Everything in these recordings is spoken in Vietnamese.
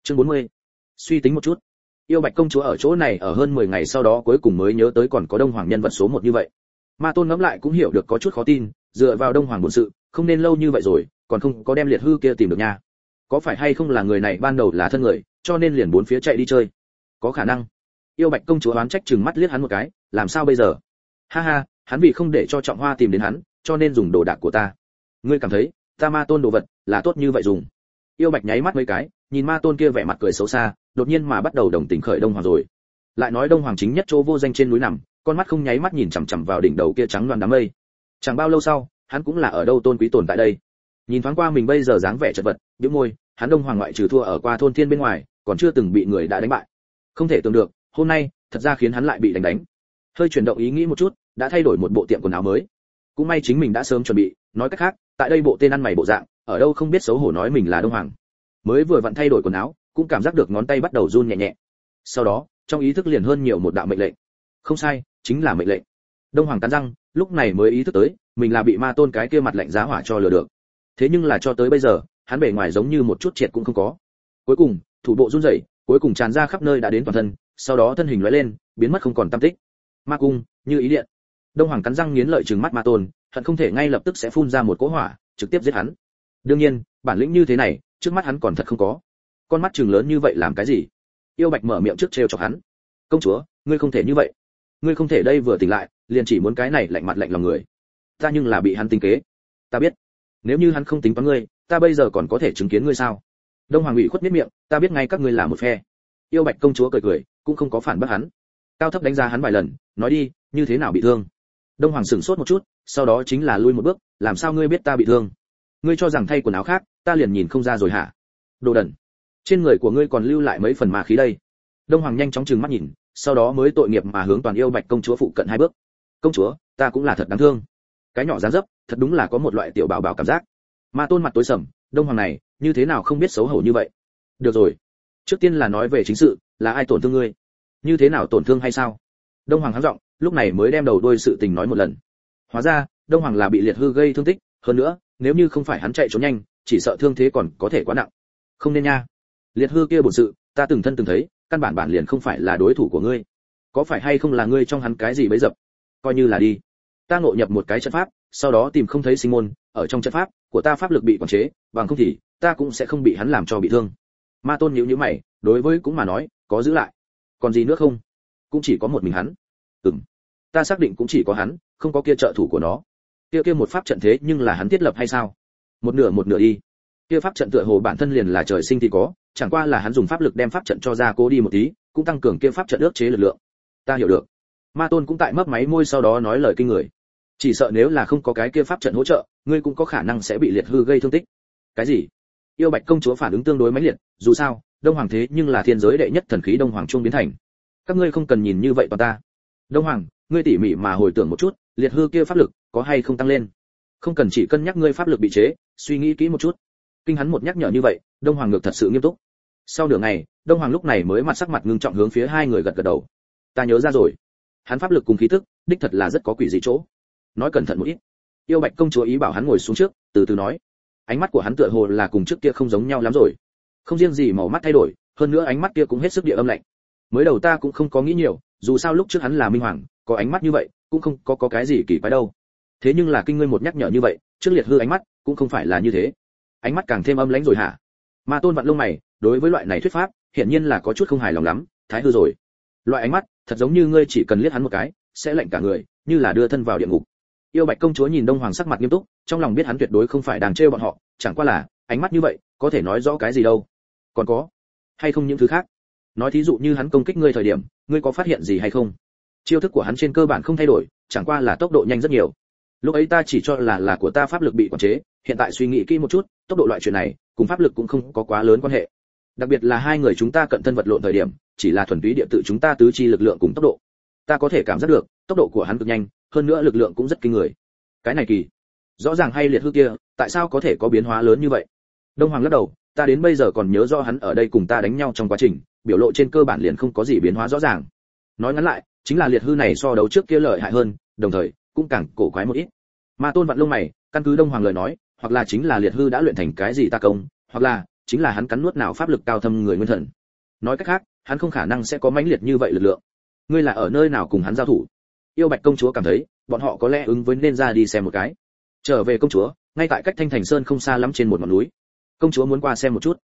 Chương 40. Suy tính một chút. Yêu Bạch công chúa ở chỗ này ở hơn 10 ngày sau đó cuối cùng mới nhớ tới còn có Đông Hoàng nhân vật số 1 như vậy. Ma Tôn ngẫm lại cũng hiểu được có chút khó tin, dựa vào Đông Hoàng bổn sự, không nên lâu như vậy rồi, còn không có đem liệt hư kia tìm được nha. Có phải hay không là người này ban đầu là thân người, cho nên liền bốn phía chạy đi chơi? Có khả năng. Yêu Bạch công chúa oán trách trừng mắt liếc hắn một cái, làm sao bây giờ? Ha ha, hắn vì không để cho Trọng Hoa tìm đến hắn, cho nên dùng đồ đạc của ta. Ngươi cảm thấy, ta Ma Tôn đồ vật là tốt như vậy dùng? Yêu Bạch nháy mắt mấy cái, nhìn Ma Tôn kia vẻ mặt cười xấu xa, đột nhiên mà bắt đầu đồng tình khởi Đông Hoàng rồi. Lại nói Đông Hoàng chính nhất chỗ vô danh trên núi nằm, con mắt không nháy mắt nhìn chằm chằm vào đỉnh đầu kia trắng loáng đám mây. Chẳng bao lâu sau, hắn cũng là ở đâu tôn quý tồn tại đây. Nhìn thoáng qua mình bây giờ dáng vẻ chật vật, bĩu môi, hắn Đông Hoàng ngoại trừ thua ở qua thôn thiên bên ngoài, còn chưa từng bị người đã đánh bại. Không thể tưởng được, hôm nay, thật ra khiến hắn lại bị đánh. Hơi chuyển động ý nghĩ một chút, đã thay đổi một bộ tiệm quần áo mới. Cũng may chính mình đã sớm chuẩn bị, nói cách khác, tại đây bộ tên ăn mày bộ dạng, ở đâu không biết xấu hổ nói mình là Đông Hoàng. Mới vừa vặn thay đổi quần áo, cũng cảm giác được ngón tay bắt đầu run nhẹ nhẹ. Sau đó, trong ý thức liền hơn nhiều một đạo mệnh lệnh. Không sai, chính là mệnh lệnh. Đông Hoàng cắn răng, lúc này mới ý thức tới, mình là bị Ma Tôn cái kia mặt lạnh giá hỏa cho lừa được. Thế nhưng là cho tới bây giờ, hắn bề ngoài giống như một chút triệt cũng không có. Cuối cùng, thủ bộ run rẩy, cuối cùng tràn ra khắp nơi đã đến toàn thân, sau đó thân hình lóe lên, biến mất không còn tăm tích. Ma cung, như ý điện. Đông Hoàng cắn răng nghiến lợi trừng mắt Ma Tôn, hận không thể ngay lập tức sẽ phun ra một cỗ hỏa, trực tiếp giết hắn. Đương nhiên, bản lĩnh như thế này, trước mắt hắn còn thật không có. Con mắt trừng lớn như vậy làm cái gì? Yêu Bạch mở miệng trước trêu chọc hắn. Công chúa, ngươi không thể như vậy. Ngươi không thể đây vừa tỉnh lại, liền chỉ muốn cái này lạnh mặt lạnh lòng người. Ta nhưng là bị hắn tính kế. Ta biết. Nếu như hắn không tính toán ngươi, ta bây giờ còn có thể chứng kiến ngươi sao? Đông Hoàng ủy khuất miết miệng, ta biết ngay các ngươi là một phe. Yêu Bạch công chúa cười cười, cũng không có phản bác hắn. Cao thấp đánh giá hắn vài lần, nói đi, như thế nào bị thương? Đông Hoàng sửng sốt một chút, sau đó chính là lui một bước, làm sao ngươi biết ta bị thương? Ngươi cho rằng thay quần áo khác, ta liền nhìn không ra rồi hả? Đồ đần. Trên người của ngươi còn lưu lại mấy phần ma khí đây. Đông Hoàng nhanh chóng trừng mắt nhìn, sau đó mới tội nghiệp mà hướng toàn Yêu Bạch công chúa phụ cận 2 bước. Công chúa, ta cũng là thật đáng thương. Cái nhỏ dáng dấp, thật đúng là có một loại tiểu bảo bảo cảm giác. Ma Tôn mặt tối sầm, Đông Hoàng này, như thế nào không biết xấu hổ như vậy? Được rồi, trước tiên là nói về chính sự, là ai tổn thương ngươi? Như thế nào tổn thương hay sao? Đông Hoàng hắng giọng, lúc này mới đem đầu đuôi sự tình nói một lần. Hóa ra, Đông Hoàng là bị liệt hư gây thương tích, hơn nữa, nếu như không phải hắn chạy trốn nhanh, chỉ sợ thương thế còn có thể quá nặng. Không nên nha. Liệt hư kia bổn sự, ta từng thân từng thấy, căn bản liền không phải là đối thủ của ngươi. Có phải hay không là ngươi trong hắn cái gì bấy dập? Coi như là đi. Ta ngộ nhập một cái trận pháp, sau đó tìm không thấy sinh môn, ở trong trận pháp của ta pháp lực bị quản chế, bằng không thì ta cũng sẽ không bị hắn làm cho bị thương. Ma Tôn nhíu nhíu mày, đối với cũng mà nói, có giữ lại. Còn gì nữa không? Cũng chỉ có một mình hắn. Ta xác định cũng chỉ có hắn, không có kia trợ thủ của nó. Kia một pháp trận thế nhưng là hắn thiết lập hay sao? Một nửa đi. Kia pháp trận tựa hồ bản thân liền là trời sinh thì có, chẳng qua là hắn dùng pháp lực đem pháp trận cho ra cố đi một tí, cũng tăng cường kia pháp trận ước chế lực lượng. Ta hiểu được. Ma Tôn cũng tại mấp máy môi sau đó nói lời kinh người. Chỉ sợ nếu là không có cái kia pháp trận hỗ trợ, ngươi cũng có khả năng sẽ bị liệt hư gây thương tích. Cái gì? Yêu Bạch công chúa phản ứng tương đối mãnh liệt, dù sao, Đông Hoàng thế nhưng là thiên giới đệ nhất thần khí Đông Hoàng trung biến thành. Các ngươi không cần nhìn như vậy toàn ta. Đông Hoàng, ngươi tỉ mỉ mà hồi tưởng một chút, liệt hư kia pháp lực có hay không tăng lên? Không cần chỉ cân nhắc ngươi pháp lực bị chế, suy nghĩ kỹ một chút. Kinh hắn một nhắc nhở như vậy, Đông Hoàng ngược thật sự nghiêm túc. Sau nửa ngày, Đông Hoàng lúc này mới mặt sắc mặt ngưng trọng hướng phía 2 người gật gật đầu. Ta nhớ ra rồi. Hắn pháp lực cùng khí tức, đích thật là rất có quỷ dị chỗ. Nói cẩn thận một ít. Yêu Bạch công chúa ý bảo hắn ngồi xuống trước, từ từ nói. Ánh mắt của hắn tựa hồ là cùng trước kia không giống nhau lắm rồi. Không riêng gì màu mắt thay đổi, hơn nữa ánh mắt kia cũng hết sức địa âm lạnh. Mới đầu ta cũng không có nghĩ nhiều, dù sao lúc trước hắn là minh hoàng, có ánh mắt như vậy, cũng không có cái gì kỳ quái đâu. Thế nhưng là kinh ngươi một nhắc nhở như vậy, trước liệt hư ánh mắt, cũng không phải là như thế. Ánh mắt càng thêm âm lãnh rồi hả? Ma Tôn vặn lông mày, đối với loại này thuyết pháp, hiển nhiên là có chút không hài lòng lắm, thái hư rồi. Loại ánh mắt, thật giống như ngươi chỉ cần liếc hắn một cái, sẽ lạnh cả người, như là đưa thân vào địa ngục. Yêu Bạch công chúa nhìn Đông Hoàng sắc mặt nghiêm túc, trong lòng biết hắn tuyệt đối không phải đang trêu bọn họ, chẳng qua là, ánh mắt như vậy, có thể nói rõ cái gì đâu. Còn có, hay không những thứ khác? Nói thí dụ như hắn công kích ngươi thời điểm, ngươi có phát hiện gì hay không? Chiêu thức của hắn trên cơ bản không thay đổi, chẳng qua là tốc độ nhanh rất nhiều. Lúc ấy ta chỉ cho là của ta pháp lực bị quản chế, hiện tại suy nghĩ kỹ một chút, tốc độ loại chuyện này, cùng pháp lực cũng không có quá lớn quan hệ. Đặc biệt là 2 người chúng ta cận thân vật lộn thời điểm, chỉ là thuần túy địa tự chúng ta tứ chi lực lượng cùng tốc độ. Ta có thể cảm giác được, tốc độ của hắn cực nhanh, hơn nữa lực lượng cũng rất kinh người. Cái này kỳ. Rõ ràng hay liệt hư kia, tại sao có thể có biến hóa lớn như vậy? Đông Hoàng lắc đầu, ta đến bây giờ còn nhớ rõ hắn ở đây cùng ta đánh nhau trong quá trình, biểu lộ trên cơ bản liền không có gì biến hóa rõ ràng. Nói ngắn lại, chính là liệt hư này so đấu trước kia lợi hại hơn, đồng thời cũng càng cổ quái một ít. Ma Tôn vặn lông mày, căn cứ Đông Hoàng lời nói, hoặc là chính là liệt hư đã luyện thành cái gì ta công, hoặc là chính là hắn cắn nuốt nào pháp lực cao thâm người nguyên thần. Nói cách khác, hắn không khả năng sẽ có mãnh liệt như vậy lực lượng. Ngươi là ở nơi nào cùng hắn giao thủ? Yêu Bạch công chúa cảm thấy, bọn họ có lẽ ứng với nên ra đi xem một cái. Trở về công chúa, ngay tại cách Thanh Thành Sơn không xa lắm trên một ngọn núi. Công chúa muốn qua xem một chút.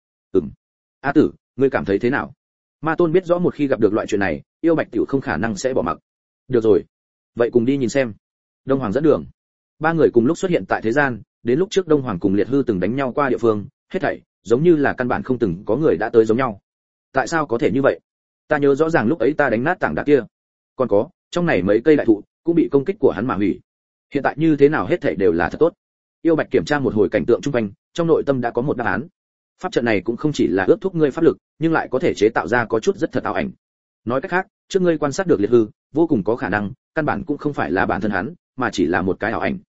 A Tử, ngươi cảm thấy thế nào? Ma Tôn biết rõ một khi gặp được loại chuyện này, Yêu Bạch tiểu không khả năng sẽ bỏ mặc. Được rồi, vậy cùng đi nhìn xem. Đông Hoàng dẫn đường. Ba người cùng lúc xuất hiện tại thế gian, đến lúc trước Đông Hoàng cùng Liệt Hư từng đánh nhau qua địa phương, hết thảy giống như là căn bản không từng có người đã tới giống nhau. Tại sao có thể như vậy? Ta nhớ rõ ràng lúc ấy ta đánh nát tảng đá kia. Còn có, trong này mấy cây đại thụ cũng bị công kích của hắn mà hủy. Hiện tại như thế nào hết thảy đều là thật tốt. Yêu Bạch kiểm tra một hồi cảnh tượng xung quanh, trong nội tâm đã có một đáp án. Pháp trận này cũng không chỉ là ước thúc ngươi pháp lực, nhưng lại có thể chế tạo ra có chút rất thật ảo ảnh. Nói cách khác, trước ngươi quan sát được Liệt Hư, vô cùng có khả năng, căn bản cũng không phải là bản thân hắn, mà chỉ là một cái ảo ảnh.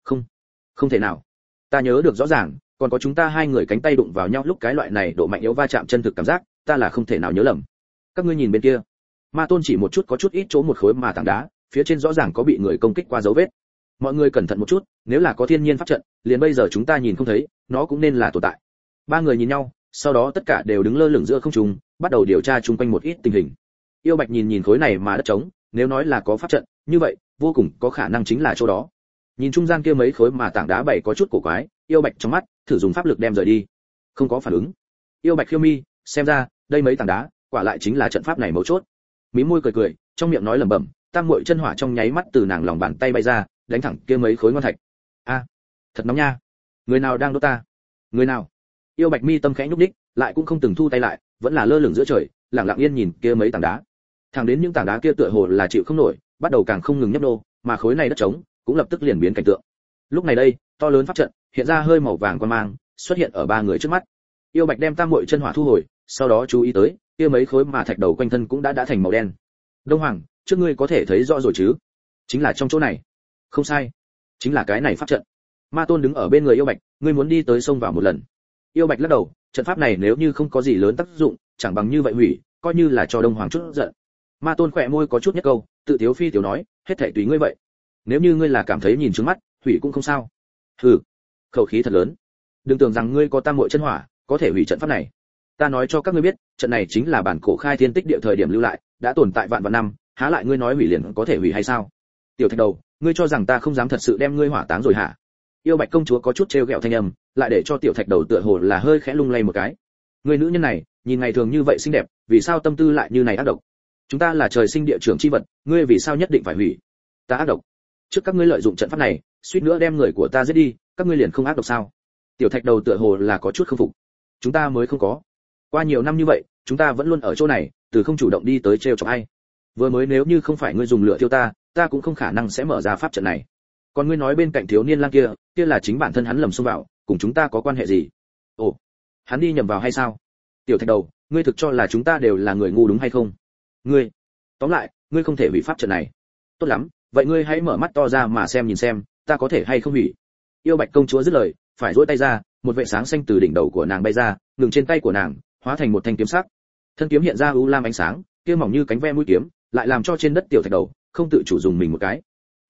Không thể nào. Ta nhớ được rõ ràng, còn có chúng ta hai người cánh tay đụng vào nhau lúc cái loại này độ mạnh yếu va chạm chân thực cảm giác, ta là không thể nào nhớ lầm. Các ngươi nhìn bên kia. Ma Tôn chỉ một chút có chút ít chỗ một khối mà tảng đá, phía trên rõ ràng có bị người công kích qua dấu vết. Mọi người cẩn thận một chút, nếu là có thiên nhiên pháp trận, liền bây giờ chúng ta nhìn không thấy, nó cũng nên là tồn tại. Ba người nhìn nhau, sau đó tất cả đều đứng lơ lửng giữa không trung, bắt đầu điều tra chung quanh một ít tình hình. Yêu Bạch nhìn khối này mà đất trống, nếu nói là có pháp trận, như vậy, vô cùng có khả năng chính là chỗ đó. Nhìn trung gian kia mấy khối mà tảng đá bảy có chút cổ quái, Yêu Bạch trong mắt thử dùng pháp lực đem rời đi, không có phản ứng. Yêu Bạch khiêu mi, xem ra đây mấy tảng đá, quả lại chính là trận pháp này mấu chốt. Mí môi cười cười, trong miệng nói lẩm bẩm, tam muội chân hỏa trong nháy mắt từ nàng lòng bàn tay bay ra, đánh thẳng kia mấy khối ngon thạch. A, thật nóng nha. Người nào đang đốt ta? Người nào? Yêu Bạch mi tâm khẽ nhúc nhích, lại cũng không từng thu tay lại, vẫn là lơ lửng giữa trời, lặng lặng yên nhìn kia mấy tảng đá. Thẳng đến những tảng đá kia tựa hồ là chịu không nổi, bắt đầu càng không ngừng nhấp nô, mà khối này đất trống cũng lập tức liền biến cảnh tượng. Lúc này đây, to lớn pháp trận hiện ra hơi màu vàng quang mang, xuất hiện ở ba người trước mắt. Yêu Bạch đem tam muội chân hỏa thu hồi, sau đó chú ý tới, kia mấy khối mà thạch đầu quanh thân cũng đã thành màu đen. Đông Hoàng, trước ngươi có thể thấy rõ rồi chứ? Chính là trong chỗ này. Không sai, chính là cái này pháp trận. Ma Tôn đứng ở bên người Yêu Bạch, ngươi muốn đi tới sông vào một lần. Yêu Bạch lắc đầu, trận pháp này nếu như không có gì lớn tác dụng, chẳng bằng như vậy hủy, coi như là cho Đông Hoàng chút giận. Ma Tôn khỏe môi có chút nhất câu, tự tiếu phi tiểu nói, hết thảy tùy ngươi vậy. Nếu như ngươi là cảm thấy nhìn trước mắt, hủy cũng không sao. Hừ, khẩu khí thật lớn. Đừng tưởng rằng ngươi có tam muội chân hỏa, có thể hủy trận pháp này. Ta nói cho các ngươi biết, trận này chính là bản cổ khai thiên tích địa thời điểm lưu lại, đã tồn tại vạn vạn năm, há lại ngươi nói hủy liền có thể hủy hay sao? Tiểu Thạch Đầu, ngươi cho rằng ta không dám thật sự đem ngươi hỏa táng rồi hả? Yêu Bạch công chúa có chút trêu ghẹo thanh âm, lại để cho Tiểu Thạch Đầu tựa hồ là hơi khẽ lung lay một cái. Ngươi nữ nhân này, nhìn ngày thường như vậy xinh đẹp, vì sao tâm tư lại như này ác độc? Chúng ta là trời sinh địa trưởng chi vật, ngươi vì sao nhất định phải hủy? Ta ác độc? Trước các ngươi lợi dụng trận pháp này, suýt nữa đem người của ta giết đi, các ngươi liền không ác độc sao? Tiểu Thạch Đầu tựa hồ là có chút không phục. Chúng ta mới không có. Qua nhiều năm như vậy, chúng ta vẫn luôn ở chỗ này, từ không chủ động đi tới trêu chọc ai. Vừa mới nếu như không phải ngươi dùng lửa thiêu ta, ta cũng không khả năng sẽ mở ra pháp trận này. Còn ngươi nói bên cạnh thiếu niên lang kia, kia là chính bản thân hắn lầm xông vào, cùng chúng ta có quan hệ gì? Ồ, hắn đi nhầm vào hay sao? Tiểu Thạch Đầu, ngươi thực cho là chúng ta đều là người ngu đúng hay không? Ngươi, tóm lại, ngươi không thể hủy pháp trận này. Tốt lắm, vậy ngươi hãy mở mắt to ra mà xem nhìn xem, ta có thể hay không hủy. Yêu Bạch công chúa dứt lời, phải duỗi tay ra, một vệ sáng xanh từ đỉnh đầu của nàng bay ra, ngừng trên tay của nàng, hóa thành một thanh kiếm sắc. Thân kiếm hiện ra u lam ánh sáng, kia mỏng như cánh ve mũi kiếm, lại làm cho trên đất Tiểu Thạch Đầu không tự chủ dùng mình một cái.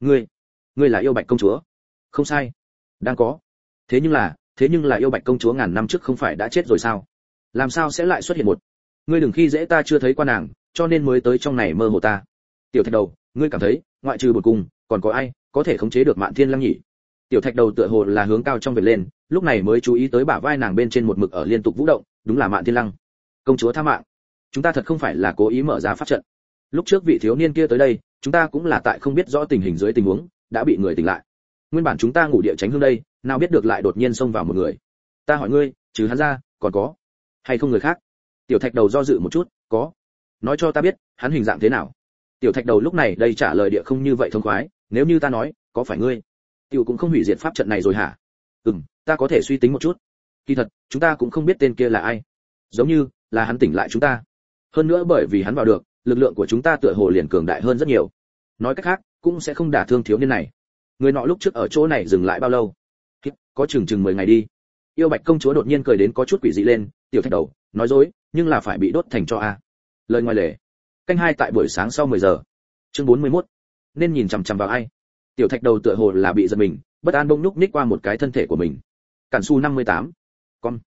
Ngươi là Yêu Bạch công chúa? Không sai, đang có. Thế nhưng là Yêu Bạch công chúa ngàn năm trước không phải đã chết rồi sao? Làm sao sẽ lại xuất hiện một? Ngươi đừng khi dễ ta chưa thấy qua nàng, cho nên mới tới trong này mơ hồ ta. Tiểu Thạch Đầu, ngươi cảm thấy, ngoại trừ Bổn Cung, còn có ai có thể khống chế được Mạn Thiên Lăng nhỉ? Tiểu Thạch Đầu tựa hồ là hướng cao trong vệt lên, lúc này mới chú ý tới bả vai nàng bên trên một mực ở liên tục vũ động, đúng là Mạn Thiên Lăng. Công chúa tha mạng, chúng ta thật không phải là cố ý mở ra pháp trận. Lúc trước vị thiếu niên kia tới đây, chúng ta cũng là tại không biết rõ tình hình dưới tình huống, đã bị người tỉnh lại. Nguyên bản chúng ta ngủ địa tránh hương đây, nào biết được lại đột nhiên xông vào một người. Ta hỏi ngươi, trừ hắn ra, còn có hay không người khác? Tiểu Thạch Đầu do dự một chút, có. Nói cho ta biết, hắn hình dạng thế nào? Tiểu Thạch Đầu lúc này đây trả lời địa không như vậy thông khoái, nếu như ta nói, có phải ngươi? Tiểu cũng không hủy diệt pháp trận này rồi hả? Ta có thể suy tính một chút. Kỳ thật, chúng ta cũng không biết tên kia là ai. Giống như là hắn tỉnh lại chúng ta. Hơn nữa bởi vì hắn vào được, lực lượng của chúng ta tựa hồ liền cường đại hơn rất nhiều. Nói cách khác, cũng sẽ không đả thương thiếu niên này. Người nọ lúc trước ở chỗ này dừng lại bao lâu? Có chừng 10 ngày đi. Yêu Bạch công chúa đột nhiên cười đến có chút quỷ dị lên, Tiểu Thạch Đầu, nói dối, nhưng là phải bị đốt thành cho a. Lời ngoài lề. Canh 2 tại buổi sáng sau 10 giờ. Chương 41. Nên nhìn chằm chằm vào ai? Tiểu Thạch Đầu tựa hồ là bị giật mình, bất an bỗng nhúc nhích qua một cái thân thể của mình. Cản Su 58. Con.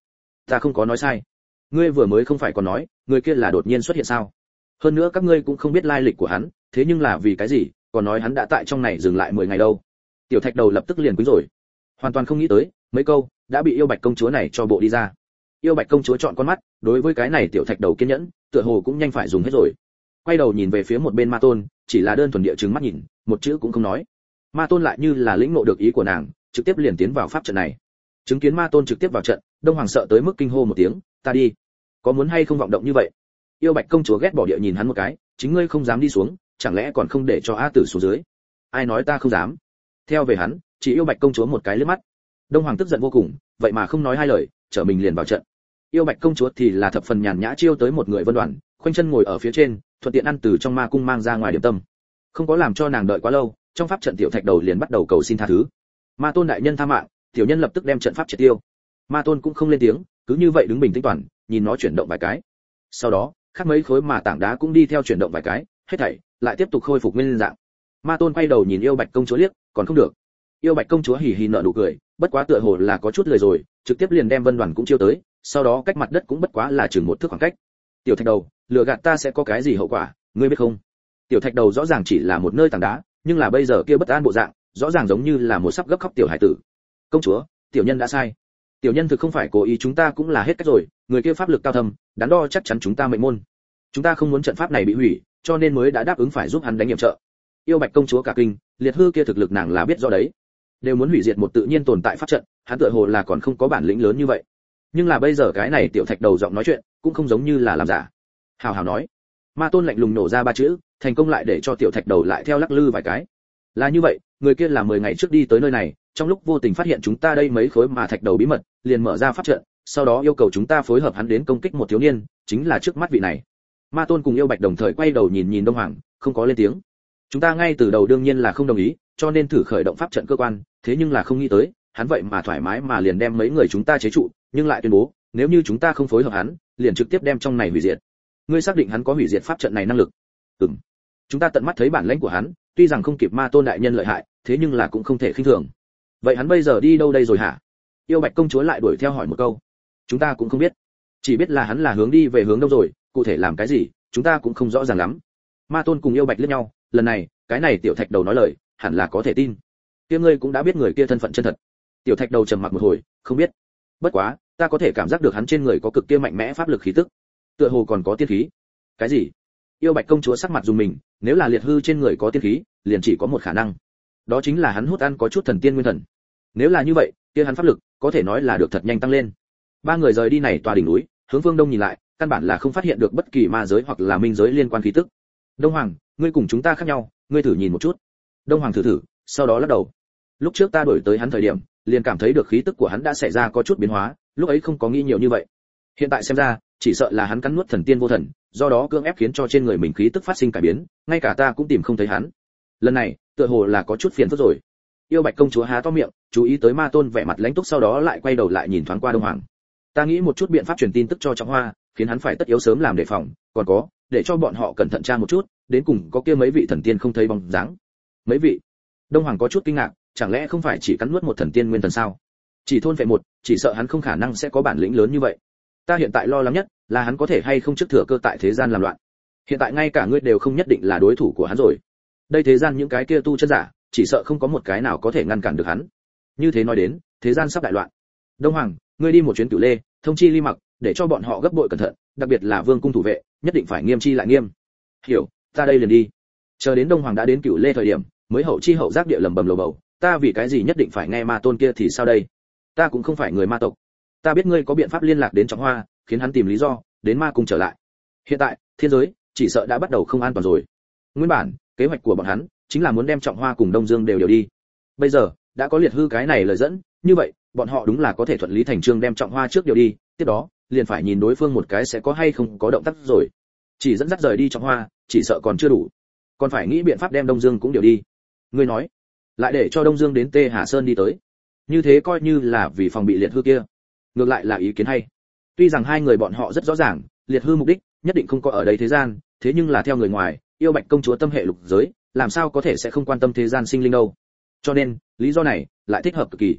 Ta không có nói sai. Ngươi vừa mới không phải còn nói, người kia là đột nhiên xuất hiện sao? Hơn nữa các ngươi cũng không biết lai lịch của hắn, thế nhưng là vì cái gì, còn nói hắn đã tại trong này dừng lại 10 ngày đâu. Tiểu Thạch Đầu lập tức liền quýnh rồi. Hoàn toàn không nghĩ tới, mấy câu đã bị Yêu Bạch công chúa này cho bộ đi ra. Yêu Bạch công chúa chọn con mắt, đối với cái này Tiểu Thạch Đầu kiên nhẫn, tựa hồ cũng nhanh phải dùng hết rồi. Quay đầu nhìn về phía một bên Ma Tôn, chỉ là đơn thuần địa trừng mắt nhìn, một chữ cũng không nói. Ma Tôn lại như là lĩnh ngộ được ý của nàng, trực tiếp liền tiến vào pháp trận này. Chứng kiến Ma Tôn trực tiếp vào trận, Đông Hoàng sợ tới mức kinh hô một tiếng, ta đi. Có muốn hay không vọng động như vậy? Yêu Bạch công chúa ghét bỏ địa nhìn hắn một cái, chính ngươi không dám đi xuống, chẳng lẽ còn không để cho A Tử xuống dưới? Ai nói ta không dám? Theo về hắn, chỉ Yêu Bạch công chúa một cái liếc mắt. Đông Hoàng tức giận vô cùng, vậy mà không nói hai lời, trở mình liền vào trận. Yêu Bạch công chúa thì là thập phần nhàn nhã chiêu tới một người Vân Đoàn, khoanh chân ngồi ở phía trên, thuận tiện ăn từ trong ma cung mang ra ngoài điểm tâm. Không có làm cho nàng đợi quá lâu, trong pháp trận Tiểu Thạch Đầu liền bắt đầu cầu xin tha thứ. Ma Tôn đại nhân tha mạng, tiểu nhân lập tức đem trận pháp triệt tiêu. Ma Tôn cũng không lên tiếng, cứ như vậy đứng bình tĩnh toàn, nhìn nó chuyển động vài cái. Sau đó, khác mấy khối mà tảng đá cũng đi theo chuyển động vài cái, hết thảy lại tiếp tục khôi phục nguyên dạng. Ma Tôn quay đầu nhìn Yêu Bạch công chúa liếc, còn không được. Yêu Bạch công chúa hì hì nở nụ cười, bất quá tựa hồ là có chút lười rồi, trực tiếp liền đem Vân Đoàn cũng chiêu tới, sau đó cách mặt đất cũng bất quá là chừng một thước khoảng cách. Tiểu Thạch Đầu, lừa gạt ta sẽ có cái gì hậu quả, ngươi biết không? Tiểu Thạch Đầu rõ ràng chỉ là một nơi tảng đá, nhưng là bây giờ kia bất an bộ dạng, rõ ràng giống như là một sắp gấp khóc tiểu hải tử. Công chúa, tiểu nhân đã sai. Tiểu nhân thực không phải cố ý, chúng ta cũng là hết cách rồi, người kia pháp lực cao thâm, đắn đo chắc chắn chúng ta mệnh môn. Chúng ta không muốn trận pháp này bị hủy, cho nên mới đã đáp ứng phải giúp hắn đánh nhiệm trợ. Yêu Bạch công chúa cả kinh, liệt hư kia thực lực nàng là biết rõ đấy, đều muốn hủy diệt một tự nhiên tồn tại pháp trận, hắn tựa hồ là còn không có bản lĩnh lớn như vậy. Nhưng là bây giờ cái này Tiểu Thạch Đầu giọng nói chuyện, cũng không giống như là làm giả. Hào hào nói. Ma Tôn lạnh lùng nổ ra ba chữ, thành công lại để cho Tiểu Thạch Đầu lại theo lắc lư vài cái. Là như vậy, người kia là 10 ngày trước đi tới nơi này, trong lúc vô tình phát hiện chúng ta đây mấy khối mà thạch đầu bí mật, liền mở ra pháp trận, sau đó yêu cầu chúng ta phối hợp hắn đến công kích một thiếu niên, chính là trước mắt vị này. Ma Tôn cùng Yêu Bạch đồng thời quay đầu nhìn nhìn Đông Hoàng, không có lên tiếng. Chúng ta ngay từ đầu đương nhiên là không đồng ý, cho nên thử khởi động pháp trận cơ quan, thế nhưng là không nghĩ tới, hắn vậy mà thoải mái mà liền đem mấy người chúng ta chế trụ, nhưng lại tuyên bố, nếu như chúng ta không phối hợp hắn, liền trực tiếp đem trong này hủy diệt. Ngươi xác định hắn có hủy diệt pháp trận này năng lực? Ừm. Chúng ta tận mắt thấy bản lĩnh của hắn, tuy rằng không kịp Ma Tôn đại nhân lợi hại, thế nhưng là cũng không thể khinh thường. Vậy hắn bây giờ đi đâu đây rồi hả? Yêu Bạch công chúa lại đuổi theo hỏi một câu. Chúng ta cũng không biết, chỉ biết là hắn là hướng đi về hướng đông rồi, cụ thể làm cái gì, chúng ta cũng không rõ ràng lắm. Ma Tôn cùng Yêu Bạch liếc nhau, lần này, cái này Tiểu Thạch Đầu nói lời, hẳn là có thể tin. Kia ngươi cũng đã biết người kia thân phận chân thật. Tiểu Thạch Đầu trầm mặc một hồi, không biết. Bất quá, ta có thể cảm giác được hắn trên người có cực kia mạnh mẽ pháp lực khí tức, tựa hồ còn có tiên khí. Cái gì? Yêu Bạch công chúa sắc mặt dùng mình, nếu là liệt hư trên người có tiên khí, liền chỉ có một khả năng, đó chính là hắn hút ăn có chút thần tiên nguyên thần. Nếu là như vậy, kia hắn pháp lực có thể nói là được thật nhanh tăng lên. Ba người rời đi này tòa đỉnh núi, hướng phương đông nhìn lại, căn bản là không phát hiện được bất kỳ ma giới hoặc là minh giới liên quan khí tức. Đông Hoàng, ngươi cùng chúng ta khác nhau, ngươi thử nhìn một chút. Đông Hoàng thử, sau đó lắc đầu. Lúc trước ta đuổi tới hắn thời điểm, liền cảm thấy được khí tức của hắn đã xảy ra có chút biến hóa, lúc ấy không có nghĩ nhiều như vậy. Hiện tại xem ra, chỉ sợ là hắn cắn nuốt thần tiên vô thần, do đó cưỡng ép khiến cho trên người mình khí tức phát sinh cải biến, ngay cả ta cũng tìm không thấy hắn. Lần này, tựa hồ là có chút phiền phức rồi. Yêu Bạch công chúa há to miệng, chú ý tới Ma Tôn vẻ mặt lãnh túc, sau đó lại quay đầu lại nhìn thoáng qua Đông Hoàng. Ta nghĩ một chút biện pháp truyền tin tức cho Trọng Hoa, khiến hắn phải tất yếu sớm làm đề phòng, còn có, để cho bọn họ cẩn thận tra một chút, đến cùng có kia mấy vị thần tiên không thấy bóng dáng. Mấy vị? Đông Hoàng có chút kinh ngạc, chẳng lẽ không phải chỉ cắn nuốt một thần tiên nguyên thần sao? Chỉ thôn phệ một, chỉ sợ hắn không khả năng sẽ có bản lĩnh lớn như vậy. Ta hiện tại lo lắng nhất là hắn có thể hay không trước thừa cơ tại thế gian làm loạn. Hiện tại ngay cả ngươi đều không nhất định là đối thủ của hắn rồi. Đây thế gian những cái kia tu chân giả, chỉ sợ không có một cái nào có thể ngăn cản được hắn. Như thế nói đến, thế gian sắp đại loạn. Đông Hoàng, ngươi đi một chuyến Cửu Lê, thông chi Ly Mặc, để cho bọn họ gấp bội cẩn thận, đặc biệt là vương cung thủ vệ, nhất định phải nghiêm chi lại nghiêm. Hiểu, ta đây liền đi. Chờ đến Đông Hoàng đã đến Cửu Lê thời điểm, mới hậu chi hậu giác địa lầm bầm lầu bầu, ta vì cái gì nhất định phải nghe Ma Tôn kia thì sao đây? Ta cũng không phải người ma tộc. Ta biết ngươi có biện pháp liên lạc đến Trọng Hoa, khiến hắn tìm lý do đến ma cung trở lại. Hiện tại, thiên giới chỉ sợ đã bắt đầu không an toàn rồi. Nguyên bản, kế hoạch của bọn hắn chính là muốn đem Trọng Hoa cùng Đông Dương đều đi. Bây giờ, đã có liệt hư cái này lời dẫn, như vậy, bọn họ đúng là có thể thuận lý thành chương đem Trọng Hoa trước điều đi, tiếp đó, liền phải nhìn đối phương một cái sẽ có hay không có động tác rồi. Chỉ dẫn dắt rời đi Trọng Hoa, chỉ sợ còn chưa đủ. Còn phải nghĩ biện pháp đem Đông Dương cũng điều đi. Ngươi nói, lại để cho Đông Dương đến Tê Hà Sơn đi tới. Như thế coi như là vì phòng bị liệt hư kia. Ngược lại là ý kiến hay. Tuy rằng hai người bọn họ rất rõ ràng, liệt hư mục đích nhất định không có ở đây thế gian, thế nhưng là theo người ngoài, Yêu Bạch công chúa tâm hệ lục giới, làm sao có thể sẽ không quan tâm thế gian sinh linh đâu. Cho nên, lý do này lại thích hợp cực kỳ.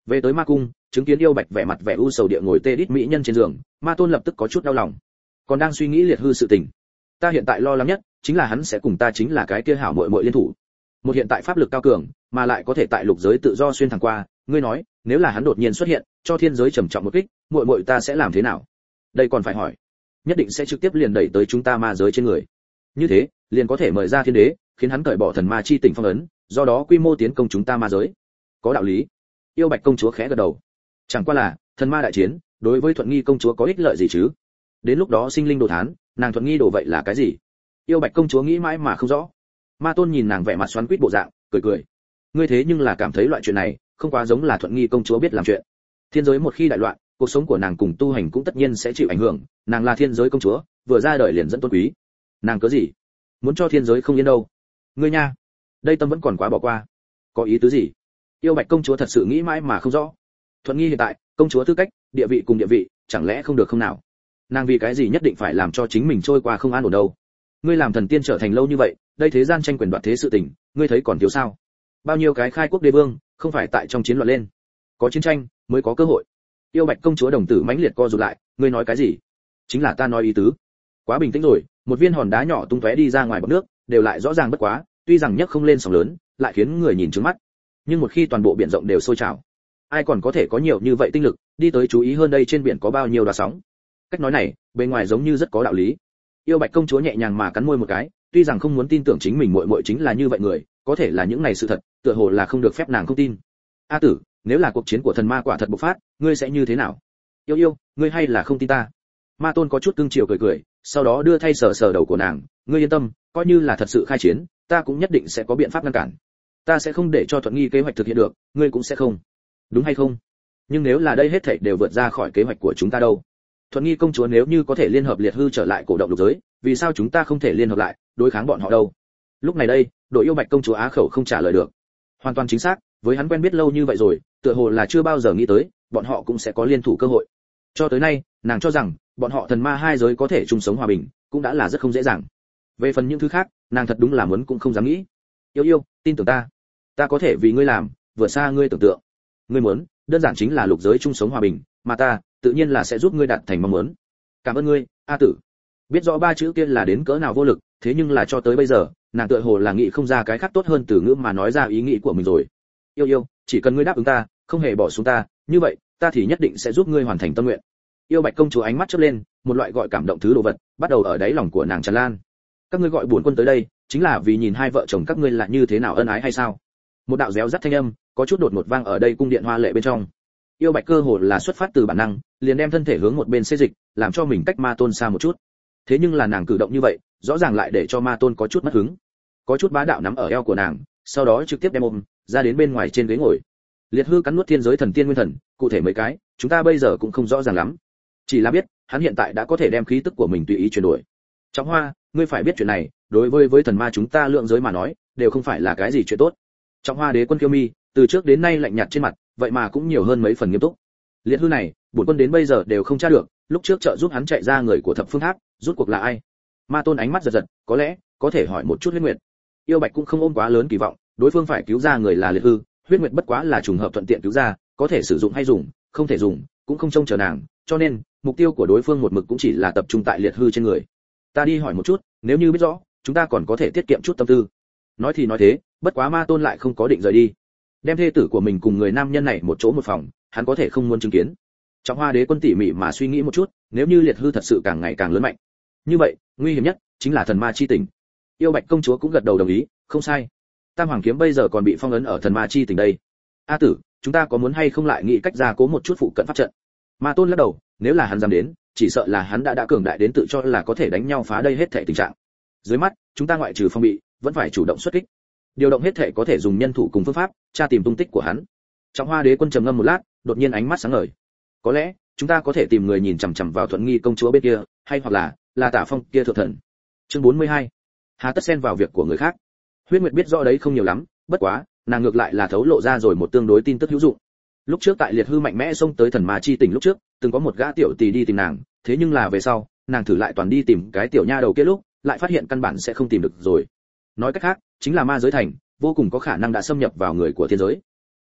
Về tới ma cung, chứng kiến yêu bạch vẻ mặt vẻ u sầu địa ngồi tê đít mỹ nhân trên giường, Ma Tôn lập tức có chút đau lòng. Còn đang suy nghĩ liệt hư sự tình. Ta hiện tại lo lắng nhất chính là hắn sẽ cùng ta chính là cái kia hảo muội muội liên thủ. Một hiện tại pháp lực cao cường, mà lại có thể tại lục giới tự do xuyên thẳng qua, ngươi nói, nếu là hắn đột nhiên xuất hiện, cho thiên giới trầm trọng một kích, muội muội ta sẽ làm thế nào? Đây còn phải hỏi. Nhất định sẽ trực tiếp liền đẩy tới chúng ta ma giới trên người. Như thế, liền có thể mời ra thiên đế, khiến hắn cởi bỏ thần ma chi tỉnh phong ấn, do đó quy mô tiến công chúng ta ma giới. Có đạo lý. Yêu Bạch công chúa khẽ gật đầu. Chẳng qua là, thần ma đại chiến, đối với Thuận Nghi công chúa có ích lợi gì chứ? Đến lúc đó sinh linh đồ thán, nàng Thuận Nghi đồ vậy là cái gì? Yêu Bạch công chúa nghĩ mãi mà không rõ. Ma Tôn nhìn nàng vẻ mặt xoắn xuýt bộ dạng, cười cười. Ngươi thế nhưng là cảm thấy loại chuyện này, không quá giống là Thuận Nghi công chúa biết làm chuyện. Thiên giới một khi đại loạn, cuộc sống của nàng cùng tu hành cũng tất nhiên sẽ chịu ảnh hưởng, nàng là thiên giới công chúa, vừa ra đời liền dẫn tôn quý. Nàng cớ gì? Muốn cho thiên giới không yên đâu. Ngươi nha, đây tâm vẫn còn quá bỏ qua. Có ý tứ gì? Yêu Bạch công chúa thật sự nghĩ mãi mà không rõ. Thuận Nghi hiện tại, công chúa tư cách, địa vị cùng địa vị, chẳng lẽ không được không nào? Nàng vì cái gì nhất định phải làm cho chính mình trôi qua không an ổn đâu? Ngươi làm thần tiên trở thành lâu như vậy, đây thế gian tranh quyền đoạt thế sự tình, ngươi thấy còn thiếu sao? Bao nhiêu cái khai quốc đế vương, không phải tại trong chiến loạn lên, có chiến tranh mới có cơ hội. Yêu Bạch công chúa đồng tử mãnh liệt co rụt lại, ngươi nói cái gì? Chính là ta nói ý tứ. Quá bình tĩnh rồi, một viên hòn đá nhỏ tung tóe đi ra ngoài bọt nước, đều lại rõ ràng bất quá, tuy rằng nhấc không lên sóng lớn, lại khiến người nhìn trướng mắt. Nhưng một khi toàn bộ biển rộng đều sôi trào, ai còn có thể có nhiều như vậy tinh lực đi tới chú ý hơn đây trên biển có bao nhiêu đợt sóng. Cách nói này, bên ngoài giống như rất có đạo lý. Yêu Bạch công chúa nhẹ nhàng mà cắn môi một cái, tuy rằng không muốn tin tưởng chính mình muội muội chính là như vậy người, có thể là những này sự thật, tựa hồ là không được phép nàng không tin. A tử, nếu là cuộc chiến của thần ma quả thật bộc phát, ngươi sẽ như thế nào? Yêu yêu, ngươi hay là không tin ta? Ma Tôn có chút cưng chiều cười cười, sau đó đưa thay sờ sờ đầu của nàng, ngươi yên tâm, coi như là thật sự khai chiến, ta cũng nhất định sẽ có biện pháp ngăn cản. Ta sẽ không để cho Thuận Nghi kế hoạch thực hiện được, ngươi cũng sẽ không. Đúng hay không? Nhưng nếu là đây hết thảy đều vượt ra khỏi kế hoạch của chúng ta đâu? Thuận Nghi công chúa nếu như có thể liên hợp liệt hư trở lại cổ động lục giới, vì sao chúng ta không thể liên hợp lại, đối kháng bọn họ đâu? Lúc này đây, đội Yêu Bạch công chúa á khẩu không trả lời được. Hoàn toàn chính xác, với hắn quen biết lâu như vậy rồi, tựa hồ là chưa bao giờ nghĩ tới, bọn họ cũng sẽ có liên thủ cơ hội. Cho tới nay, nàng cho rằng, bọn họ thần ma hai giới có thể chung sống hòa bình, cũng đã là rất không dễ dàng. Về phần những thứ khác, nàng thật đúng là muốn cũng không dám nghĩ. Yêu yêu, tin tưởng ta có thể vì ngươi làm, vượt xa ngươi tưởng tượng. Ngươi muốn, đơn giản chính là lục giới chung sống hòa bình, mà ta, tự nhiên là sẽ giúp ngươi đạt thành mong muốn. Cảm ơn ngươi, A tử. Biết rõ ba chữ kia là đến cỡ nào vô lực, thế nhưng là cho tới bây giờ, nàng tựa hồ là nghĩ không ra cái khác tốt hơn từ ngữ mà nói ra ý nghĩ của mình rồi. Yêu yêu, chỉ cần ngươi đáp ứng ta, không hề bỏ xuống ta, như vậy, ta thì nhất định sẽ giúp ngươi hoàn thành tâm nguyện. Yêu Bạch công chúa ánh mắt chớp lên, một loại gọi cảm động thứ đồ vật, bắt đầu ở đáy lòng của nàng tràn lan. Các ngươi gọi bổn quân tới đây, chính là vì nhìn hai vợ chồng các ngươi là như thế nào ân ái hay sao? Một đạo réo rắt thanh âm, có chút đột ngột vang ở đây cung điện hoa lệ bên trong. Yêu Bạch cơ hồ là xuất phát từ bản năng, liền đem thân thể hướng một bên xê dịch, làm cho mình cách Ma Tôn xa một chút. Thế nhưng là nàng cử động như vậy, rõ ràng lại để cho Ma Tôn có chút mất hứng. Có chút bá đạo nắm ở eo của nàng, sau đó trực tiếp đem ôm ra đến bên ngoài trên ghế ngồi. Liệt hư cắn nuốt thiên giới thần tiên nguyên thần, cụ thể mấy cái, chúng ta bây giờ cũng không rõ ràng lắm. Chỉ là biết, hắn hiện tại đã có thể đem khí tức của mình tùy ý chuyển đổi. Trọng Hoa, ngươi phải biết chuyện này, đối với thần ma chúng ta lượng giới mà nói, đều không phải là cái gì chuyện tốt. Trọng Hoa đế quân Kiêu Mi, từ trước đến nay lạnh nhạt trên mặt, vậy mà cũng nhiều hơn mấy phần nghiêm túc. Liệt hư này, bổn quân đến bây giờ đều không tra được, lúc trước trợ giúp hắn chạy ra người của Thập Phương Tháp, rút cuộc là ai? Ma Tôn ánh mắt giật giật, có lẽ có thể hỏi một chút Huyết Nguyệt. Yêu Bạch cũng không ôm quá lớn kỳ vọng, đối phương phải cứu ra người là Liệt hư, Huyết Nguyệt bất quá là trùng hợp thuận tiện cứu ra, có thể sử dụng hay dùng, không thể dùng, cũng không trông chờ nàng, cho nên mục tiêu của đối phương một mực cũng chỉ là tập trung tại Liệt hư trên người. Ta đi hỏi một chút, nếu như biết rõ, chúng ta còn có thể tiết kiệm chút tâm tư. Nói thì nói thế, bất quá Ma Tôn lại không có định rời đi. Đem thê tử của mình cùng người nam nhân này một chỗ một phòng, hắn có thể không muốn chứng kiến. Trọng Hoa đế quân tỉ mỉ mà suy nghĩ một chút, nếu như Liệt hư thật sự càng ngày càng lớn mạnh, như vậy, nguy hiểm nhất chính là thần ma chi tình. Yêu Bạch công chúa cũng gật đầu đồng ý, không sai. Tam hoàng kiếm bây giờ còn bị phong ấn ở thần ma chi tình đây. A tử, chúng ta có muốn hay không lại nghĩ cách ra cố một chút phụ cận pháp trận? Ma Tôn lắc đầu, nếu là hắn dám đến, chỉ sợ là hắn đã cường đại đến tự cho là có thể đánh nhau phá đây hết thảy tình trạng. Dưới mắt, chúng ta ngoại trừ phong bị, vẫn phải chủ động xuất kích. Điều động hết thảy có thể dùng nhân thủ cùng phương pháp, tra tìm tung tích của hắn. Trọng Hoa đế quân trầm ngâm một lát, đột nhiên ánh mắt sáng ngời. Có lẽ, chúng ta có thể tìm người nhìn chằm chằm vào Thuận Nghi công chúa bên kia, hay hoặc là Tả Phong kia thượng thần. Chương 42. Hà tất xen vào việc của người khác. Huyết Nguyệt biết rõ đấy không nhiều lắm, bất quá, nàng ngược lại là thấu lộ ra rồi một tương đối tin tức hữu dụng. Lúc trước tại Liệt hư mạnh mẽ xông tới thần ma chi tỉnh lúc trước, từng có một gã tiểu tỷ đi tìm nàng, thế nhưng là về sau, nàng thử lại toàn đi tìm cái tiểu nha đầu kia lúc, lại phát hiện căn bản sẽ không tìm được rồi. Nói cách khác, chính là ma giới thành, vô cùng có khả năng đã xâm nhập vào người của thiên giới.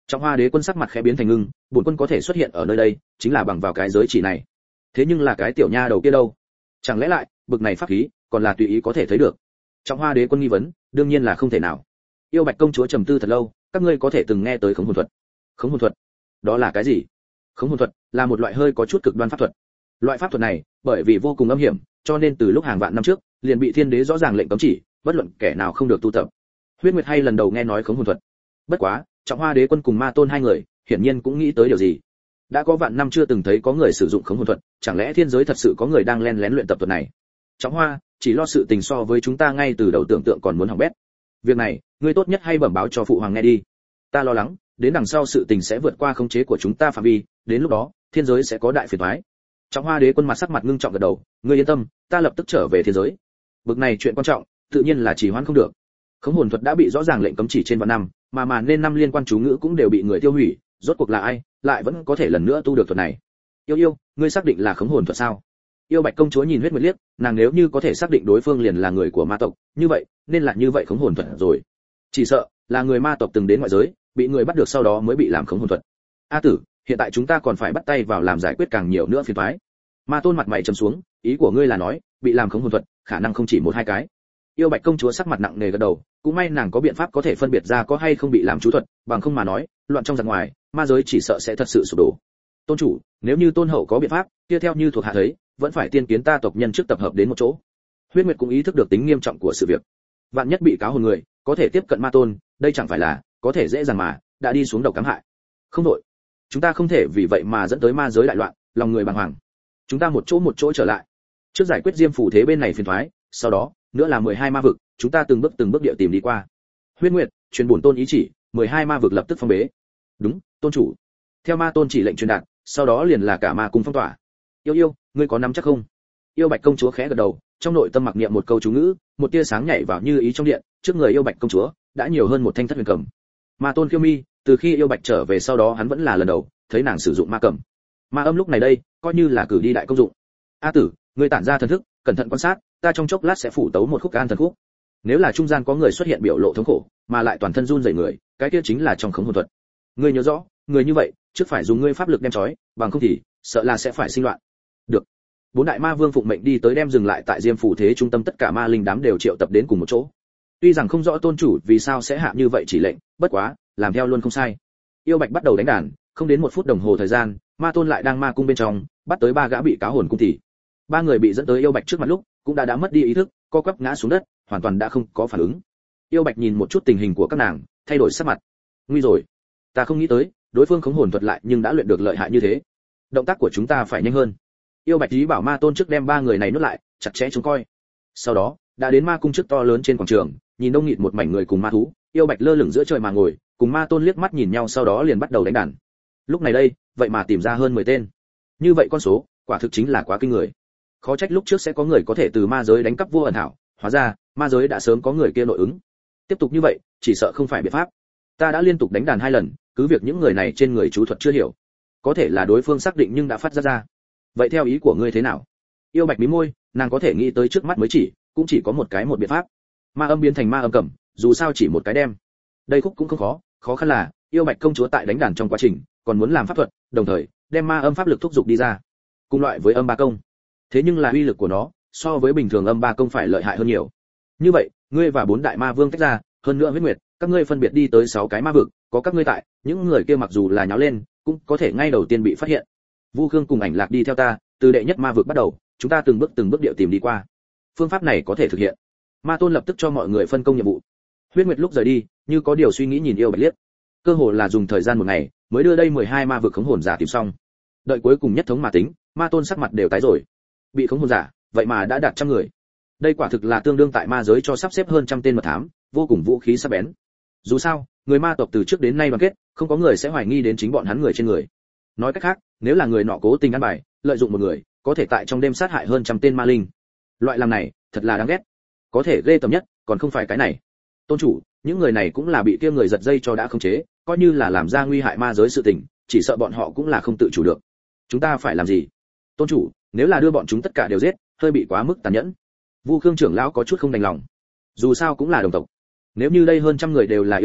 Trọng Hoa Đế quân sắc mặt khẽ biến thành ngưng, bổn quân có thể xuất hiện ở nơi đây, chính là bằng vào cái giới chỉ này. Thế nhưng là cái tiểu nha đầu kia đâu? Chẳng lẽ lại, bực này pháp khí, còn là tùy ý có thể thấy được? Trọng Hoa Đế quân nghi vấn, đương nhiên là không thể nào. Yêu Bạch công chúa trầm tư thật lâu, các ngươi có thể từng nghe tới khống hồn thuật. Khống hồn thuật? Đó là cái gì? Khống hồn thuật là một loại hơi có chút cực đoan pháp thuật. Loại pháp thuật này, bởi vì vô cùng âm hiểm, cho nên từ lúc hàng vạn năm trước, liền bị thiên đế rõ ràng lệnh cấm chỉ, bất luận kẻ nào không được tu tập. Huyết Nguyệt hay lần đầu nghe nói khống hồn thuật. Bất quá, Trọng Hoa Đế quân cùng Ma Tôn hai người, hiển nhiên cũng nghĩ tới điều gì. Đã có vạn năm chưa từng thấy có người sử dụng khống hồn thuật, chẳng lẽ thiên giới thật sự có người đang len lén luyện tập thuật này? Trọng Hoa, chỉ lo sự tình so với chúng ta ngay từ đầu tưởng tượng còn muốn hỏng bét. Việc này, ngươi tốt nhất hay bẩm báo cho phụ hoàng nghe đi. Ta lo lắng, đến đằng sau sự tình sẽ vượt qua khống chế của chúng ta phạm vi, đến lúc đó, thiên giới sẽ có đại phiền toái. Trọng Hoa Đế quân mặt sắc mặt ngưng trọng gật đầu, ngươi yên tâm, ta lập tức trở về thiên giới. Bực này chuyện quan trọng, tự nhiên là trì hoãn không được. Khống hồn thuật đã bị rõ ràng lệnh cấm chỉ trên vạn năm, mà nên năm liên quan chú ngữ cũng đều bị người tiêu hủy, rốt cuộc là ai, lại vẫn có thể lần nữa tu được thuật này. Yêu, ngươi xác định là khống hồn thuật sao? Yêu Bạch công chúa nhìn Huyết Nguyệt liếc, nàng nếu như có thể xác định đối phương liền là người của ma tộc, như vậy, nên là như vậy khống hồn thuật rồi. Chỉ sợ là người ma tộc từng đến ngoại giới, bị người bắt được sau đó mới bị làm khống hồn thuật. A tử, hiện tại chúng ta còn phải bắt tay vào làm giải quyết càng nhiều nữa phiền toái. Ma Tôn mặt mày trầm xuống, ý của ngươi là nói, bị làm khống hồn thuật, khả năng không chỉ một hai cái. Yêu Bạch công chúa sắc mặt nặng nề gật đầu, cũng may nàng có biện pháp có thể phân biệt ra có hay không bị làm chú thuật, bằng không mà nói, loạn trong giặc ngoài, ma giới chỉ sợ sẽ thật sự sụp đổ. Tôn chủ, nếu như Tôn hậu có biện pháp, kia theo như thuộc hạ thấy, vẫn phải tiên kiến ta tộc nhân trước tập hợp đến một chỗ. Huyết Nguyệt cũng ý thức được tính nghiêm trọng của sự việc. Vạn nhất bị cáo hồn người, có thể tiếp cận ma tôn, đây chẳng phải là có thể dễ dàng mà đã đi xuống độc cám hại. Không đổi, chúng ta không thể vì vậy mà dẫn tới ma giới đại loạn, lòng người bàng hoàng. Chúng ta một chỗ trở lại, trước giải quyết Diêm phủ thế bên này phiền toái, sau đó nữa là 12 ma vực, chúng ta từng bước địa tìm đi qua. Huyết Nguyệt, truyền bổn tôn ý chỉ, 12 ma vực lập tức phong bế. Đúng, tôn chủ. Theo ma tôn chỉ lệnh truyền đạt, sau đó liền là cả ma cung phong tỏa. Yêu, ngươi có nắm chắc không? Yêu Bạch công chúa khẽ gật đầu, trong nội tâm mặc niệm một câu chú ngữ, một tia sáng nhảy vào như ý trong điện, trước người Yêu Bạch công chúa đã nhiều hơn một thanh thất huyền cầm. Ma tôn Kiêu Mi, từ khi Yêu Bạch trở về sau đó hắn vẫn là lần đầu thấy nàng sử dụng ma cầm. Ma âm lúc này đây, coi như là cử đi đại công dụng. A tử, ngươi tản ra thần thức, cẩn thận quan sát, ta trong chốc lát sẽ phủ tấu một khúc an thần khúc. Nếu là trung gian có người xuất hiện biểu lộ thống khổ, mà lại toàn thân run rẩy người, cái kia chính là trong khống hồn thuật. Ngươi nhớ rõ, người như vậy, trước phải dùng ngươi pháp lực đem trói, bằng không thì sợ là sẽ phải sinh loạn. Được. Bốn đại ma vương phụng mệnh đi tới đem dừng lại tại Diêm phủ thế trung tâm, tất cả ma linh đám đều triệu tập đến cùng một chỗ. Tuy rằng không rõ tôn chủ vì sao sẽ hạ như vậy chỉ lệnh, bất quá, làm theo luôn không sai. Yêu Bạch bắt đầu đánh đàn, không đến 1 phút đồng hồ thời gian, ma tôn lại đang ma cung bên trong, bắt tới 3 gã bị cáo hồn cung tỷ. 3 người bị dẫn tới Yêu Bạch trước mặt lúc, cũng đã mất đi ý thức, co quắp ngã xuống đất, hoàn toàn đã không có phản ứng. Yêu Bạch nhìn một chút tình hình của các nàng, thay đổi sắc mặt. Nguy rồi, ta không nghĩ tới, đối phương khống hồn thuật lại nhưng đã luyện được lợi hại như thế. Động tác của chúng ta phải nhanh hơn. Yêu Bạch ý bảo ma tôn trước đem 3 người này nuốt lại, chặt chẽ trông coi. Sau đó, đã đến ma cung trước to lớn trên quảng trường, nhìn đông nghịt một mảnh người cùng ma thú, Yêu Bạch lơ lửng giữa trời mà ngồi, cùng ma tôn liếc mắt nhìn nhau, sau đó liền bắt đầu đánh đàn. Lúc này đây, vậy mà tìm ra hơn 10 tên. Như vậy con số, quả thực chính là quá kinh người. Khó trách lúc trước sẽ có người có thể từ ma giới đánh cắp vô ẩn thảo, hóa ra, ma giới đã sớm có người kia nội ứng. Tiếp tục như vậy, chỉ sợ không phải biện pháp. Ta đã liên tục đánh đàn 2 lần, cứ việc những người này trên người chú thuật chưa hiểu, có thể là đối phương xác định nhưng đã phát ra. Vậy theo ý của ngươi thế nào? Yêu Bạch mím môi, nàng có thể nghĩ tới trước mắt mới cũng chỉ có một biện pháp. Ma âm biến thành ma âm cầm, dù sao chỉ một cái đem. Đây khúc cũng không khó khăn là Yêu Bạch công chúa tại đánh đàn trong quá trình, còn muốn làm pháp thuật, đồng thời đem ma âm pháp lực thúc dục đi ra. Cùng loại với âm ba công. Thế nhưng là uy lực của nó, so với bình thường âm ba công phải lợi hại hơn nhiều. Như vậy, ngươi và 4 đại ma vương tách ra, hơn nữa Huyết Nguyệt, các ngươi phân biệt đi tới 6 cái ma vực, có các ngươi tại, những người kia mặc dù là nháo lên, cũng có thể ngay đầu tiên bị phát hiện. Vu Khương cùng Ảnh Lạc đi theo ta, từ đệ nhất ma vực bắt đầu, chúng ta từng bước điệu tìm đi qua. Phương pháp này có thể thực hiện. Ma tôn lập tức cho mọi người phân công nhiệm vụ. Huyết Nguyệt lúc rời đi, như có điều suy nghĩ nhìn Yêu Bạch liếc. Cơ hồ là dùng thời gian 1 ngày, mới đưa đây 12 ma vực khống hồn giả tìm xong. Đợi cuối cùng nhất thống mà tính, ma tôn sắc mặt đều tái rồi. Bị khống hồn giả, vậy mà đã đạt 100 người. Đây quả thực là tương đương tại ma giới cho sắp xếp hơn 100 tên mật thám, vô cùng vũ khí sắc bén. Dù sao, người ma tộc từ trước đến nay đoàn kết, không có người sẽ hoài nghi đến chính bọn hắn người trên người. Nói cách khác, nếu là người nọ cố tình ăn bài, lợi dụng một người, có thể tại trong đêm sát hại hơn 100 tên ma linh. Loại làm này, thật là đáng ghét. Có thể ghê tởm nhất, còn không phải cái này. Tôn chủ, những người này cũng là bị kia người giật dây cho đã khống chế, coi như là làm ra nguy hại ma giới sự tình, chỉ sợ bọn họ cũng là không tự chủ được. Chúng ta phải làm gì? Tôn chủ, nếu là đưa bọn chúng tất cả đều giết, hơi bị quá mức tàn nhẫn. Vu Khương trưởng lão có chút không đành lòng. Dù sao cũng là đồng tộc. Nếu như đây hơn 100 người đều là yêu tộc,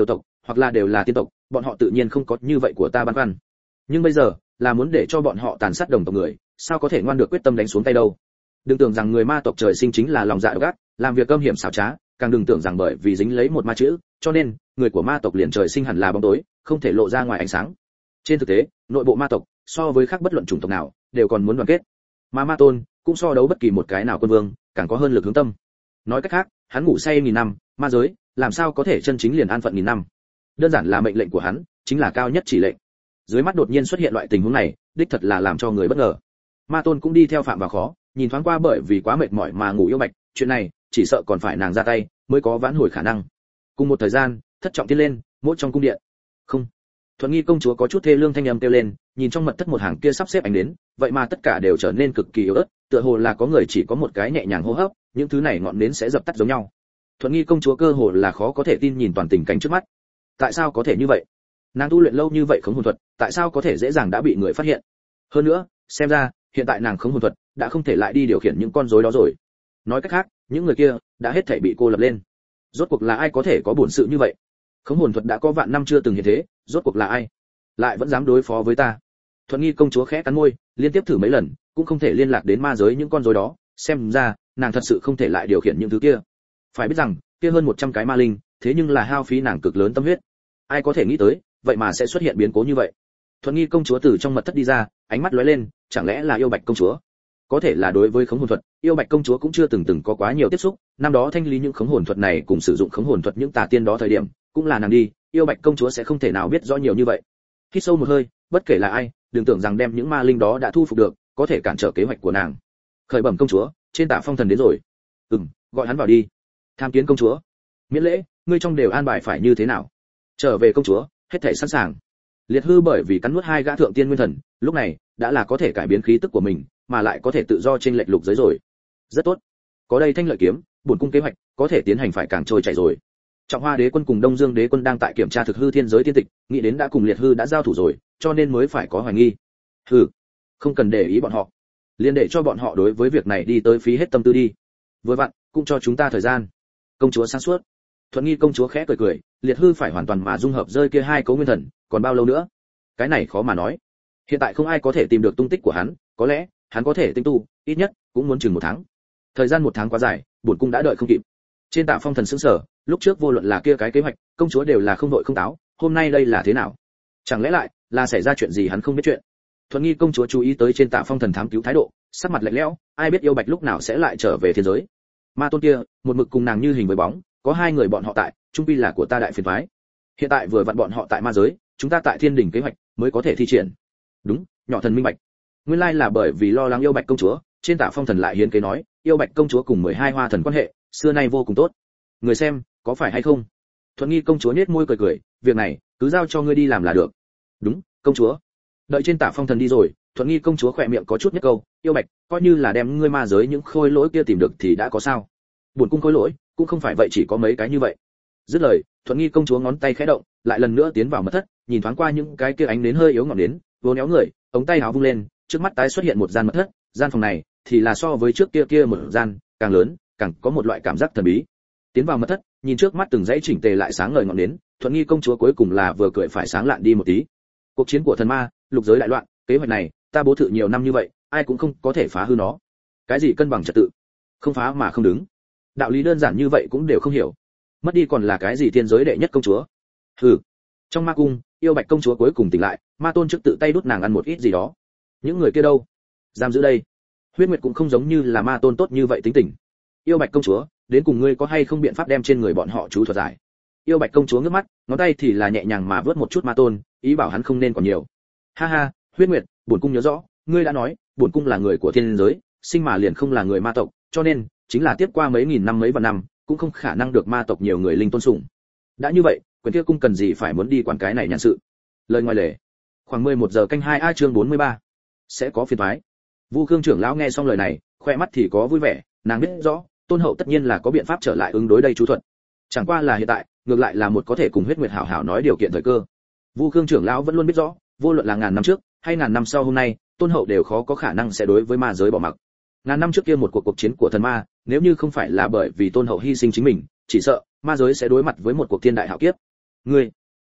hoặc là đều là tiên tộc, bọn họ tự nhiên không có như vậy của ta băn khoăn. Nhưng bây giờ là muốn để cho bọn họ tàn sát đồng tộc người, sao có thể ngoan được quyết tâm đánh xuống tay đâu. Đừng tưởng rằng người ma tộc trời sinh chính là lòng dạ độc ác, làm việc cơm hiểm xảo trá, càng đừng tưởng rằng bởi vì dính lấy một ma chữ, cho nên người của ma tộc liền trời sinh hẳn là bóng tối, không thể lộ ra ngoài ánh sáng. Trên thực tế, nội bộ ma tộc so với khác bất luận chủng tộc nào đều còn muốn đoàn kết, mà ma tôn cũng so đấu bất kỳ một cái nào quân vương càng có hơn lực hướng tâm. Nói cách khác, hắn ngủ say 1000 năm, ma giới làm sao có thể chân chính liền an phận 1000 năm. Đơn giản là mệnh lệnh của hắn chính là cao nhất chỉ lệnh. Dưới mắt đột nhiên xuất hiện loại tình huống này, đích thật là làm cho người bất ngờ. Ma tôn cũng đi theo phạm vào khó, nhìn thoáng qua bởi vì quá mệt mỏi mà ngủ Yêu Bạch, chuyện này chỉ sợ còn phải nàng ra tay mới có vãn hồi khả năng. Cùng một thời gian, thất trọng tiên lên, mỗi trong cung điện. Không. Thuận Nghi công chúa có chút thê lương thanh âm kêu lên, nhìn trong mật thất một hàng kia sắp xếp ánh đến, vậy mà tất cả đều trở nên cực kỳ yếu ớt, tựa hồ là có người chỉ có một cái nhẹ nhàng hô hấp, những thứ này ngọn nến sẽ dập tắt giống nhau. Thuận Nghi công chúa cơ hồ là khó có thể tin nhìn toàn tình cảnh trước mắt. Tại sao có thể như vậy? Nàng tu luyện lâu như vậy khống hồn thuật, tại sao có thể dễ dàng đã bị người phát hiện? Hơn nữa, xem ra, hiện tại nàng khống hồn thuật đã không thể lại đi điều khiển những con rối đó rồi. Nói cách khác, những người kia đã hết thảy bị cô lập lên. Rốt cuộc là ai có thể có bổn sự như vậy? Khống hồn thuật đã có vạn năm chưa từng hiện thế, rốt cuộc là ai? Lại vẫn dám đối phó với ta? Thuận Nghi công chúa khẽ cắn môi, liên tiếp thử mấy lần, cũng không thể liên lạc đến ma giới những con rối đó, xem ra, nàng thật sự không thể lại điều khiển những thứ kia. Phải biết rằng, kia hơn 100 cái ma linh, thế nhưng là hao phí nàng cực lớn tâm huyết. Ai có thể nghĩ tới, vậy mà sẽ xuất hiện biến cố như vậy. Thuận Nghi công chúa từ trong mật thất đi ra, ánh mắt lóe lên, chẳng lẽ là Yêu Bạch công chúa? Có thể là đối với khống hồn thuật, Yêu Bạch công chúa cũng chưa từng có quá nhiều tiếp xúc, năm đó thanh lý những khống hồn thuật này cùng sử dụng khống hồn thuật những tà tiên đó thời điểm, cũng là nàng đi, Yêu Bạch công chúa sẽ không thể nào biết rõ nhiều như vậy. Hít sâu một hơi, bất kể là ai, đừng tưởng rằng đem những ma linh đó đã thu phục được, có thể cản trở kế hoạch của nàng. Khởi bẩm công chúa, trên Tạ Phong thần đến rồi. Gọi hắn vào đi. Tham kiến công chúa. Miễn lễ, ngươi trong đều an bài phải như thế nào? Trở về công chúa, hết thảy sẵn sàng. Liệt hư bởi vì cắn nuốt 2 gã thượng tiên nguyên thần, lúc này đã là có thể cải biến khí tức của mình, mà lại có thể tự do trên lệch lục giới rồi. Rất tốt. Có đây thanh lợi kiếm, bổn cung kế hoạch có thể tiến hành phải càng trôi chảy rồi. Trọng Hoa Đế quân cùng Đông Dương Đế quân đang tại kiểm tra thực hư thiên giới tiên tịch, nghĩ đến đã cùng Liệt hư đã giao thủ rồi, cho nên mới phải có hoài nghi. Hừ, không cần để ý bọn họ, liền để cho bọn họ đối với việc này đi tới phí hết tâm tư đi. Vừa vặn, cũng cho chúng ta thời gian. Công chúa sáng suốt. Thuận Nghi công chúa khẽ cười cười, Liệt hư phải hoàn toàn mà dung hợp rơi kia 2 cấu nguyên thần, còn bao lâu nữa? Cái này khó mà nói. Hiện tại không ai có thể tìm được tung tích của hắn, có lẽ hắn có thể tinh tu, ít nhất cũng muốn chừng 1 tháng. Thời gian 1 tháng quá dài, bổn cung đã đợi không kịp. Trên Tạ Phong thần sững sờ, lúc trước vô luận là kia cái kế hoạch, công chúa đều là không đội không táo, hôm nay đây là thế nào? Chẳng lẽ lại là xảy ra chuyện gì hắn không biết chuyện? Thuận Nghi công chúa chú ý tới trên Tạ Phong thần thám cứu thái độ, sắc mặt lạnh lẽo, ai biết Yêu Bạch lúc nào sẽ lại trở về thiên giới. Ma tôn kia, một mực cùng nàng như hình với bóng, có 2 người bọn họ tại, trung quy là của ta đại phiền toái. Hiện tại vừa vặn bọn họ tại ma giới, chúng ta tại thiên đỉnh kế hoạch mới có thể thi triển. Đúng, nhỏ thần minh bạch. Nguyên lai là bởi vì lo lắng Yêu Bạch công chúa, trên Tạ Phong thần lại hiến kế nói, Yêu Bạch công chúa cùng 12 hoa thần quan hệ, xưa nay vô cùng tốt. Người xem, có phải hay không? Thuận Nghi công chúa nhếch môi cười cười, việc này cứ giao cho ngươi đi làm là được. Đúng, công chúa. Đợi trên Tạ Phong thần đi rồi, Thuận Nghi công chúa khỏe miệng có chút nhất câu, Yêu Bạch, coi như là đem ngươi ma giới những khôi lỗi kia tìm được thì đã có sao? Buồn cung khôi lỗi, cũng không phải vậy chỉ có mấy cái như vậy. Dứt lời, Thuận Nghi công chúa ngón tay khẽ động, lại lần nữa tiến vào mật thất, nhìn thoáng qua những cái kia ánh nến hơi yếu ngọn nến, vô néo người, ống tay áo vung lên, trước mắt tái xuất hiện một gian mật thất, gian phòng này thì là so với trước kia một gian, càng lớn, càng có một loại cảm giác thần bí. Tiến vào mật thất, nhìn trước mắt từng dãy chỉnh tề lại sáng ngời ngọn nến, Thuận Nghi công chúa cuối cùng là vừa cười phải sáng lạn đi một tí. Cuộc chiến của thần ma, lục giới đại loạn, kế hoạch này, ta bố thự nhiều năm như vậy, ai cũng không có thể phá hư nó. Cái gì cân bằng trật tự? Không phá mà không đứng. Đạo lý đơn giản như vậy cũng đều không hiểu. Mất đi còn là cái gì thiên giới đệ nhất công chúa? Hừ. Trong ma cung, Yêu Bạch công chúa cuối cùng tỉnh lại, ma tôn trước tự tay đút nàng ăn một ít gì đó. Những người kia đâu? Giam giữ đây. Huyết Nguyệt cũng không giống như là ma tôn tốt như vậy tính tình. Yêu Bạch công chúa, đến cùng ngươi có hay không biện pháp đem trên người bọn họ chú thuật giải? Yêu Bạch công chúa ngước mắt, ngón tay thì là nhẹ nhàng mà vớt một chút ma tôn, ý bảo hắn không nên còn nhiều. Ha ha, Huyết Nguyệt, bổn cung nhớ rõ, ngươi đã nói, bổn cung là người của thiên giới, sinh mà liền không là người ma tộc, cho nên chính là tiếp qua mấy nghìn năm mấy vạn năm, cũng không khả năng được ma tộc nhiều người linh tôn sủng. Đã như vậy, quyền kia cung cần gì phải muốn đi quản cái này nhàn sự? Lời ngoài lề. Khoảng 11 giờ canh 2 a chương 43. Sẽ có phiền toái. Vu Khương trưởng lão nghe xong lời này, khoe mắt thì có vui vẻ, nàng biết rõ, Tôn hậu tất nhiên là có biện pháp trở lại ứng đối đây chú thuật. Chẳng qua là hiện tại, ngược lại là một có thể cùng Huyết Nguyệt hảo hảo nói điều kiện thời cơ. Vu Khương trưởng lão vẫn luôn biết rõ, vô luận là ngàn năm trước hay ngàn năm sau hôm nay, Tôn hậu đều khó có khả năng sẽ đối với ma giới bỏ mặc. Ngàn năm trước kia một cuộc chiến của thần ma, nếu như không phải là bởi vì Tôn hậu hy sinh chính mình, chỉ sợ ma giới sẽ đối mặt với một cuộc thiên đại hạo kiếp. Ngươi,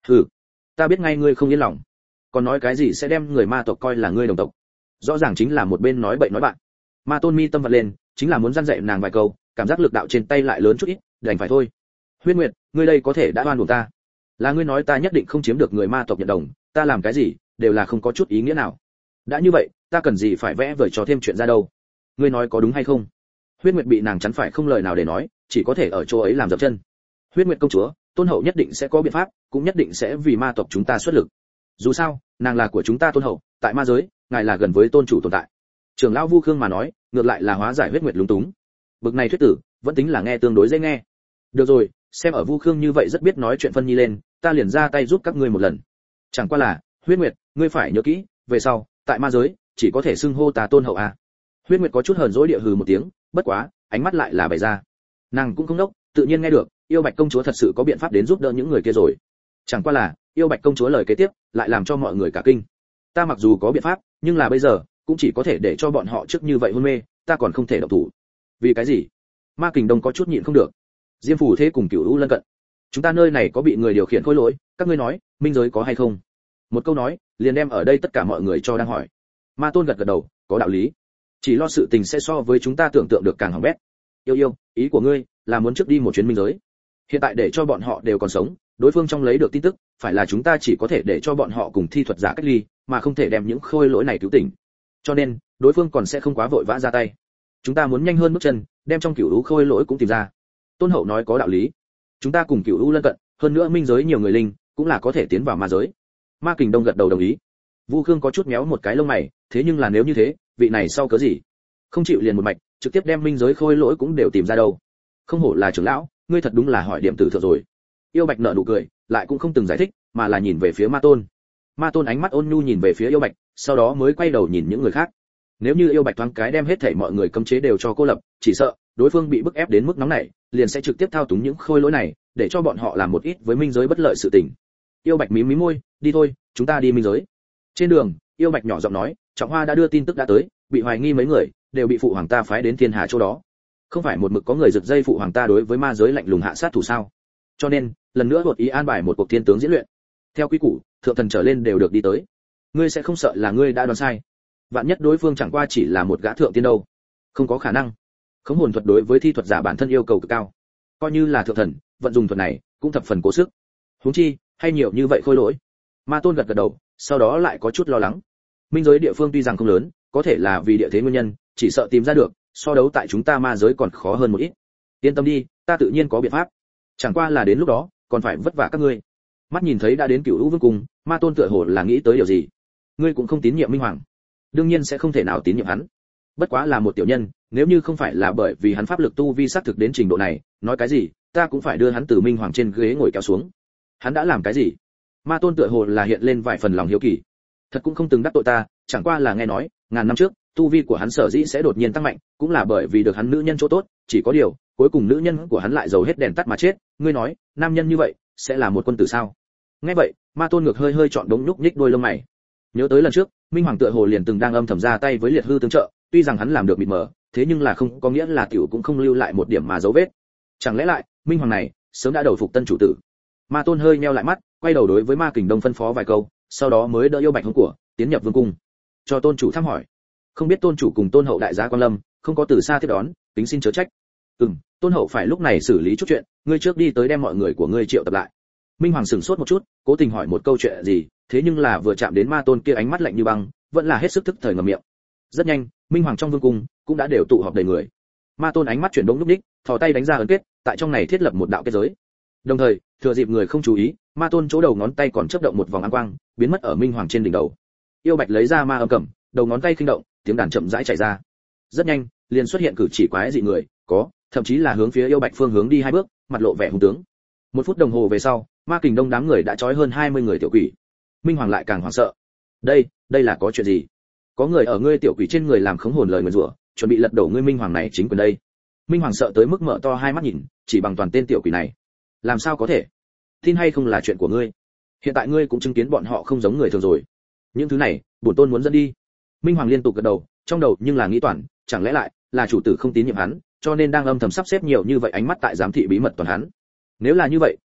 Hừ, ta biết ngay ngươi không yên lòng, còn nói cái gì sẽ đem người ma tộc coi là ngươi đồng tộc, rõ ràng chính là một bên nói bậy nói bạn. Ma Tôn mi tâm vật lên, chính là muốn răn dạy nàng vài câu, cảm giác lực đạo trên tay lại lớn chút ít, đành phải thôi. Huyết Nguyệt, ngươi đây có thể đã oan uổng ta. Là ngươi nói ta nhất định không chiếm được người ma tộc nhận đồng, ta làm cái gì đều là không có chút ý nghĩa nào. Đã như vậy, ta cần gì phải vẽ vời cho thêm chuyện ra đâu? Ngươi nói có đúng hay không? Huyết Nguyệt bị nàng chắn phải không lời nào để nói, chỉ có thể ở chỗ ấy làm dập chân. Huyết Nguyệt công chúa, Tôn hậu nhất định sẽ có biện pháp, cũng nhất định sẽ vì ma tộc chúng ta xuất lực. Dù sao, nàng là của chúng ta Tôn hậu, tại ma giới, ngài là gần với tôn chủ tồn tại. Trưởng lão Vu Khương mà nói, ngược lại là hóa giải Huyết Nguyệt lúng túng. Bực này thuyết tử, vẫn tính là nghe tương đối dễ nghe. Được rồi, xem ở Vu Khương như vậy rất biết nói chuyện phân nhi lên, ta liền ra tay giúp các ngươi một lần. Chẳng qua là, Huyết Nguyệt, ngươi phải nhớ kỹ, về sau, tại ma giới, chỉ có thể xưng hô ta Tôn hậu à. Huyết Nguyệt có chút hờn dỗi địa hừ một tiếng, bất quá, ánh mắt lại là bày ra. Nàng cũng không đốc, tự nhiên nghe được, yêu Bạch công chúa thật sự có biện pháp đến giúp đỡ những người kia rồi. Chẳng qua là, yêu Bạch công chúa lời kế tiếp, lại làm cho mọi người cả kinh. Ta mặc dù có biện pháp, nhưng là bây giờ, cũng chỉ có thể để cho bọn họ trước như vậy hôn mê, ta còn không thể động thủ. Vì cái gì? Ma Kình Đông có chút nhịn không được. Diêm phủ thế cùng Cửu U lân cận. Chúng ta nơi này có bị người điều khiển khối lỗi, các ngươi nói, minh giới có hay không? Một câu nói, liền đem ở đây tất cả mọi người cho đang hỏi. Ma Tôn gật gật đầu, có đạo lý. Chỉ lo sự tình sẽ so với chúng ta tưởng tượng được càng hỏng bét. Yêu, ý của ngươi là muốn trước đi một chuyến minh giới. Hiện tại để cho bọn họ đều còn sống, đối phương trong lấy được tin tức, phải là chúng ta chỉ có thể để cho bọn họ cùng thi thuật giả cách ly, mà không thể đem những khôi lỗi này cứu tỉnh. Cho nên, đối phương còn sẽ không quá vội vã ra tay. Chúng ta muốn nhanh hơn bước chân, đem trong Cửu U khôi lỗi cũng tìm ra. Tôn hậu nói có đạo lý. Chúng ta cùng Cửu U lân cận, hơn nữa minh giới nhiều người linh, cũng là có thể tiến vào ma giới. Ma Kình Đông gật đầu đồng ý. Vu Khương có chút méo một cái lông mày, thế nhưng là nếu như thế, vị này sau cớ gì? Không chịu liền một mạch, trực tiếp đem minh giới khôi lỗi cũng đều tìm ra đâu. Không hổ là trưởng lão, ngươi thật đúng là hỏi điểm tử thượng rồi. Yêu Bạch nở nụ cười, lại cũng không từng giải thích, mà là nhìn về phía Ma Tôn. Ma Tôn ánh mắt ôn nhu nhìn về phía Yêu Bạch, sau đó mới quay đầu nhìn những người khác. Nếu như Yêu Bạch thoáng cái đem hết thảy mọi người cấm chế đều cho cô lập, chỉ sợ đối phương bị bức ép đến mức nóng này, liền sẽ trực tiếp thao túng những khôi lỗi này, để cho bọn họ làm một ít với minh giới bất lợi sự tình. Yêu Bạch mím mím môi, đi thôi, chúng ta đi minh giới. Trên đường, Yêu Bạch nhỏ giọng nói, Trọng Hoa đã đưa tin tức đã tới, bị hoài nghi mấy người đều bị phụ hoàng ta phái đến Thiên Hà chỗ đó. Không phải một mực có người giật dây phụ hoàng ta đối với ma giới lạnh lùng hạ sát thủ sao? Cho nên, lần nữa đột ý an bài một cuộc thiên tướng diễn luyện. Theo quy củ, thượng thần trở lên đều được đi tới. Ngươi sẽ không sợ là ngươi đã đoán sai? Vạn nhất đối phương chẳng qua chỉ là một gã thượng tiên đâu? Không có khả năng. Khống hồn thuật đối với thi thuật giả bản thân yêu cầu cực cao. Coi như là thượng thần, vận dùng thuật này cũng thập phần cố sức. Huống chi, hay nhiều như vậy khôi lỗi. Ma Tôn gật gật đầu, sau đó lại có chút lo lắng. Minh giới địa phương tuy rằng không lớn, có thể là vì địa thế nguyên nhân, chỉ sợ tìm ra được, so đấu tại chúng ta ma giới còn khó hơn một ít. Yên tâm đi, ta tự nhiên có biện pháp. Chẳng qua là đến lúc đó, còn phải vất vả các ngươi. Mắt nhìn thấy đã đến Cửu U vương cung, Ma Tôn tựa hồ là nghĩ tới điều gì. Ngươi cũng không tín nhiệm Minh Hoàng. Đương nhiên sẽ không thể nào tín nhiệm hắn. Bất quá là một tiểu nhân, nếu như không phải là bởi vì hắn pháp lực tu vi xác thực đến trình độ này, nói cái gì, ta cũng phải đưa hắn từ Minh Hoàng trên ghế ngồi kéo xuống. Hắn đã làm cái gì? Ma Tôn tựa hồ là hiện lên vài phần lòng hiếu kỳ. Thật cũng không từng đắc tội ta, chẳng qua là nghe nói, ngàn năm trước, tu vi của hắn sở dĩ sẽ đột nhiên tăng mạnh, cũng là bởi vì được hắn nữ nhân chỗ tốt, chỉ có điều, cuối cùng nữ nhân của hắn lại dầu hết đèn tắt mà chết, ngươi nói, nam nhân như vậy, sẽ là một quân tử sao? Nghe vậy, Ma Tôn ngược hơi hơi chọn đống nhúc nhích đôi lông mày. Nhớ tới lần trước, Minh Hoàng tựa hồ liền từng đang âm thầm ra tay với Liệt Hư tương trợ, tuy rằng hắn làm được mịt mờ, thế nhưng là không có nghĩa là tiểu cũng không lưu lại một điểm mà dấu vết. Chẳng lẽ lại, Minh Hoàng này sớm đã đầu phục tân chủ tử? Ma Tôn hơi nheo lại mắt, quay đầu đối với Ma Kình Đông phân phó vài câu, sau đó mới đỡ yêu Bạch hống của, tiến nhập vương cung. Cho tôn chủ thăm hỏi. Không biết tôn chủ cùng tôn hậu đại gia quan lâm, không có từ xa tiếp đón, kính xin chớ trách. Tôn hậu phải lúc này xử lý chút chuyện, ngươi trước đi tới đem mọi người của ngươi triệu tập lại. Minh Hoàng sửng sốt một chút, cố tình hỏi một câu chuyện gì, thế nhưng là vừa chạm đến Ma Tôn kia ánh mắt lạnh như băng, vẫn là hết sức thức thời ngậm miệng. Rất nhanh, Minh Hoàng trong vương cung cũng đã đều tụ họp đầy người. Ma Tôn ánh mắt chuyển động lúc đích, thò tay đánh ra ấn kết, tại trong này thiết lập một đạo kết giới. Đồng thời, thừa dịp người không chú ý, Ma Tôn chỗ đầu ngón tay còn chớp động một vòng ánh quang, biến mất ở Minh Hoàng trên đỉnh đầu. Yêu Bạch lấy ra ma âm cầm, đầu ngón tay khinh động, tiếng đàn chậm rãi chảy ra. Rất nhanh, liền xuất hiện cử chỉ quái dị người, có, thậm chí là hướng phía Yêu Bạch phương hướng đi hai bước, mặt lộ vẻ hung tướng. Một phút đồng hồ về sau, Ma Kình Đông đám người đã trói hơn 20 người tiểu quỷ. Minh Hoàng lại càng hoảng sợ. Đây là có chuyện gì? Có người ở ngươi tiểu quỷ trên người làm khống hồn lời nguyền rủa, chuẩn bị lật đổ ngươi Minh Hoàng này chính quyền đây. Minh Hoàng sợ tới mức mở to hai mắt nhìn, chỉ bằng toàn tên tiểu quỷ này, làm sao có thể? Tin hay không là chuyện của ngươi. Hiện tại ngươi cũng chứng kiến bọn họ không giống người thường rồi. Những thứ này, bổn tôn muốn dẫn đi. Minh Hoàng liên tục gật đầu, trong đầu nhưng là nghĩ toàn, chẳng lẽ lại là chủ tử không tín nhiệm hắn, cho nên đang âm thầm sắp xếp nhiều như vậy ánh mắt tại giám thị bí mật toàn hắn. Nếu là như vậy,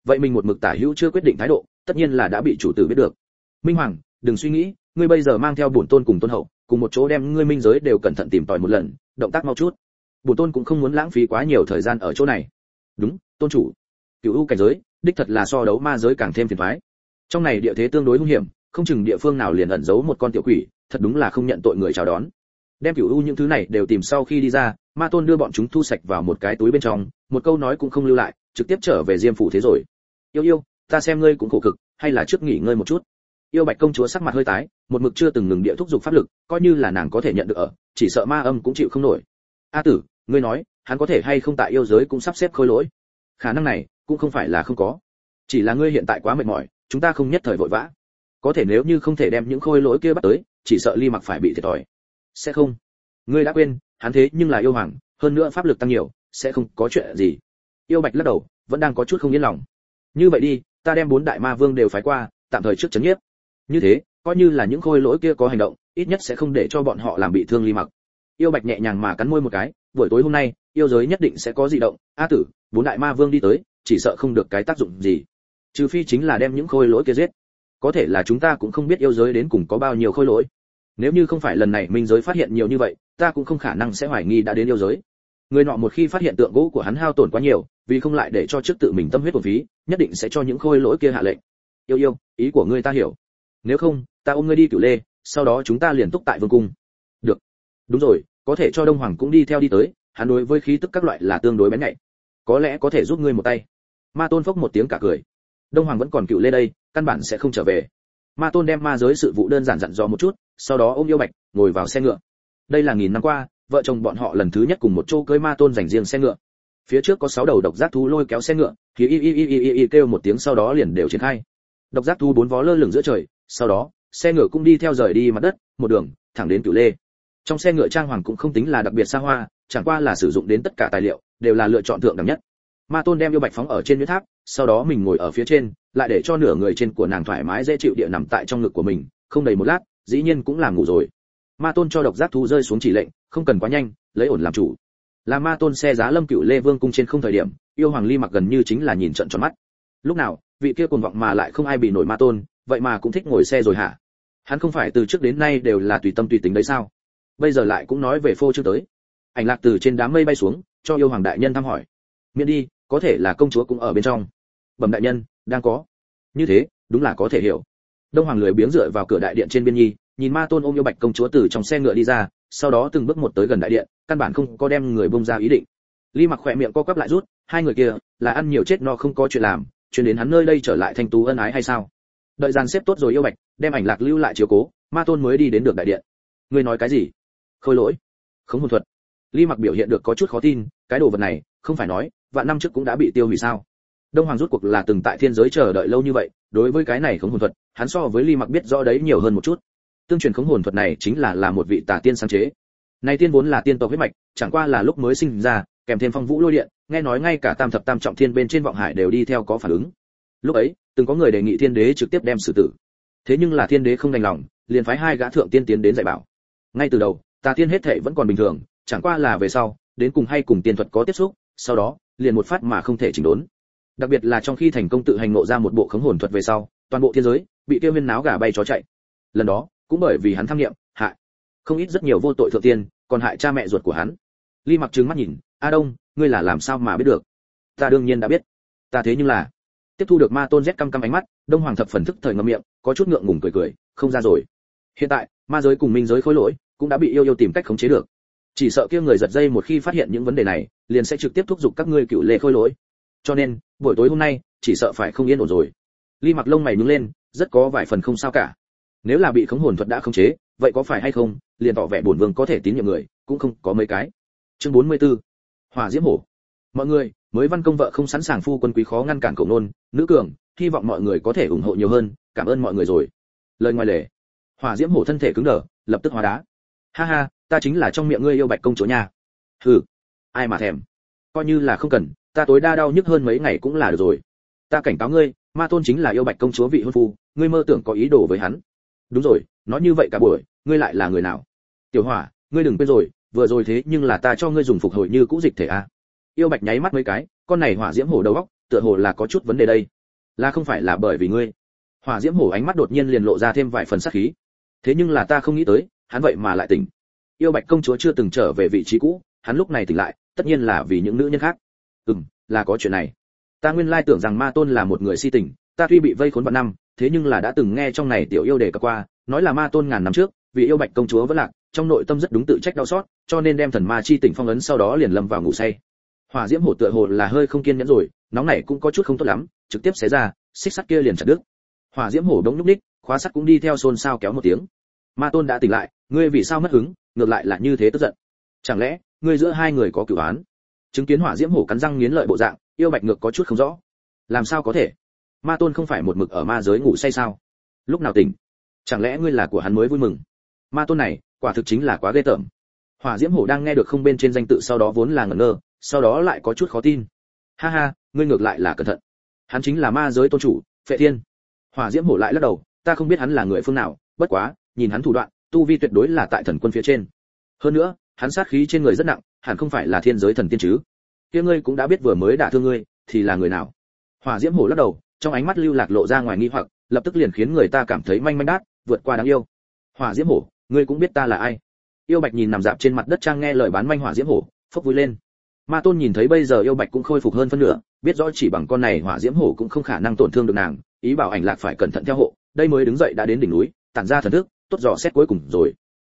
vậy mình một mực tả hữu chưa quyết định thái độ, tất nhiên là đã bị chủ tử biết được. Minh Hoàng, đừng suy nghĩ, ngươi bây giờ mang theo bổn tôn cùng tôn hậu, cùng một chỗ đem ngươi minh giới đều cẩn thận tìm tòi một lần, động tác mau chút. Bổn tôn cũng không muốn lãng phí quá nhiều thời gian ở chỗ này. Đúng, tôn chủ. Cửu u cảnh giới, đích thật là so đấu ma giới càng thêm phiền toái. Trong này địa thế tương đối hung hiểm, không chừng địa phương nào liền ẩn giấu một con tiểu quỷ, thật đúng là không nhận tội người chào đón. Đem cửu u những thứ này đều tìm sau khi đi ra, Ma Tôn đưa bọn chúng thu sạch vào một cái túi bên trong, một câu nói cũng không lưu lại, trực tiếp trở về Diêm phủ thế rồi. Yêu yêu, ta xem ngươi cũng khổ cực, hay là trước nghỉ ngơi một chút. Yêu Bạch công chúa sắc mặt hơi tái, một mực chưa từng ngừng địa thúc dục pháp lực, coi như là nàng có thể nhận được ở, chỉ sợ ma âm cũng chịu không nổi. A tử, ngươi nói, hắn có thể hay không tại yêu giới cũng sắp xếp khôi lỗi? Khả năng này cũng không phải là không có, chỉ là ngươi hiện tại quá mệt mỏi, chúng ta không nhất thời vội vã. Có thể nếu như không thể đem những khôi lỗi kia bắt tới, chỉ sợ Ly Mặc phải bị thiệt thòi. Sẽ không? Ngươi đã quên, hắn thế nhưng là yêu hoàng, hơn nữa pháp lực tăng nhiều, sẽ không có chuyện gì. Yêu Bạch lắc đầu, vẫn đang có chút không yên lòng. Như vậy đi, ta đem 4 đại ma vương đều phái qua, tạm thời trước trấn nhiếp. Như thế, coi như là những khôi lỗi kia có hành động, ít nhất sẽ không để cho bọn họ làm bị thương Ly Mặc. Yêu Bạch nhẹ nhàng mà cắn môi một cái, buổi tối hôm nay, yêu giới nhất định sẽ có dị động. A tử, 4 đại ma vương đi tới, chỉ sợ không được cái tác dụng gì. Trừ phi chính là đem những khôi lỗi kia giết. Có thể là chúng ta cũng không biết yêu giới đến cùng có bao nhiêu khôi lỗi. Nếu như không phải lần này minh giới phát hiện nhiều như vậy, ta cũng không khả năng sẽ hoài nghi đã đến yêu giới. Người nọ một khi phát hiện tượng gỗ của hắn hao tổn quá nhiều, vì không lại để cho trước tự mình tâm huyết uổng phí, nhất định sẽ cho những khôi lỗi kia hạ lệnh. Yêu yêu, ý của ngươi ta hiểu. Nếu không, ta ôm ngươi đi Cửu Lê, sau đó chúng ta liền túc tại vương cung. Được. Đúng rồi, có thể cho Đông Hoàng cũng đi theo đi tới, hắn đối với khí tức các loại là tương đối bén nhạy, có lẽ có thể giúp ngươi một tay. Ma Tôn phốc một tiếng cả cười. Đông Hoàng vẫn còn Cửu Lê đây, căn bản sẽ không trở về. Ma Tôn đem ma giới sự vụ đơn giản dặn dò một chút, sau đó ôm Yêu Bạch ngồi vào xe ngựa. Đây là nghìn năm qua, vợ chồng bọn họ lần thứ nhất cùng một chỗ cưỡi Ma Tôn dành riêng xe ngựa. Phía trước có 6 đầu độc giác thú lôi kéo xe ngựa, thì y kêu một tiếng sau đó liền đều triển khai. Độc giác thú 4 vó lơ lửng giữa trời, sau đó, xe ngựa cũng đi theo rời đi mặt đất, một đường thẳng đến Cửu Lê. Trong xe ngựa trang hoàng cũng không tính là đặc biệt xa hoa, chẳng qua là sử dụng đến tất cả tài liệu đều là lựa chọn thượng đẳng nhất. Ma Tôn đem Yêu Bạch phóng ở trên huyết tháp, sau đó mình ngồi ở phía trên, lại để cho nửa người trên của nàng thoải mái dễ chịu địa nằm tại trong ngực của mình, không đầy một lát, dĩ nhiên cũng làm ngủ rồi. Ma Tôn cho độc giác thú rơi xuống chỉ lệnh, không cần quá nhanh, lấy ổn làm chủ. Là Ma Tôn xe giá lâm Cửu Lê Vương cung trên không thời điểm, yêu hoàng Ly Mặc gần như chính là nhìn trận tròn mắt. Lúc nào, vị kia cuồng vọng mà lại không ai bị nổi Ma Tôn, vậy mà cũng thích ngồi xe rồi hả? Hắn không phải từ trước đến nay đều là tùy tâm tùy tính đấy sao? Bây giờ lại cũng nói về phô trương tới. Ảnh Lạc từ trên đám mây bay xuống, cho yêu hoàng đại nhân thăm hỏi. Miễn đi, có thể là công chúa cũng ở bên trong. Bẩm đại nhân, đang có. Như thế, đúng là có thể hiểu. Đông Hoàng lười biếng dựa vào cửa đại điện trên biên nhi, nhìn Ma Tôn ôm Yêu Bạch công chúa từ trong xe ngựa đi ra, sau đó từng bước một tới gần đại điện, căn bản không có đem người bông ra ý định. Ly Mặc khỏe miệng co quắp lại rút, hai người kia là ăn nhiều chết no không có chuyện làm, chuyến đến hắn nơi đây trở lại thanh tú ân ái hay sao? Đợi dàn xếp tốt rồi Yêu Bạch, đem Ảnh Lạc lưu lại chiếu cố, Ma Tôn mới đi đến được đại điện. Ngươi nói cái gì? Khôi lỗi? Khống hồn thuật? Ly Mặc biểu hiện được có chút khó tin, cái đồ vật này, không phải nói, vạn năm trước cũng đã bị tiêu hủy sao? Đông Hoàng rút cuộc là từng tại thiên giới chờ đợi lâu như vậy, đối với cái này khống hồn thuật, hắn so với Ly Mặc biết rõ đấy nhiều hơn một chút. Tương truyền khống hồn thuật này chính là một vị tà tiên sáng chế. Này tiên vốn là tiên tộc huyết mạch, chẳng qua là lúc mới sinh ra, kèm thêm phong vũ lôi điện, nghe nói ngay cả tam thập tam trọng thiên bên trên vọng hải đều đi theo có phản ứng. Lúc ấy, từng có người đề nghị thiên đế trực tiếp đem xử tử. Thế nhưng là thiên đế không đành lòng, liền phái 2 gã thượng tiên tiến đến dạy bảo. Ngay từ đầu, tà tiên hết thảy vẫn còn bình thường, chẳng qua là về sau, đến cùng hay cùng tiên thuật có tiếp xúc, sau đó, liền một phát mà không thể chỉnh đốn. Đặc biệt là trong khi thành công tự hành ngộ ra một bộ khống hồn thuật về sau, toàn bộ thiên giới bị tiêu huyên náo gà bay chó chạy. Lần đó, cũng bởi vì hắn tham nghiệm, hại không ít rất nhiều vô tội thượng tiên, còn hại cha mẹ ruột của hắn. Ly Mặc trừng mắt nhìn, A Đông, ngươi là làm sao mà biết được? Ta đương nhiên đã biết. Ta thế nhưng là tiếp thu được Ma Tôn rét căm căm ánh mắt, Đông Hoàng thập phần thức thời ngậm miệng, có chút ngượng ngùng cười, không ra rồi. Hiện tại, ma giới cùng minh giới khối lỗi cũng đã bị yêu tìm cách khống chế được. Chỉ sợ kia người giật dây một khi phát hiện những vấn đề này, liền sẽ trực tiếp thúc giục các ngươi Cửu Lê khôi lỗi. Cho nên, buổi tối hôm nay, chỉ sợ phải không yên ổn rồi. Ly Mặc lông mày nhướng lên, rất có vài phần không sao cả. Nếu là bị khống hồn thuật đã khống chế, vậy có phải hay không, liền tỏ vẻ bổn vương có thể tín nhiệm người, cũng không có mấy cái. Chương 44. Hỏa Diễm Hổ. Mọi người, mới văn công vợ không sẵn sàng phu quân quý khó ngăn cản cậu nôn, nữ cường, hy vọng mọi người có thể ủng hộ nhiều hơn, cảm ơn mọi người rồi. Lời ngoài lề. Hỏa Diễm Hổ thân thể cứng đờ, lập tức hóa đá. Ha ha, ta chính là trong miệng ngươi yêu Bạch công chúa nha. Hừ, ai mà thèm. Coi như là không cần, ta tối đa đau nhức hơn mấy ngày cũng là được rồi. Ta cảnh cáo ngươi, Ma Tôn chính là yêu Bạch công chúa vị hôn phu, ngươi mơ tưởng có ý đồ với hắn. Đúng rồi, nói như vậy cả buổi, ngươi lại là người nào? Tiểu Hỏa, ngươi đừng quên rồi, vừa rồi thế nhưng là ta cho ngươi dùng phục hồi như cũ dịch thể a. Yêu Bạch nháy mắt mấy cái, con này Hỏa Diễm Hổ đầu óc, tựa hồ là có chút vấn đề đây. Là không phải là bởi vì ngươi? Hỏa Diễm Hổ ánh mắt đột nhiên liền lộ ra thêm vài phần sát khí. Thế nhưng là ta không nghĩ tới, hắn vậy mà lại tỉnh. Yêu Bạch công chúa chưa từng trở về vị trí cũ, hắn lúc này tỉnh lại, tất nhiên là vì những nữ nhân khác. Là có chuyện này. Ta nguyên lai tưởng rằng Ma Tôn là một người si tình, ta tuy bị vây khốn vạn năm, thế nhưng là đã từng nghe trong này tiểu yêu đề cập qua, nói là Ma Tôn ngàn năm trước, vì yêu Bạch công chúa vẫn lạc, trong nội tâm rất đúng tự trách đau xót, cho nên đem thần ma chi tỉnh phong ấn, sau đó liền lâm vào ngủ say. Hỏa Diễm Hổ tựa hồ là hơi không kiên nhẫn rồi, nóng này cũng có chút không tốt lắm, trực tiếp xé ra, xích sắt kia liền chặt đứt. Hỏa Diễm Hổ đống lúc ních, khóa sắt cũng đi theo xôn xao kéo một tiếng. Ma Tôn đã tỉnh lại, ngươi vì sao mất hứng, ngược lại là như thế tức giận? Chẳng lẽ ngươi giữa hai người có cửu án? Chứng kiến Hỏa Diễm Hổ cắn răng nghiến lợi bộ dạng, yêu Bạch ngược có chút không rõ. Làm sao có thể? Ma Tôn không phải một mực ở ma giới ngủ say sao? Lúc nào tỉnh? Chẳng lẽ ngươi là của hắn mới vui mừng? Ma Tôn này, quả thực chính là quá ghê tởm. Hỏa Diễm Hổ đang nghe được không bên trên danh tự sau đó vốn là ngẩn ngơ, sau đó lại có chút khó tin. Ha ha, ngươi ngược lại là cẩn thận. Hắn chính là ma giới tôn chủ, Phệ Thiên. Hỏa Diễm Hổ lại lắc đầu, ta không biết hắn là người phương nào, bất quá, nhìn hắn thủ đoạn, tu vi tuyệt đối là tại thần quân phía trên. Hơn nữa, hắn sát khí trên người rất nặng, hẳn không phải là thiên giới thần tiên chứ? Kia ngươi cũng đã biết vừa mới đả thương ngươi, thì là người nào? Hỏa Diễm Hổ lắc đầu, trong ánh mắt lưu lạc lộ ra ngoài nghi hoặc, lập tức liền khiến người ta cảm thấy manh manh đát, vượt qua đáng yêu. Hỏa Diễm Hổ, ngươi cũng biết ta là ai? Yêu Bạch nhìn nằm dạp trên mặt đất trang nghe lời bán manh Hỏa Diễm Hổ, phốc vui lên. Ma Tôn nhìn thấy bây giờ Yêu Bạch cũng khôi phục hơn phân nửa, biết rõ chỉ bằng con này Hỏa Diễm Hổ cũng không khả năng tổn thương được nàng, ý bảo Ảnh Lạc phải cẩn thận theo hộ, đây mới đứng dậy đã đến đỉnh núi, tản ra thần thức, tốt dò xét cuối cùng rồi.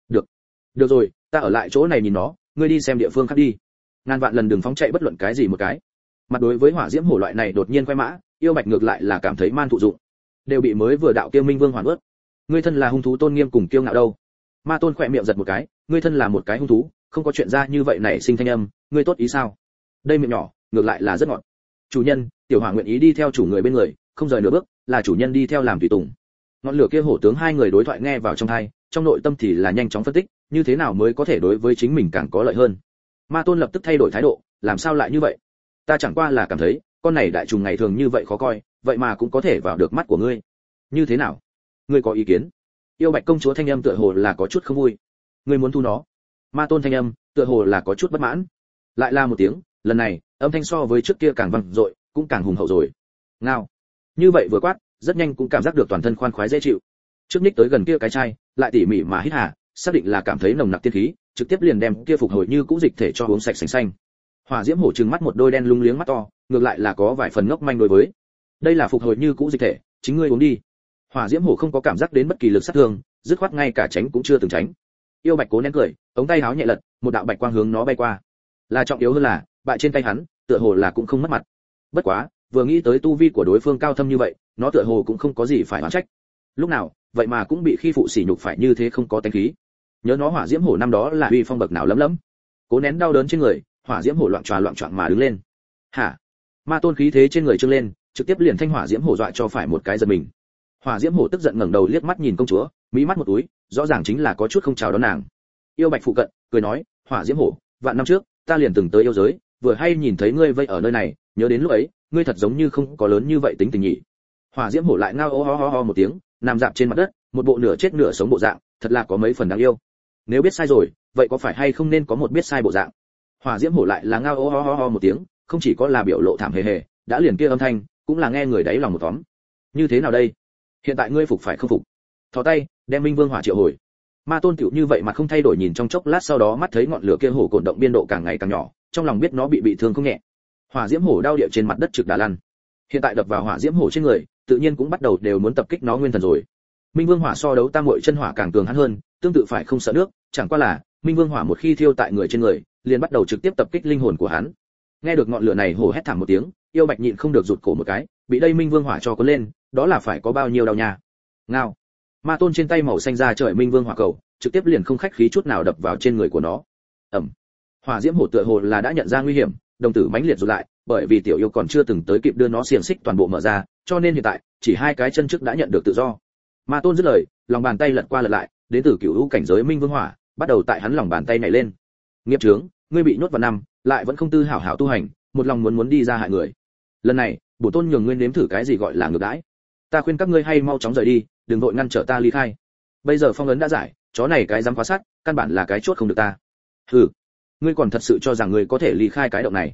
Được rồi, ta ở lại chỗ này nhìn nó, ngươi đi xem địa phương khác đi. Ngàn vạn lần đừng phóng chạy bất luận cái gì một cái. Mặt đối với Hỏa Diễm Hổ loại này đột nhiên quay mã, Yêu Bạch ngược lại là cảm thấy man thụ dụng, đều bị mới vừa đạo kia Minh Vương hoàn ướt. Ngươi thân là hung thú tôn nghiêm cùng kiêu ngạo đâu? Ma Tôn khỏe miệng giật một cái, ngươi thân là một cái hung thú, không có chuyện ra như vậy này sinh thanh âm, ngươi tốt ý sao? Đây miệng nhỏ, ngược lại là rất ngọt. Chủ nhân, tiểu Hỏa nguyện ý đi theo chủ người bên người, không rời nửa bước, là chủ nhân đi theo làm tùy tùng. Ngọn lửa kia hổ tướng hai người đối thoại nghe vào trong tai, trong nội tâm thì là nhanh chóng phân tích, như thế nào mới có thể đối với chính mình càng có lợi hơn. Ma Tôn lập tức thay đổi thái độ, làm sao lại như vậy? Ta chẳng qua là cảm thấy, con này đại trùng ngày thường như vậy khó coi, vậy mà cũng có thể vào được mắt của ngươi. Như thế nào? Ngươi có ý kiến? Yêu Bạch công chúa thanh âm tựa hồ là có chút không vui. Ngươi muốn thu nó? Ma Tôn thanh âm tựa hồ là có chút bất mãn. Lại là một tiếng, lần này, âm thanh so với trước kia càng vang dội, cũng càng hùng hậu rồi. Ngao. Như vậy vừa quát, rất nhanh cũng cảm giác được toàn thân khoan khoái dễ chịu. Trước ních tới gần kia cái chai, lại tỉ mỉ mà hít hà, xác định là cảm thấy nồng nặc tiên khí, trực tiếp liền đem kia phục hồi như cũ dịch thể cho uống sạch sành xanh. Hỏa Diễm Hổ trừng mắt một đôi đen lung liếng mắt to, ngược lại là có vài phần ngốc manh đối với. Đây là phục hồi như cũ dịch thể, chính ngươi uống đi. Hỏa Diễm Hổ không có cảm giác đến bất kỳ lực sát thương, dứt khoát ngay cả tránh cũng chưa từng tránh. Yêu Bạch cố nén cười, ống tay háo nhẹ lật, một đạo bạch quang hướng nó bay qua. Là trọng yếu hơn là, bại trên tay hắn, tựa hồ là cũng không mất mặt. Bất quá, vừa nghĩ tới tu vi của đối phương cao thâm như vậy, nó tựa hồ cũng không có gì phải oán trách. Lúc nào, vậy mà cũng bị khi phụ sỉ nhục phải như thế không có tánh khí. Nhớ nó Hỏa Diễm Hổ năm đó là uy phong bậc nào lấm lấm. Cố nén đau đớn trên người, Hỏa Diễm Hổ loạn choạng mà đứng lên. Hả? Ma Tôn khí thế trên người trưng lên, trực tiếp liền thanh Hỏa Diễm Hổ dọa cho phải một cái giật mình. Hỏa Diễm Hổ tức giận ngẩng đầu liếc mắt nhìn công chúa, mỹ mắt một túi, rõ ràng chính là có chút không chào đón nàng. Yêu Bạch phụ cận, cười nói, Hỏa Diễm Hổ, vạn năm trước, ta liền từng tới yêu giới, vừa hay nhìn thấy ngươi vây ở nơi này, nhớ đến lúc ấy, ngươi thật giống như không có lớn như vậy tính tình nhỉ. Hỏa Diễm Hổ lại ngao ô ho ho ho một tiếng, nằm dạp trên mặt đất, một bộ nửa chết nửa sống bộ dạng, thật là có mấy phần đáng yêu. Nếu biết sai rồi, vậy có phải hay không nên có một biết sai bộ dạng. Hỏa Diễm Hổ lại là ngao ô ho ho ho một tiếng, không chỉ có là biểu lộ thảm hề hề, đã liền kia âm thanh, cũng là nghe người đáy lòng một tóm. Như thế nào đây? Hiện tại ngươi phục phải không phục? Thò tay, đem Minh Vương Hỏa triệu hồi. Ma Tôn tiểu như vậy mà không thay đổi nhìn trong chốc lát, sau đó mắt thấy ngọn lửa kia hổ cồn động biên độ càng ngày càng nhỏ, trong lòng biết nó bị thương không nhẹ. Hỏa Diễm Hổ đau địa trên mặt đất trực đà lăn. Hiện tại đập vào Hỏa Diễm Hổ trên người, tự nhiên cũng bắt đầu đều muốn tập kích nó nguyên thần rồi. Minh Vương Hỏa so đấu tam muội chân hỏa càng cường hắn hơn, tương tự phải không sợ nước, chẳng qua là Minh Vương Hỏa một khi thiêu tại người trên người, liền bắt đầu trực tiếp tập kích linh hồn của hắn. Nghe được ngọn lửa này hổ hét thảm một tiếng, Yêu Bạch nhịn không được rụt cổ một cái, bị đây Minh Vương Hỏa cho cuốn lên, đó là phải có bao nhiêu đau nha. Ngao. Ma Tôn trên tay màu xanh ra trời Minh Vương Hỏa cầu, trực tiếp liền không khách khí chút nào đập vào trên người của nó. Ầm. Hỏa Diễm Hổ tựa hồ là đã nhận ra nguy hiểm, đồng tử mãnh liệt rụt lại, bởi vì tiểu yêu còn chưa từng tới kịp đưa nó xiềng xích toàn bộ mở ra, cho nên hiện tại chỉ hai cái chân trước đã nhận được tự do. Ma Tôn dứt lời, lòng bàn tay lật qua lật lại, đến từ cửu u cảnh giới Minh Vương Hỏa, bắt đầu tại hắn lòng bàn tay nhảy lên. Nghiệp chướng, ngươi bị nhốt vào năm, lại vẫn không tư hảo hảo tu hành, một lòng muốn đi ra hại người. Lần này, bổ tôn nhường ngươi nếm thử cái gì gọi là ngược đãi. Ta khuyên các ngươi hay mau chóng rời đi, đừng vội ngăn trở ta ly khai. Bây giờ phong ấn đã giải, chó này cái dám khóa sắt, căn bản là cái chốt không được ta. Hừ, ngươi còn thật sự cho rằng ngươi có thể ly khai cái động này?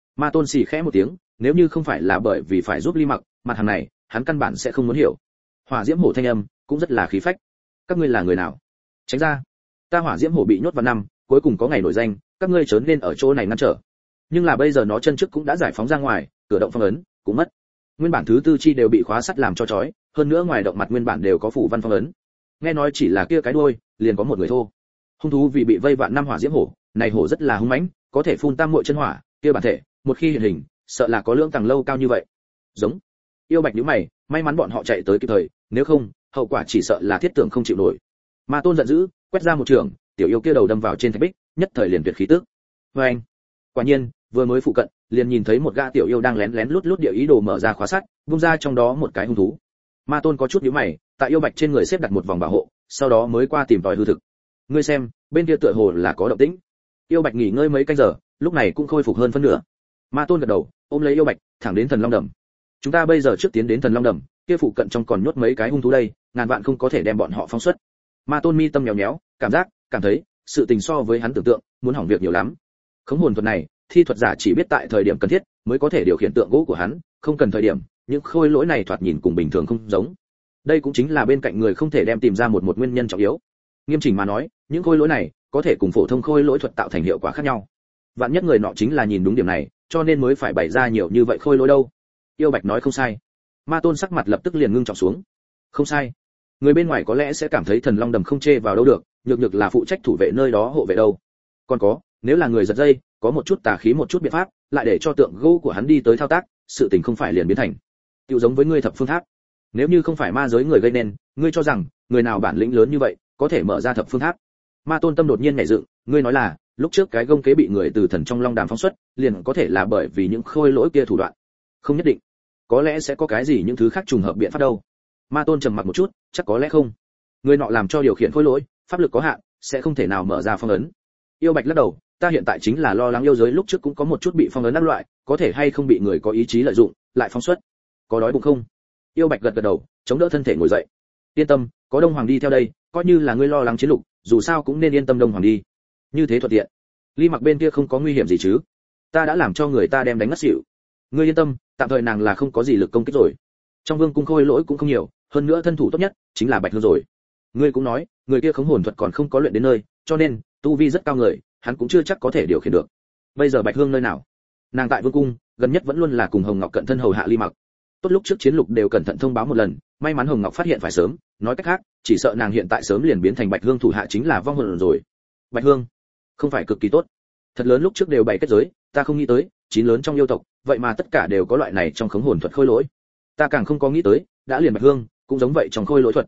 Ma Tôn xì khẽ một tiếng, nếu như không phải là bởi vì phải giúp Ly Mặc, mặt hàng này, hắn căn bản sẽ không muốn hiểu. Hỏa Diễm Hổ thanh âm cũng rất là khí phách. Các ngươi là người nào? Tránh ra. Ta Hỏa Diễm Hổ bị nhốt vào năm, cuối cùng có ngày nổi danh, các ngươi chớ nên ở chỗ này ngăn trở. Nhưng là bây giờ nó chân trước cũng đã giải phóng ra ngoài, cửa động phong ấn cũng mất. Nguyên bản thứ tư chi đều bị khóa sắt làm cho chói, hơn nữa ngoài động mặt nguyên bản đều có phủ văn phong ấn. Nghe nói chỉ là kia cái đuôi, liền có một người thô. Hung thú vì bị vây vạn năm Hỏa Diễm Hổ, này hổ rất là hung mãnh, có thể phun tam muội chân hỏa, kia bản thể, một khi hiện hình, sợ là có lưỡng tầng lâu cao như vậy. Giống. Yêu Bạch nhíu mày, may mắn bọn họ chạy tới kịp thời, nếu không, hậu quả chỉ sợ là thiết tưởng không chịu nổi. Ma Tôn giận dữ, quét ra một trường, tiểu yêu kia đầu đâm vào trên thạch bích, nhất thời liền tuyệt khí tức. Oeng. Quả nhiên, vừa mới phụ cận, liền nhìn thấy một gã tiểu yêu đang lén lén lút lút địa ý đồ mở ra khóa sắt, vung ra trong đó một cái hung thú. Ma Tôn có chút nhíu mày, tại yêu Bạch trên người xếp đặt một vòng bảo hộ, sau đó mới qua tìm tòi hư thực. Ngươi xem, bên kia tựa hồ là có động tĩnh. Yêu Bạch nghỉ ngơi mấy canh giờ, lúc này cũng khôi phục hơn phân nửa. Ma Tôn gật đầu, ôm lấy yêu Bạch, thẳng đến Thần Long Đầm. Chúng ta bây giờ trước tiến đến Thần Long Đầm, kia phụ cận trong còn nhốt mấy cái hung thú đây, ngàn vạn không có thể đem bọn họ phóng xuất. Ma Tôn mi tâm nhéo nhéo, cảm thấy sự tình so với hắn tưởng tượng muốn hỏng việc nhiều lắm. Khống hồn thuật này, thi thuật giả chỉ biết tại thời điểm cần thiết mới có thể điều khiển tượng gỗ của hắn, không cần thời điểm, những khôi lỗi này thoạt nhìn cùng bình thường không giống. Đây cũng chính là bên cạnh người không thể đem tìm ra một nguyên nhân trọng yếu. Nghiêm chỉnh mà nói, những khôi lỗi này có thể cùng phổ thông khôi lỗi thuật tạo thành hiệu quả khác nhau. Vạn nhất người nọ chính là nhìn đúng điểm này, cho nên mới phải bày ra nhiều như vậy khôi lỗi đâu. Yêu Bạch nói không sai. Ma Tôn sắc mặt lập tức liền ngưng trọng xuống. Không sai. Người bên ngoài có lẽ sẽ cảm thấy Thần Long Đầm không chê vào đâu được, nhược là phụ trách thủ vệ nơi đó hộ vệ đâu. Còn có, nếu là người giật dây, có một chút tà khí một chút biện pháp, lại để cho tượng gỗ của hắn đi tới thao tác, sự tình không phải liền biến thành. Tiêu giống với ngươi thập phương tháp. Nếu như không phải ma giới người gây nên, ngươi cho rằng người nào bản lĩnh lớn như vậy, có thể mở ra thập phương tháp? Ma Tôn tâm đột nhiên nhảy dựng, ngươi nói là, lúc trước cái gông kế bị người từ thần trong long đàm phóng xuất, liền có thể là bởi vì những khôi lỗi kia thủ đoạn. Không nhất định. Có lẽ sẽ có cái gì những thứ khác trùng hợp biện pháp đâu. Ma Tôn trầm mặc một chút, chắc có lẽ không. Người nọ làm cho điều khiển khôi lỗi, pháp lực có hạn, sẽ không thể nào mở ra phong ấn. Yêu Bạch lắc đầu, ta hiện tại chính là lo lắng yêu giới lúc trước cũng có một chút bị phong ấn các loại, có thể hay không bị người có ý chí lợi dụng, lại phóng xuất. Có đói bụng không? Yêu Bạch gật gật đầu, chống đỡ thân thể ngồi dậy. Yên tâm, có Đông Hoàng đi theo đây, coi như là ngươi lo lắng chiến lục, dù sao cũng nên yên tâm Đông Hoàng đi. Như thế thuận tiện. Ly Mặc bên kia không có nguy hiểm gì chứ? Ta đã làm cho người ta đem đánh ngất xỉu. Ngươi yên tâm, tạm thời nàng là không có gì lực công kích rồi. Trong vương cung khôi lỗi cũng không nhiều, hơn nữa thân thủ tốt nhất chính là Bạch Hương rồi. Ngươi cũng nói, người kia khống hồn thuật còn không có luyện đến nơi, cho nên tu vi rất cao người, hắn cũng chưa chắc có thể điều khiển được. Bây giờ Bạch Hương nơi nào? Nàng tại vương cung, gần nhất vẫn luôn là cùng Hồng Ngọc cận thân hầu hạ Ly Mặc. Tốt lúc trước chiến lục đều cẩn thận thông báo một lần, may mắn Hồng Ngọc phát hiện phải sớm, nói cách khác, chỉ sợ nàng hiện tại sớm liền biến thành Bạch Hương thủ hạ chính là vong hồn rồi. Bạch Hương, không phải cực kỳ tốt. Thật lớn lúc trước đều bày kết giới, ta không nghĩ tới, chín lớn trong yêu tộc, vậy mà tất cả đều có loại này trong khống hồn thuật khôi lỗi. Ta càng không có nghĩ tới, đã liền Bạch Hương, cũng giống vậy trong khôi lỗi thuật.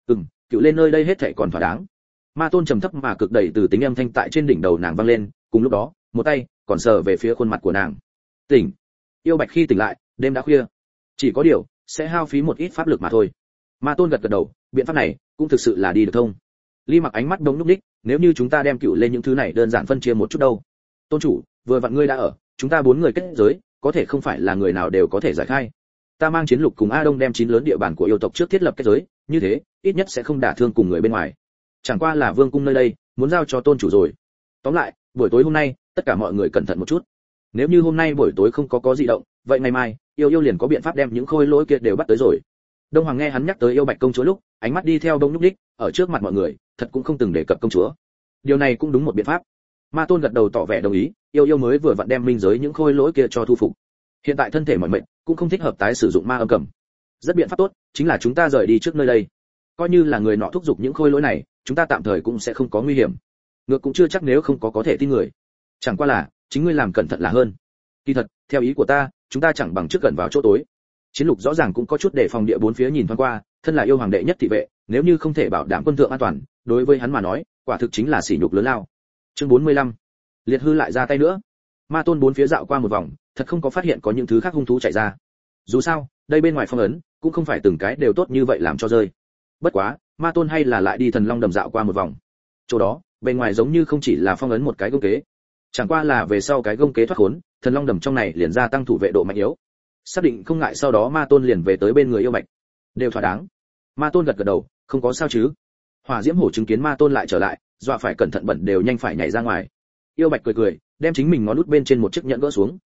Cựu lên nơi đây hết thảy còn thỏa đáng. Ma Tôn trầm thấp mà cực đầy từ tính âm thanh tại trên đỉnh đầu nàng vang lên, cùng lúc đó, một tay còn sờ về phía khuôn mặt của nàng. Tỉnh. Yêu Bạch khi tỉnh lại, đêm đã khuya. Chỉ có điều, sẽ hao phí một ít pháp lực mà thôi. Ma Tôn gật gật đầu, biện pháp này cũng thực sự là đi được thông. Ly Mặc ánh mắt đống lúc đích, nếu như chúng ta đem cựu lên những thứ này đơn giản phân chia một chút đâu. Tôn chủ, vừa vặn ngươi đã ở, chúng ta 4 người kết giới, có thể không phải là người nào đều có thể giải khai. Ta mang chiến lục cùng A Đông đem 9 lớn địa bàn của yêu tộc trước thiết lập kết giới, như thế, ít nhất sẽ không đả thương cùng người bên ngoài. Chẳng qua là vương cung nơi đây, muốn giao cho tôn chủ rồi. Tóm lại, buổi tối hôm nay, tất cả mọi người cẩn thận một chút. Nếu như hôm nay buổi tối không có dị động, vậy ngày mai, yêu liền có biện pháp đem những khôi lỗi kia đều bắt tới rồi. Đông Hoàng nghe hắn nhắc tới yêu Bạch công chúa lúc, ánh mắt đi theo Đông Núc Đích, ở trước mặt mọi người, thật cũng không từng đề cập công chúa. Điều này cũng đúng một biện pháp. Ma Tôn gật đầu tỏ vẻ đồng ý, yêu mới vừa vặn đem minh giới những khôi lỗi kia cho thu phục. Hiện tại thân thể mỏi mệt, cũng không thích hợp tái sử dụng ma âm cầm. Rất biện pháp tốt, chính là chúng ta rời đi trước nơi đây. Coi như là người nọ thúc giục những khôi lỗi này, chúng ta tạm thời cũng sẽ không có nguy hiểm. Ngược cũng chưa chắc nếu không có thể tin người. Chẳng qua là, chính ngươi làm cẩn thận là hơn. Kỳ thật, theo ý của ta, chúng ta chẳng bằng trước gần vào chỗ tối. Chiến lục rõ ràng cũng có chút để phòng địa bốn phía nhìn thoáng qua, thân là yêu hoàng đệ nhất thị vệ, nếu như không thể bảo đảm quân thượng an toàn, đối với hắn mà nói, quả thực chính là sỉ nhục lớn lao. Chương 45. Liệt hư lại ra tay nữa. Ma Tôn bốn phía dạo qua một vòng, thật không có phát hiện có những thứ khác hung thú chạy ra. Dù sao, đây bên ngoài phong ấn, cũng không phải từng cái đều tốt như vậy làm cho rơi. Bất quá, Ma Tôn hay là lại đi Thần Long Đầm dạo qua một vòng. Chỗ đó, bên ngoài giống như không chỉ là phong ấn một cái gông kế, chẳng qua là về sau cái gông kế thoát khốn, Thần Long Đầm trong này liền gia tăng thủ vệ độ mạnh yếu. Xác định không ngại sau đó Ma Tôn liền về tới bên người yêu Bạch. Đều thỏa đáng. Ma Tôn gật gật đầu, không có sao chứ. Hỏa Diễm Hổ chứng kiến Ma Tôn lại trở lại, dọa phải cẩn thận bẩn đều nhanh phải nhảy ra ngoài. Yêu Bạch cười cười, đem chính mình ngón út bên trên một chiếc nhẫn gỡ xuống,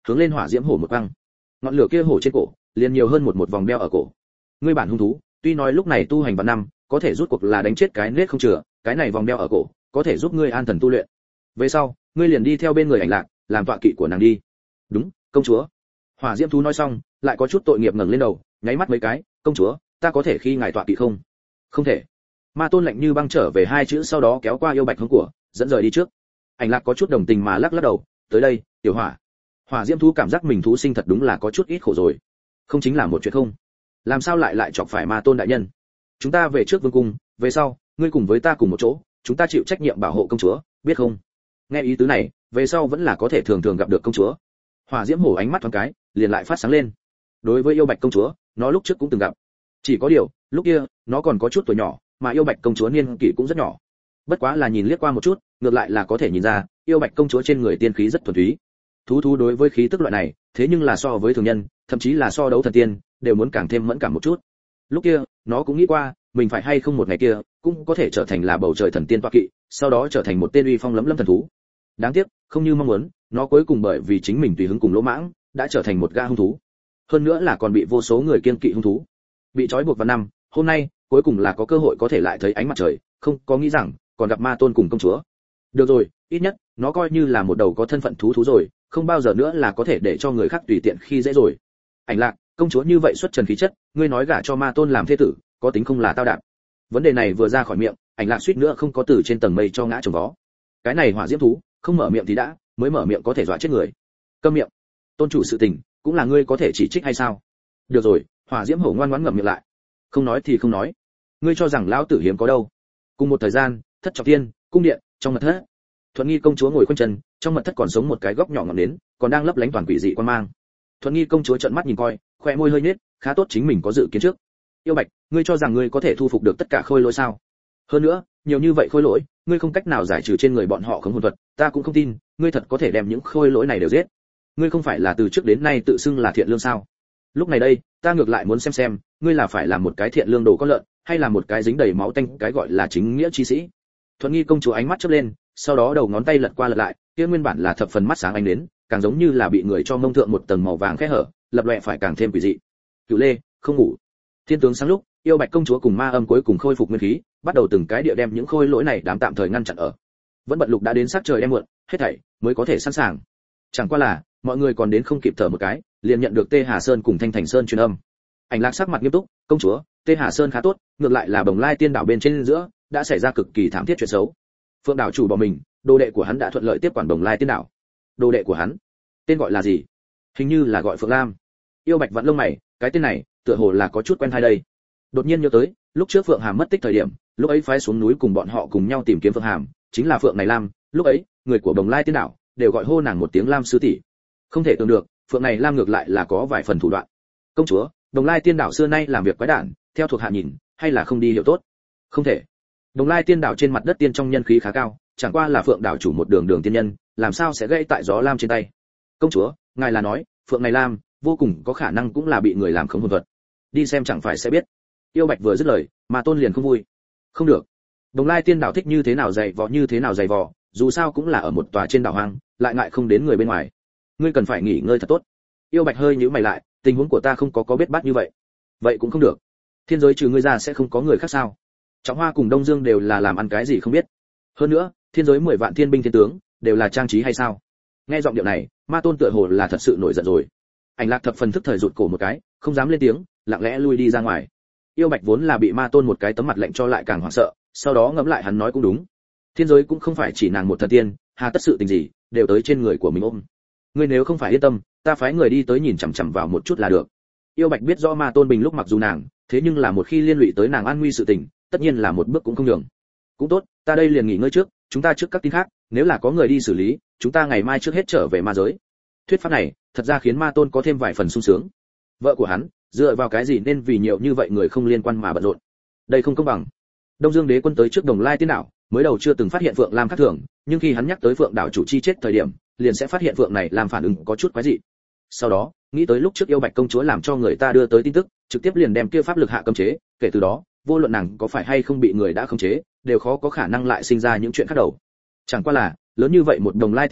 hướng lên hỏa diễm hổ một quăng. Ngọn lửa kia hổ trên cổ liền nhiều hơn một vòng đeo ở cổ. Ngươi bản hung thú, tuy nói lúc này tu hành vạn năm, có thể rút cuộc là đánh chết cái nết không chừa, cái này vòng đeo ở cổ, có thể giúp ngươi an thần tu luyện. Về sau, ngươi liền đi theo bên người Ảnh Lạc, làm tọa kỵ của nàng đi. Đúng, công chúa. Hỏa diễm thú nói xong, lại có chút tội nghiệp ngẩng lên đầu, nháy mắt mấy cái, công chúa, ta có thể khi ngài tọa kỵ không? Không thể. Ma Tôn lạnh như băng trở về hai chữ, sau đó kéo qua yêu bạch hướng của, dẫn rời đi trước. Ảnh Lạc có chút đồng tình mà lắc lắc đầu, tới đây, tiểu hỏa. Hỏa diễm thú cảm giác mình thú sinh thật đúng là có chút ít khổ rồi. Không chính là một chuyện không? Làm sao lại chọc phải Ma Tôn đại nhân? Chúng ta về trước vương cung, về sau, ngươi cùng với ta cùng một chỗ, chúng ta chịu trách nhiệm bảo hộ công chúa, biết không? Nghe ý tứ này, về sau vẫn là có thể thường thường gặp được công chúa. Hỏa diễm hổ ánh mắt thoáng cái, liền lại phát sáng lên. Đối với yêu bạch công chúa, nó lúc trước cũng từng gặp. Chỉ có điều, lúc kia, nó còn có chút tuổi nhỏ, mà yêu bạch công chúa niên kỷ cũng rất nhỏ. Bất quá là nhìn liếc qua một chút, ngược lại là có thể nhìn ra, yêu bạch công chúa trên người tiên khí rất thuần túy. Thú đối với khí tức loại này, thế nhưng là so với thường nhân, thậm chí là so đấu thần tiên, đều muốn càng thêm mẫn cảm một chút. Lúc kia, nó cũng nghĩ qua, mình phải hay không một ngày kia, cũng có thể trở thành là bầu trời thần tiên tọa kỵ, sau đó trở thành một tên uy phong lẫm lâm thần thú. Đáng tiếc, không như mong muốn, nó cuối cùng bởi vì chính mình tùy hứng cùng lỗ mãng, đã trở thành một gã hung thú. Hơn nữa là còn bị vô số người kiêng kỵ hung thú. Bị trói buộc vào năm, hôm nay, cuối cùng là có cơ hội có thể lại thấy ánh mặt trời, không có nghĩ rằng còn gặp Ma Tôn cùng công chúa. Được rồi, ít nhất nó coi như là một đầu có thân phận thú rồi, không bao giờ nữa là có thể để cho người khác tùy tiện khi dễ rồi. Ảnh Lạc, công chúa như vậy xuất trần khí chất, ngươi nói gả cho Ma Tôn làm thê tử, có tính không là tao đạp. Vấn đề này vừa ra khỏi miệng, Ảnh Lạc suýt nữa không có từ trên tầng mây cho ngã chồng vó. Cái này hỏa diễm thú, không mở miệng thì đã, mới mở miệng có thể dọa chết người. Câm miệng. Tôn chủ sự tình, cũng là ngươi có thể chỉ trích hay sao? Được rồi, hỏa diễm hổ ngoan ngoãn ngậm miệng lại. Không nói thì không nói. Ngươi cho rằng lão tử hiếm có đâu? Cùng một thời gian, thất trọng thiên, cung điện, trong mật thất. Thuận Nghi công chúa ngồi khoanh chân, trong mật thất còn sống một cái góc nhỏ ngọn nến, còn đang lấp lánh toàn quỷ dị quan mang. Thuận Nghi công chúa trợn mắt nhìn coi, khoe môi hơi nhếch, khá tốt chính mình có dự kiến trước. Yêu Bạch, ngươi cho rằng ngươi có thể thu phục được tất cả khôi lỗi sao? Hơn nữa, nhiều như vậy khôi lỗi, ngươi không cách nào giải trừ trên người bọn họ khống hồn thuật, ta cũng không tin, ngươi thật có thể đem những khôi lỗi này đều giết. Ngươi không phải là từ trước đến nay tự xưng là thiện lương sao? Lúc này đây, ta ngược lại muốn xem, ngươi là phải làm một cái thiện lương đồ con lợn, hay là một cái dính đầy máu tanh cái gọi là chính nghĩa chi sĩ. Thuận Nghi công chúa ánh mắt chớp lên, sau đó đầu ngón tay lật qua lật lại, kia nguyên bản là thập phần mắt sáng ánh đến, càng giống như là bị người cho mông thượng một tầng màu vàng khẽ hở, lập lòe phải càng thêm quỷ dị. Cửu Lê, không ngủ. Thiên tướng sáng lúc, yêu Bạch công chúa cùng Ma Âm cuối cùng khôi phục nguyên khí, bắt đầu từng cái địa đem những khôi lỗi này đám tạm thời ngăn chặn ở. Vẫn bận lục đã đến sắc trời đêm muộn, hết thảy mới có thể sẵn sàng. Chẳng qua là, mọi người còn đến không kịp thở một cái, liền nhận được Tê Hà Sơn cùng Thanh Thành Sơn truyền âm. Ảnh Lạc sắc mặt nghiêm túc, công chúa, Tê Hà Sơn khá tốt, ngược lại là Bồng Lai Tiên đảo bên trên giữa đã xảy ra cực kỳ thảm thiết chuyện xấu. Phượng đảo chủ bỏ mình, đồ đệ của hắn đã thuận lợi tiếp quản Bồng Lai Tiên đảo. Đồ đệ của hắn, tên gọi là gì? Hình như là gọi Phượng Lam. Yêu Bạch vặn lông mày, cái tên này, tựa hồ là có chút quen tai đây. Đột nhiên nhớ tới, lúc trước Phượng Hàm mất tích thời điểm, lúc ấy phái xuống núi cùng bọn họ cùng nhau tìm kiếm Phượng Hàm, chính là Phượng này Lam, lúc ấy, người của Bồng Lai Tiên đảo đều gọi hô nàng một tiếng Lam sư tỷ. Không thể tưởng được, Phượng này Lam ngược lại là có vài phần thủ đoạn. Công chúa, Bồng Lai Tiên đảo xưa nay làm việc quái đản, theo thuộc hạ nhìn, hay là không đi hiểu tốt. Không thể. Bồng Lai Tiên đảo trên mặt đất tiên trong nhân khí khá cao, chẳng qua là Phượng đảo chủ một đường tiên nhân, làm sao sẽ gây tại gió lam trên tay. Công chúa, ngài là nói, Phượng này Lam vô cùng có khả năng cũng là bị người làm khống hồn vật. Đi xem chẳng phải sẽ biết. Yêu Bạch vừa dứt lời, mà Tôn liền không vui. Không được. Bồng Lai Tiên đảo thích như thế nào dày vò, dù sao cũng là ở một tòa trên đảo hoang, lại ngại không đến người bên ngoài. Ngươi cần phải nghỉ ngơi thật tốt. Yêu Bạch hơi nhíu mày lại, tình huống của ta không có biết bát như vậy. Vậy cũng không được. Thiên giới trừ ngươi ra sẽ không có người khác sao? Trọng Hoa cùng Đông Dương đều là làm ăn cái gì không biết. Hơn nữa, thiên giới 10 vạn thiên binh thiên tướng đều là trang trí hay sao? Nghe giọng điệu này, Ma Tôn tựa hồ là thật sự nổi giận rồi. Ảnh Lạc thập phần thức thời rụt cổ một cái, không dám lên tiếng, lặng lẽ lui đi ra ngoài. Yêu Bạch vốn là bị Ma Tôn một cái tấm mặt lạnh cho lại càng hoảng sợ, sau đó ngẫm lại hắn nói cũng đúng. Thiên giới cũng không phải chỉ nàng một thần tiên, hà tất sự tình gì đều tới trên người của mình ôm. Ngươi nếu không phải yên tâm, ta phái người đi tới nhìn chằm chằm vào một chút là được. Yêu Bạch biết rõ Ma Tôn bình lúc mặc dù nàng, thế nhưng là một khi liên lụy tới nàng an nguy sự tình, tất nhiên là một bước cũng không nhường. Cũng tốt, ta đây liền nghỉ ngơi trước, chúng ta trước các tin khác, nếu là có người đi xử lý, chúng ta ngày mai trước hết trở về ma giới. Thuyết pháp này, thật ra khiến Ma Tôn có thêm vài phần sung sướng. Vợ của hắn, dựa vào cái gì nên vì nhiều như vậy người không liên quan mà bận rộn? Đây không công bằng. Đông Dương Đế quân tới trước Đồng Lai Tiên đảo, mới đầu chưa từng phát hiện Phượng Lam khác thường, nhưng khi hắn nhắc tới Phượng đảo chủ chi chết thời điểm, liền sẽ phát hiện Phượng này làm phản ứng có chút quái dị. Sau đó, nghĩ tới lúc trước yêu Bạch công chúa làm cho người ta đưa tới tin tức, trực tiếp liền đem kia pháp lực hạ cấm chế, kể từ đó, vô luận nàng có phải hay không bị người đã khống chế, đều khó có khả năng lại sinh ra những chuyện khác đầu. Chẳng qua là, lớn như vậy một Đồng Lai Tiên đảo,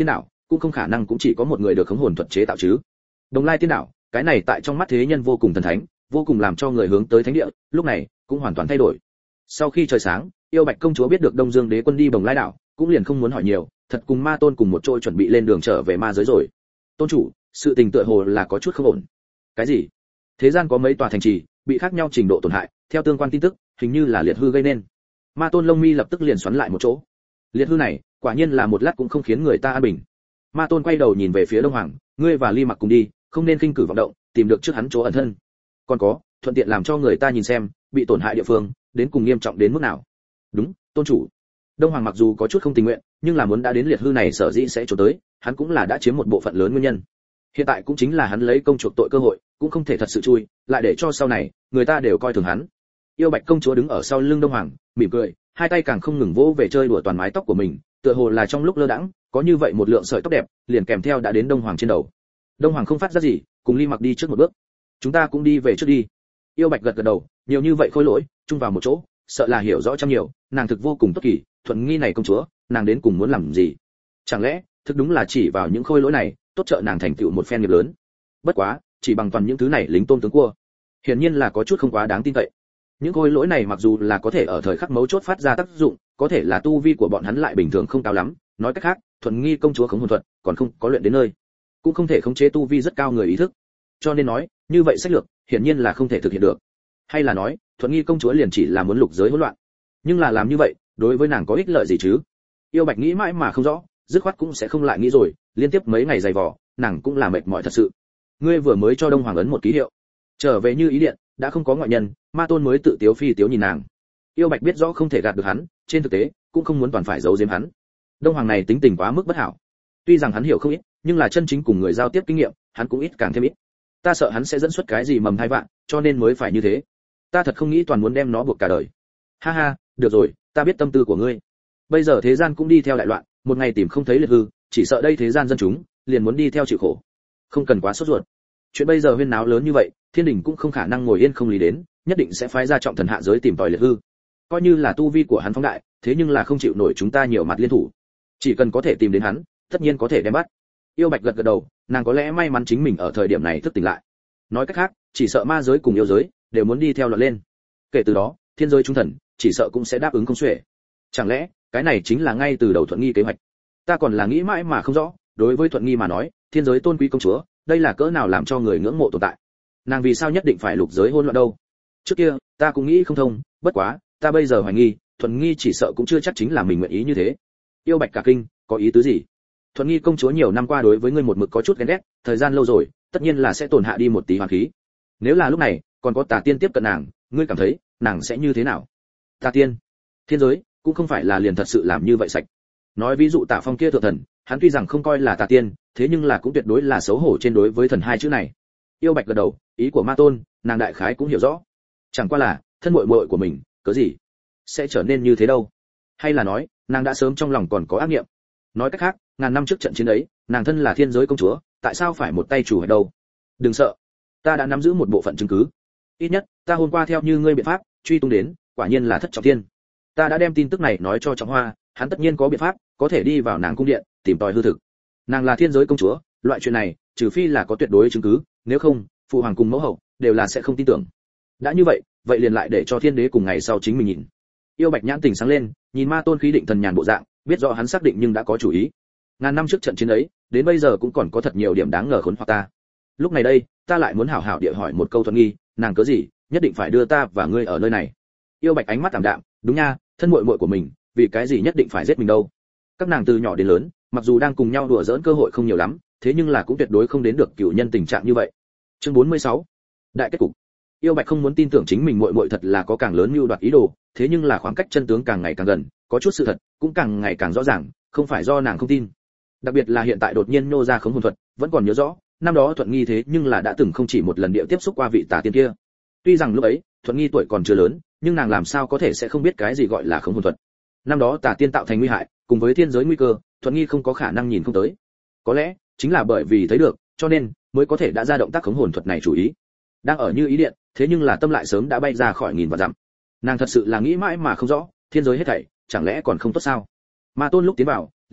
cũng không khả năng cũng chỉ có một người được khống hồn thuật chế tạo chứ. Đồng Lai Tiên Đảo, cái này tại trong mắt thế nhân vô cùng thần thánh, vô cùng làm cho người hướng tới thánh địa, lúc này cũng hoàn toàn thay đổi. Sau khi trời sáng, Yêu Bạch công chúa biết được Đông Dương Đế quân đi Đồng Lai đảo, cũng liền không muốn hỏi nhiều, thật cùng Ma Tôn cùng một chỗ chuẩn bị lên đường trở về ma giới rồi. Tôn chủ, sự tình tựa hồ là có chút không ổn. Cái gì? Thế gian có mấy tòa thành trì bị khác nhau trình độ tổn hại, theo tương quan tin tức, hình như là liệt hư gây nên. Ma Tôn lông mi lập tức liền xoắn lại một chỗ. Liệt hư này, quả nhiên là một lát cũng không khiến người ta an bình. Ma Tôn quay đầu nhìn về phía Đông Hoàng, ngươi và Ly Mặc cùng đi, không nên khinh cử vọng động, tìm được trước hắn chỗ ẩn thân. Còn có, thuận tiện làm cho người ta nhìn xem, bị tổn hại địa phương, đến cùng nghiêm trọng đến mức nào. Đúng, tôn chủ. Đông Hoàng mặc dù có chút không tình nguyện, nhưng là muốn đã đến liệt hư này sở dĩ sẽ trốn tới, hắn cũng là đã chiếm một bộ phận lớn nguyên nhân. Hiện tại cũng chính là hắn lấy công chuộc tội cơ hội, cũng không thể thật sự chui, lại để cho sau này người ta đều coi thường hắn. Yêu Bạch công chúa đứng ở sau lưng Đông Hoàng, mỉm cười, hai tay càng không ngừng vỗ về chơi đùa toàn mái tóc của mình, tựa hồ là trong lúc lơ đãng, có như vậy một lượng sợi tóc đẹp, liền kèm theo đã đến Đông Hoàng trên đầu. Đông Hoàng không phát ra gì, cùng Ly Mặc đi trước một bước. Chúng ta cũng đi về trước đi. Yêu Bạch gật gật đầu, nhiều như vậy khôi lỗi, chung vào một chỗ, sợ là hiểu rõ trăm nhiều, nàng thực vô cùng tốt kỳ, Thuận Nghi này công chúa, nàng đến cùng muốn làm gì? Chẳng lẽ, thực đúng là chỉ vào những khôi lỗi này, tốt trợ nàng thành tựu một phen nghiệp lớn. Bất quá, chỉ bằng toàn những thứ này lính tôn tướng cua, hiển nhiên là có chút không quá đáng tin cậy. Những khôi lỗi này mặc dù là có thể ở thời khắc mấu chốt phát ra tác dụng, có thể là tu vi của bọn hắn lại bình thường không cao lắm, nói cách khác, Thuận Nghi công chúa khống hồn thuật, còn không có luyện đến nơi, cũng không thể khống chế tu vi rất cao người ý thức. Cho nên nói, như vậy sách lược, hiển nhiên là không thể thực hiện được. Hay là nói, Thuận Nghi công chúa liền chỉ là muốn lục giới hỗn loạn, nhưng là làm như vậy, đối với nàng có ích lợi gì chứ? Yêu Bạch nghĩ mãi mà không rõ, dứt khoát cũng sẽ không lại nghĩ rồi, liên tiếp mấy ngày dày vò, nàng cũng là mệt mỏi thật sự. Ngươi vừa mới cho Đông Hoàng ấn một ký hiệu, trở về như ý điện, đã không có ngoại nhân, Ma Tôn mới tự tiếu phi tiếu nhìn nàng. Yêu Bạch biết rõ không thể gạt được hắn, trên thực tế, cũng không muốn toàn phải giấu giếm hắn. Đông Hoàng này tính tình quá mức bất hảo. Tuy rằng hắn hiểu không ít, nhưng là chân chính cùng người giao tiếp kinh nghiệm, hắn cũng ít càng thêm ít. Ta sợ hắn sẽ dẫn xuất cái gì mầm thai vạn, cho nên mới phải như thế. Ta thật không nghĩ toàn muốn đem nó buộc cả đời. Ha ha, được rồi, ta biết tâm tư của ngươi. Bây giờ thế gian cũng đi theo đại loạn, một ngày tìm không thấy liệt hư, chỉ sợ đây thế gian dân chúng liền muốn đi theo chịu khổ. Không cần quá sốt ruột. Chuyện bây giờ huyên náo lớn như vậy, thiên đình cũng không khả năng ngồi yên không lý đến, nhất định sẽ phái ra trọng thần hạ giới tìm tòi liệt hư. Coi như là tu vi của hắn phóng đại, thế nhưng là không chịu nổi chúng ta nhiều mặt liên thủ. Chỉ cần có thể tìm đến hắn, tất nhiên có thể đem bắt. Yêu Bạch gật gật đầu, nàng có lẽ may mắn chính mình ở thời điểm này thức tỉnh lại. Nói cách khác, chỉ sợ ma giới cùng yêu giới đều muốn đi theo loạn lên. Kể từ đó, thiên giới chúng thần chỉ sợ cũng sẽ đáp ứng không xuể. Chẳng lẽ, cái này chính là ngay từ đầu Thuận Nghi kế hoạch? Ta còn là nghĩ mãi mà không rõ, đối với Thuận Nghi mà nói, thiên giới tôn quý công chúa, đây là cỡ nào làm cho người ngưỡng mộ tồn tại. Nàng vì sao nhất định phải lục giới hỗn loạn đâu? Trước kia, ta cũng nghĩ không thông, bất quá, ta bây giờ hoài nghi, Thuận Nghi chỉ sợ cũng chưa chắc chính là mình nguyện ý như thế. Yêu Bạch cả kinh, có ý tứ gì? Thuận Nghi công chúa nhiều năm qua đối với ngươi một mực có chút ghen ghét, thời gian lâu rồi, tất nhiên là sẽ tổn hạ đi một tí hoàn khí. Nếu là lúc này, còn có Tà Tiên tiếp cận nàng, ngươi cảm thấy, nàng sẽ như thế nào? Tà Tiên, thiên giới, cũng không phải là liền thật sự làm như vậy sạch. Nói ví dụ Tạ Phong kia thượng thần, hắn tuy rằng không coi là Tà Tiên, thế nhưng là cũng tuyệt đối là xấu hổ trên đối với thần hai chữ này. Yêu Bạch gật đầu, ý của Ma Tôn, nàng đại khái cũng hiểu rõ. Chẳng qua là, thân muội muội của mình, cớ gì sẽ trở nên như thế đâu? Hay là nói, nàng đã sớm trong lòng còn có ác niệm? Nói cách khác, ngàn năm trước trận chiến ấy, nàng thân là thiên giới công chúa, tại sao phải một tay chủ ở đâu? Đừng sợ, ta đã nắm giữ một bộ phận chứng cứ. Ít nhất, ta hôm qua theo như ngươi biện pháp, truy tung đến, quả nhiên là Thất Trọng Thiên. Ta đã đem tin tức này nói cho Trọng Hoa, hắn tất nhiên có biện pháp, có thể đi vào nàng cung điện, tìm tòi hư thực. Nàng là thiên giới công chúa, loại chuyện này, trừ phi là có tuyệt đối chứng cứ, nếu không, phụ hoàng cùng mẫu hậu đều là sẽ không tin tưởng. Đã như vậy, vậy liền lại để cho thiên đế cùng ngày sau chính mình nhìn. Yêu Bạch nhãn tình sáng lên, nhìn Ma Tôn khí định thần nhàn bộ dạng, biết rõ hắn xác định nhưng đã có chủ ý. Ngàn năm trước trận chiến ấy, đến bây giờ cũng còn có thật nhiều điểm đáng ngờ khốn hoặc ta. Lúc này đây, ta lại muốn hảo hảo địa hỏi một câu Thuận Nghi, nàng cớ gì nhất định phải đưa ta và ngươi ở nơi này? Yêu Bạch ánh mắt ảm đạm, đúng nha, thân muội muội của mình, vì cái gì nhất định phải giết mình đâu? Các nàng từ nhỏ đến lớn, mặc dù đang cùng nhau đùa giỡn cơ hội không nhiều lắm, thế nhưng là cũng tuyệt đối không đến được cửu nhân tình trạng như vậy. Chương 46. Đại kết cục. Yêu Bạch không muốn tin tưởng chính mình muội muội thật là có càng lớn mưu đoạt ý đồ, thế nhưng là khoảng cách chân tướng càng ngày càng gần, có chút sự thật cũng càng ngày càng rõ ràng, không phải do nàng không tin. Đặc biệt là hiện tại đột nhiên nô ra khống hồn thuật, vẫn còn nhớ rõ, năm đó Thuận Nghi thế nhưng là đã từng không chỉ một lần địa tiếp xúc qua vị Tà Tiên kia. Tuy rằng lúc ấy, Thuận Nghi tuổi còn chưa lớn, nhưng nàng làm sao có thể sẽ không biết cái gì gọi là khống hồn thuật. Năm đó Tà Tiên tạo thành nguy hại, cùng với thiên giới nguy cơ, Thuận Nghi không có khả năng nhìn không tới. Có lẽ, chính là bởi vì thấy được, cho nên mới có thể đã ra động tác khống hồn thuật này chủ ý. Đang ở như ý điện, thế nhưng là tâm lại sớm đã bay ra khỏi nghìn vạn dặm. Nàng thật sự là nghĩ mãi mà không rõ, thiên giới hết thảy, chẳng lẽ còn không tốt sao? Ma Tôn lúc tiến vào,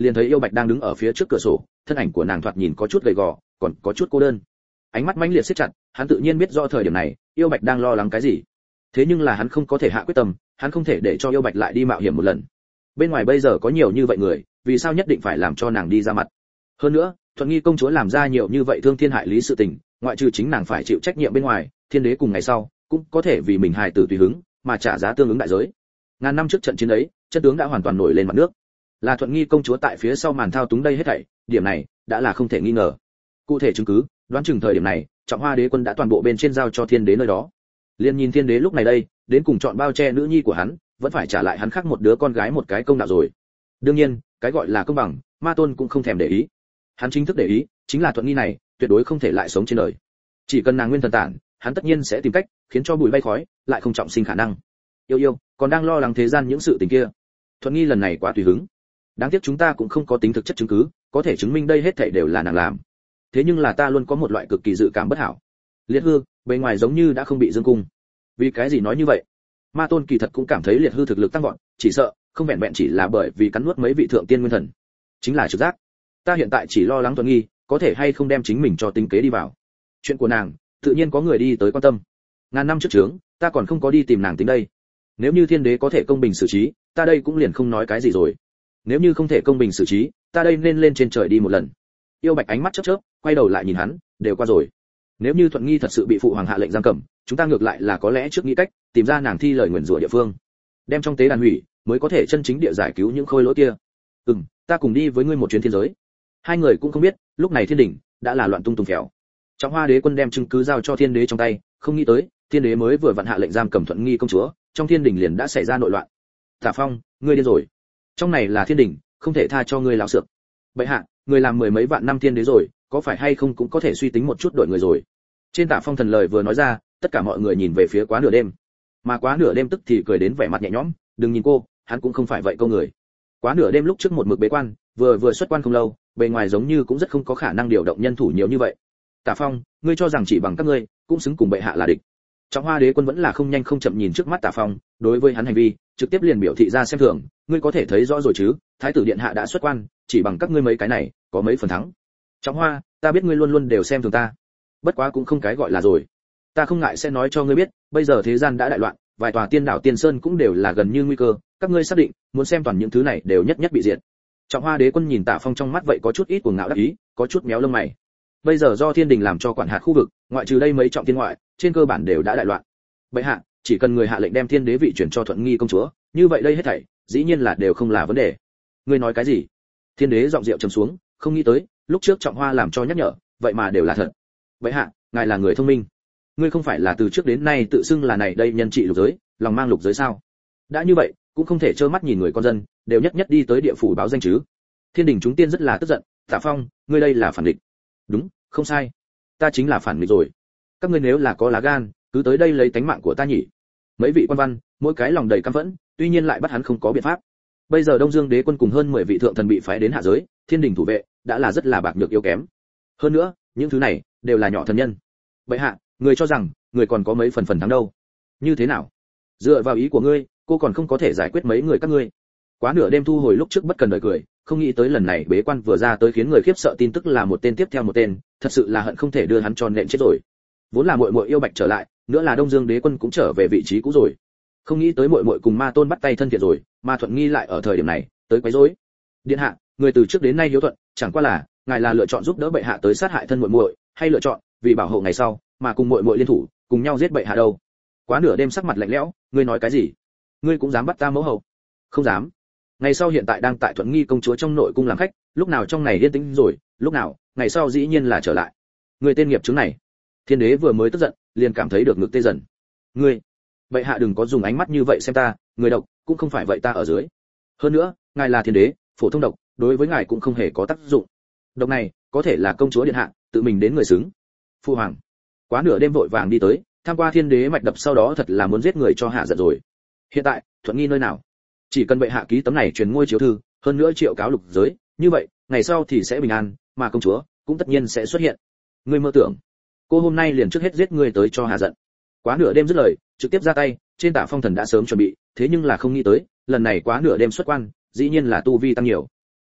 liền thấy Yêu Bạch đang đứng ở phía trước cửa sổ, thân ảnh của nàng thoạt nhìn có chút gầy gò, còn có chút cô đơn. Ánh mắt mãnh liệt siết chặt, hắn tự nhiên biết rõ thời điểm này, Yêu Bạch đang lo lắng cái gì. Thế nhưng là hắn không có thể hạ quyết tâm, hắn không thể để cho Yêu Bạch lại đi mạo hiểm một lần. Bên ngoài bây giờ có nhiều như vậy người, vì sao nhất định phải làm cho nàng đi ra mặt? Hơn nữa, Thuận Nghi công chúa làm ra nhiều như vậy thương thiên hại lý sự tình, ngoại trừ chính nàng phải chịu trách nhiệm bên ngoài, Thiên đế cùng ngày sau cũng có thể vì mình hài tử tùy hứng mà trả giá tương ứng đại giới. Ngàn năm trước trận chiến ấy, chân tướng đã hoàn toàn nổi lên mặt nước. Là Thuận Nghi công chúa tại phía sau màn thao túng đây hết thảy, điểm này đã là không thể nghi ngờ. Cụ thể chứng cứ, đoán chừng thời điểm này, Trọng Hoa đế quân đã toàn bộ bên trên giao cho Thiên đế nơi đó. Liên nhìn Thiên đế lúc này đây, đến cùng chọn bao che nữ nhi của hắn, vẫn phải trả lại hắn khác một đứa con gái một cái công đạo rồi. Đương nhiên, cái gọi là công bằng, Ma Tôn cũng không thèm để ý. Hắn chính thức để ý, chính là Thuận Nghi này, tuyệt đối không thể lại sống trên đời. Chỉ cần nàng nguyên thần tản, hắn tất nhiên sẽ tìm cách khiến cho bụi bay khói, lại không trọng sinh khả năng. Yêu yêu, còn đang lo lắng thế gian những sự tình kia. Thuận Nghi lần này quá tùy hứng. Đáng tiếc chúng ta cũng không có tính thực chất chứng cứ, có thể chứng minh đây hết thảy đều là nàng làm. Thế nhưng là ta luôn có một loại cực kỳ dự cảm bất hảo. Liệt Hư, bề ngoài giống như đã không bị dương cung. Vì cái gì nói như vậy? Ma Tôn kỳ thật cũng cảm thấy Liệt Hư thực lực tăng vọt, chỉ sợ không vẹn vẹn chỉ là bởi vì cắn nuốt mấy vị thượng tiên nguyên thần, chính là trực giác. Ta hiện tại chỉ lo lắng Thuận Nghi có thể hay không đem chính mình cho tính kế đi vào. Chuyện của nàng, tự nhiên có người đi tới quan tâm. Ngàn năm trước chướng, ta còn không có đi tìm nàng tính đây. Nếu như Thiên đế có thể công bình xử trí, ta đây cũng liền không nói cái gì rồi. Nếu như không thể công bình xử trí, ta đây nên lên trên trời đi một lần. Yêu Bạch ánh mắt chớp chớp, quay đầu lại nhìn hắn, đều qua rồi. Nếu như Thuận Nghi thật sự bị phụ hoàng hạ lệnh giam cầm, chúng ta ngược lại là có lẽ trước nghĩ cách tìm ra nàng thi lời nguyền rủa địa phương, đem trong tế đàn hủy, mới có thể chân chính địa giải cứu những khôi lỗi kia. Ta cùng đi với ngươi một chuyến thiên giới. Hai người cũng không biết, lúc này thiên đỉnh đã là loạn tung tung phèo. Trọng Hoa đế quân đem chứng cứ giao cho Thiên đế trong tay, không nghĩ tới, Thiên đế mới vừa vặn hạ lệnh giam cầm Thuận Nghi công chúa, trong thiên đình liền đã xảy ra nội loạn. Tả Phong, ngươi điên rồi. Trong này là thiên đình, không thể tha cho ngươi lão sược. Bệ hạ, người làm mười mấy vạn năm thiên đế rồi, có phải hay không cũng có thể suy tính một chút đổi người rồi. Trên Tả Phong thần lời vừa nói ra, tất cả mọi người nhìn về phía Quá Nửa Đêm. Mà Quá Nửa Đêm tức thì cười đến vẻ mặt nhẹ nhõm, đừng nhìn cô, hắn cũng không phải vậy câu người. Quá Nửa Đêm lúc trước một mực bế quan, vừa xuất quan không lâu, bề ngoài giống như cũng rất không có khả năng điều động nhân thủ nhiều như vậy. Tả Phong, ngươi cho rằng chỉ bằng các ngươi cũng xứng cùng bệ hạ là địch. Trọng Hoa đế quân vẫn là không nhanh không chậm nhìn trước mắt Tả Phong, đối với hắn hành vi, trực tiếp liền biểu thị ra xem thường, ngươi có thể thấy rõ rồi chứ, thái tử điện hạ đã xuất quan, chỉ bằng các ngươi mấy cái này, có mấy phần thắng. Trọng Hoa, ta biết ngươi luôn luôn đều xem thường ta, bất quá cũng không cái gọi là rồi. Ta không ngại sẽ nói cho ngươi biết, bây giờ thế gian đã đại loạn, vài tòa tiên đảo tiên sơn cũng đều là gần như nguy cơ, các ngươi xác định, muốn xem toàn những thứ này đều nhất nhất bị diệt. Trọng Hoa đế quân nhìn Tả Phong trong mắt vậy có chút ít cuồng ngạo đắc ý, có chút méo lông mày. Bây giờ do thiên đình làm cho quản hạt khu vực, ngoại trừ đây mấy trọng tiên ngoại, trên cơ bản đều đã đại loạn. Bệ hạ, chỉ cần người hạ lệnh đem thiên đế vị chuyển cho Thuận Nghi công chúa, như vậy đây hết thảy, dĩ nhiên là đều không là vấn đề. Ngươi nói cái gì? Thiên đế giọng rượu trầm xuống, không nghĩ tới, lúc trước Trọng Hoa làm cho nhắc nhở, vậy mà đều là thật. Bệ hạ, ngài là người thông minh, ngươi không phải là từ trước đến nay tự xưng là này đây nhân trị lục giới, lòng mang lục giới sao? Đã như vậy, cũng không thể trơ mắt nhìn người con dân đều nhất nhất đi tới địa phủ báo danh chứ. Thiên đình chúng tiên rất là tức giận, Tả Phong, ngươi đây là phản địch. Đúng, không sai, ta chính là phản địch rồi. Các ngươi nếu là có lá gan, cứ tới đây lấy tánh mạng của ta nhỉ. Mấy vị quan văn, mỗi cái lòng đầy căm phẫn, tuy nhiên lại bắt hắn không có biện pháp. Bây giờ Đông Dương đế quân cùng hơn 10 vị thượng thần bị phái đến hạ giới, thiên đình thủ vệ đã là rất là bạc nhược yếu kém. Hơn nữa, những thứ này đều là nhỏ thần nhân. Bệ hạ, người cho rằng người còn có mấy phần thắng đâu? Như thế nào? Dựa vào ý của ngươi, cô còn không có thể giải quyết mấy người các ngươi. Quá Nửa Đêm thu hồi lúc trước bất cần đời cười, không nghĩ tới lần này bế quan vừa ra tới khiến người khiếp sợ tin tức là một tên tiếp theo một tên, thật sự là hận không thể đưa hắn cho nện chết rồi. Vốn là muội muội Yêu Bạch trở lại, nữa là Đông Dương đế quân cũng trở về vị trí cũ rồi. Không nghĩ tới muội muội cùng Ma Tôn bắt tay thân thiện rồi, mà Thuận Nghi lại ở thời điểm này tới quấy rối. Điện hạ, người từ trước đến nay hiếu thuận, chẳng qua là ngài là lựa chọn giúp đỡ bệ hạ tới sát hại thân muội muội, hay lựa chọn vì bảo hộ ngày sau mà cùng muội muội liên thủ, cùng nhau giết bệ hạ đâu? Quá Nửa Đêm sắc mặt lạnh lẽo, ngươi nói cái gì? Ngươi cũng dám bắt ta mẫu hậu? Không dám. Ngày sau hiện tại đang tại Thuận Nghi công chúa trong nội cung làm khách, lúc nào trong này yên tĩnh rồi, lúc nào, ngày sau dĩ nhiên là trở lại. Người tên nghiệp chứng này. Thiên đế vừa mới tức giận, liền cảm thấy được ngực tê dần. Ngươi, bệ hạ đừng có dùng ánh mắt như vậy xem ta, người độc, cũng không phải vậy ta ở dưới. Hơn nữa, ngài là thiên đế, phổ thông độc, đối với ngài cũng không hề có tác dụng. Độc này, có thể là công chúa điện hạ, tự mình đến người xứng. Phu hoàng. Quá Nửa Đêm vội vàng đi tới, tham qua thiên đế mạch đập sau đó thật là muốn giết người cho hạ giận rồi. Hiện tại, Thuận Nghi nơi nào? Chỉ cần bệ hạ ký tấm này truyền ngôi chiếu thư, hơn nữa triệu cáo lục giới, như vậy, ngày sau thì sẽ bình an, mà công chúa cũng tất nhiên sẽ xuất hiện. Ngươi mơ tưởng, cô hôm nay liền trước hết giết ngươi tới cho hạ giận. Quá Nửa Đêm dứt lời, trực tiếp ra tay, trên Tả Phong thần đã sớm chuẩn bị, thế nhưng là không nghĩ tới, lần này Quá Nửa Đêm xuất quan, dĩ nhiên là tu vi tăng nhiều.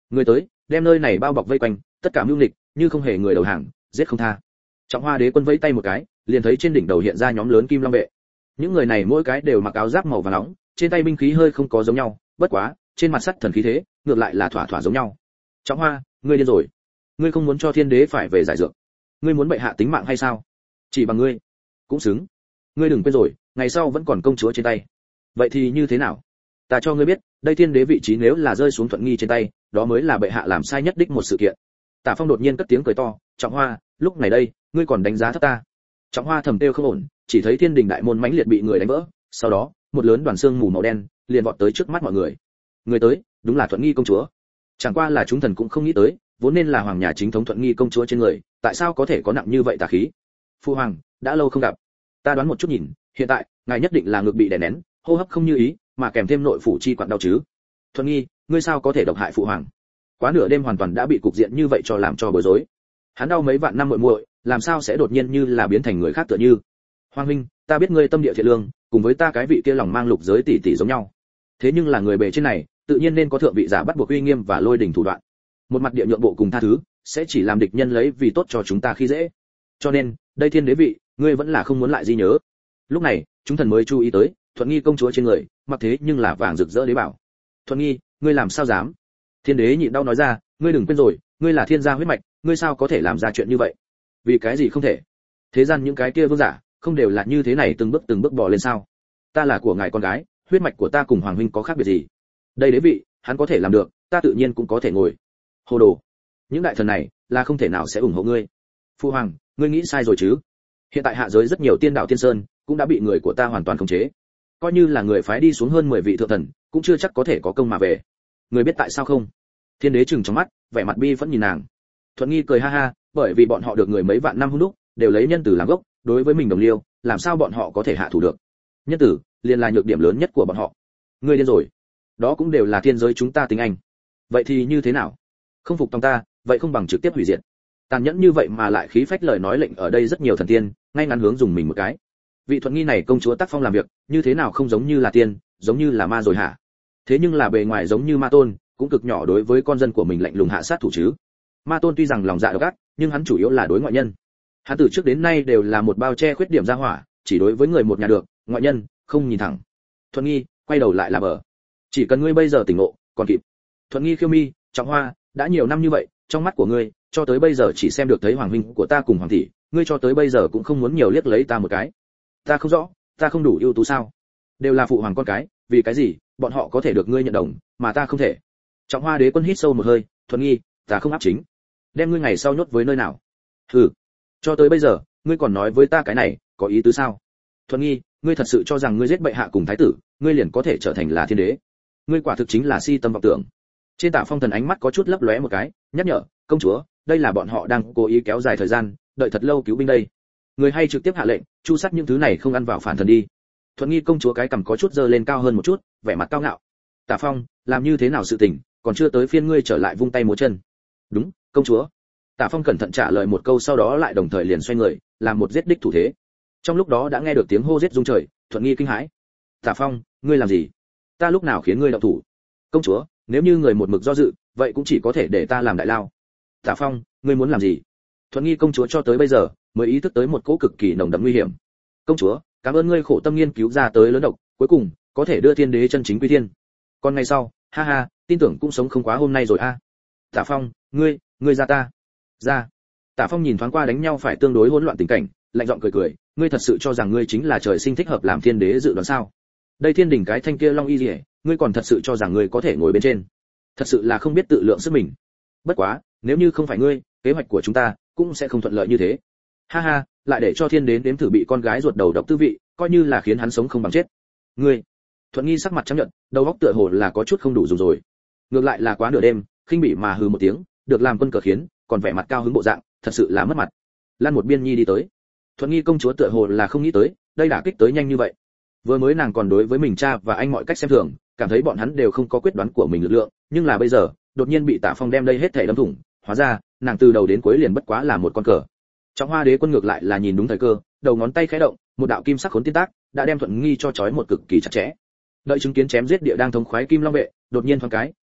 Người tới, đem nơi này bao bọc vây quanh, tất cả mưu nghịch, như không hề người đầu hàng, giết không tha. Trọng Hoa Đế quân vẫy tay một cái, liền thấy trên đỉnh đầu hiện ra nhóm lớn kim long vệ. Những người này mỗi cái đều mặc áo giáp màu vàng nóng, trên tay binh khí hơi không có giống nhau, bất quá, trên mặt sắt thần khí thế, ngược lại là thỏa thỏa giống nhau. Trọng Hoa, ngươi điên rồi. Ngươi không muốn cho thiên đế phải về giải dược. Ngươi muốn bệ hạ tính mạng hay sao? Chỉ bằng ngươi, cũng xứng. Ngươi đừng quên rồi, ngày sau vẫn còn công chúa trên tay. Vậy thì như thế nào? Ta cho ngươi biết, đây thiên đế vị trí nếu là rơi xuống Thuận Nghi trên tay, đó mới là bệ hạ làm sai nhất đích một sự kiện. Tả Phong đột nhiên cất tiếng cười to, Trọng Hoa, lúc này đây, ngươi còn đánh giá thấp ta. Trọng Hoa thầm tiêu không ổn, chỉ thấy thiên đình đại môn mãnh liệt bị người đánh vỡ, sau đó, một lớn đoàn xương mù màu đen liền vọt tới trước mắt mọi người. Người tới, đúng là Thuận Nghi công chúa. Chẳng qua là chúng thần cũng không nghĩ tới, vốn nên là hoàng nhà chính thống Thuận Nghi công chúa trên người, tại sao có thể có nặng như vậy tà khí? Phu hoàng, đã lâu không gặp. Ta đoán một chút nhìn, hiện tại, ngài nhất định là ngực bị đè nén, hô hấp không như ý, mà kèm thêm nội phủ chi quặn đau chứ. Thuận Nghi, ngươi sao có thể độc hại phụ hoàng? Quá nửa đêm hoàn toàn đã bị cục diện như vậy cho làm cho bối rối. Hắn đau mấy vạn năm muội muội, làm sao sẽ đột nhiên như là biến thành người khác tựa như. Hoàng huynh, ta biết ngươi tâm địa thiện lương, cùng với ta cái vị kia lòng mang lục giới tỷ tỷ giống nhau. Thế nhưng là người bề trên này, tự nhiên nên có thượng vị giả bắt buộc uy nghiêm và lôi đình thủ đoạn. Một mặt địa nhượng bộ cùng tha thứ, sẽ chỉ làm địch nhân lấy vì tốt cho chúng ta khi dễ. Cho nên, đây thiên đế vị, ngươi vẫn là không muốn lại di nhớ. Lúc này, chúng thần mới chú ý tới, Thuận Nghi công chúa trên người, mặc thế nhưng là vàng rực rỡ đế bảo. Thuận Nghi, ngươi làm sao dám? Thiên đế nhịn đau nói ra, ngươi đừng quên rồi, ngươi là thiên gia huyết mạch, ngươi sao có thể làm ra chuyện như vậy? Vì cái gì không thể? Thế gian những cái kia vương giả, không đều là như thế này từng bước bò lên sao? Ta là của ngài con gái, huyết mạch của ta cùng hoàng huynh có khác biệt gì? Đây đế vị, hắn có thể làm được, ta tự nhiên cũng có thể ngồi. Hồ đồ, những đại thần này là không thể nào sẽ ủng hộ ngươi. Phu hoàng, ngươi nghĩ sai rồi chứ? Hiện tại hạ giới rất nhiều tiên đạo tiên sơn cũng đã bị người của ta hoàn toàn khống chế. Coi như là người phái đi xuống hơn 10 vị thượng thần, cũng chưa chắc có thể có công mà về. Người biết tại sao không? Thiên đế trừng trong mắt, vẻ mặt bi vẫn nhìn nàng. Thuận Nghi cười ha ha, bởi vì bọn họ được người mấy vạn năm hung đúc, đều lấy nhân tử làm gốc, đối với mình đồng liêu, làm sao bọn họ có thể hạ thủ được? Nhân tử, liền là nhược điểm lớn nhất của bọn họ. Ngươi điên rồi. Đó cũng đều là thiên giới chúng ta tính anh. Vậy thì như thế nào? Không phục tòng ta, vậy không bằng trực tiếp hủy diệt. Tàn nhẫn như vậy mà lại khí phách lời nói lệnh ở đây rất nhiều thần tiên, ngay ngắn hướng dùng mình một cái. Vị Thuận Nghi này công chúa tác phong làm việc, như thế nào không giống như là tiên, giống như là ma rồi hả? Thế nhưng là bề ngoài giống như ma tôn, cũng cực nhỏ đối với con dân của mình lạnh lùng hạ sát thủ chứ. Ma tôn tuy rằng lòng dạ độc ác, nhưng hắn chủ yếu là đối ngoại nhân. Hắn từ trước đến nay đều là một bao che khuyết điểm ra hỏa, chỉ đối với người một nhà được, ngoại nhân không nhìn thẳng. Thuận Nghi, quay đầu lại là bờ. Chỉ cần ngươi bây giờ tỉnh ngộ, còn kịp. Thuận Nghi khiêu mi, Trọng Hoa, đã nhiều năm như vậy, trong mắt của ngươi, cho tới bây giờ chỉ xem được thấy hoàng huynh của ta cùng hoàng tỷ, ngươi cho tới bây giờ cũng không muốn nhiều liếc lấy ta một cái. Ta không rõ, ta không đủ ưu tú sao? Đều là phụ hoàng con cái, vì cái gì, bọn họ có thể được ngươi nhận đồng, mà ta không thể? Trọng Hoa Đế quân hít sâu một hơi, Thuận Nghi, ta không áp chính. Đem ngươi ngày sau nhốt với nơi nào? Hừ, cho tới bây giờ, ngươi còn nói với ta cái này, có ý tứ sao? Thuận Nghi, ngươi thật sự cho rằng ngươi giết bệ hạ cùng thái tử, ngươi liền có thể trở thành là thiên đế? Ngươi quả thực chính là si tâm vọng tưởng. Trên Tả Phong thần ánh mắt có chút lấp lóe một cái, nhắc nhở, công chúa, đây là bọn họ đang cố ý kéo dài thời gian, đợi thật lâu cứu binh đây. Người hay trực tiếp hạ lệnh, chu sát những thứ này không ăn vào phản thần đi. Thuận Nghi công chúa cái cằm có chút dơ lên cao hơn một chút, vẻ mặt cao ngạo. Tả Phong, làm như thế nào sự tình, còn chưa tới phiên ngươi trở lại vung tay múa chân. Đúng, công chúa. Tả Phong cẩn thận trả lời một câu, sau đó lại đồng thời liền xoay người, làm một giết đích thủ thế. Trong lúc đó đã nghe được tiếng hô giết rung trời, Thuận Nghi kinh hãi. Tả Phong, ngươi làm gì? Ta lúc nào khiến ngươi động thủ? Công chúa, nếu như người một mực do dự, vậy cũng chỉ có thể để ta làm đại lao. Tả Phong, ngươi muốn làm gì? Thuận Nghi công chúa cho tới bây giờ mới ý thức tới một cỗ cực kỳ nồng đậm nguy hiểm. Công chúa, cảm ơn ngươi khổ tâm nghiên cứu ra tới lớn độc, cuối cùng có thể đưa thiên đế chân chính quy thiên. Còn ngày sau, ha ha, tin tưởng cũng sống không quá hôm nay rồi a. Tả Phong, ngươi ra ta. Ra. Tả Phong nhìn thoáng qua đánh nhau phải tương đối hỗn loạn tình cảnh, lạnh giọng cười cười, ngươi thật sự cho rằng ngươi chính là trời sinh thích hợp làm thiên đế dự đoán sao? Đây thiên đỉnh cái thanh kia long y liễu, ngươi còn thật sự cho rằng ngươi có thể ngồi bên trên? Thật sự là không biết tự lượng sức mình. Bất quá, nếu như không phải ngươi, kế hoạch của chúng ta cũng sẽ không thuận lợi như thế. Ha ha, lại để cho thiên đế đếm thử bị con gái ruột đầu độc tư vị, coi như là khiến hắn sống không bằng chết. Ngươi. Thuận Nghi sắc mặt trắng nhợt, đầu óc tựa hồ là có chút không đủ dùng rồi. Ngược lại là quá nửa đêm, khinh bỉ mà hừ một tiếng, được làm quân cờ khiến, còn vẻ mặt cao hứng bộ dạng, thật sự là mất mặt. Lan một biên nhi đi tới. Thuận Nghi công chúa tựa hồ là không nghĩ tới, đây đả kích tới nhanh như vậy. Vừa mới nàng còn đối với mình cha và anh mọi cách xem thường, cảm thấy bọn hắn đều không có quyết đoán của mình lực lượng, nhưng là bây giờ, đột nhiên bị Tả Phong đem đây hết thảy đâm thủng, hóa ra, nàng từ đầu đến cuối liền bất quá là một con cờ. Trọng Hoa Đế quân ngược lại là nhìn đúng thời cơ, đầu ngón tay khẽ động, một đạo kim sắc khốn tiên tác, đã đem Thuận Nghi cho trói một cực kỳ chặt chẽ. Đợi chứng kiến chém giết địa đang thống khoái kim long vệ, đột nhiên thoáng cái,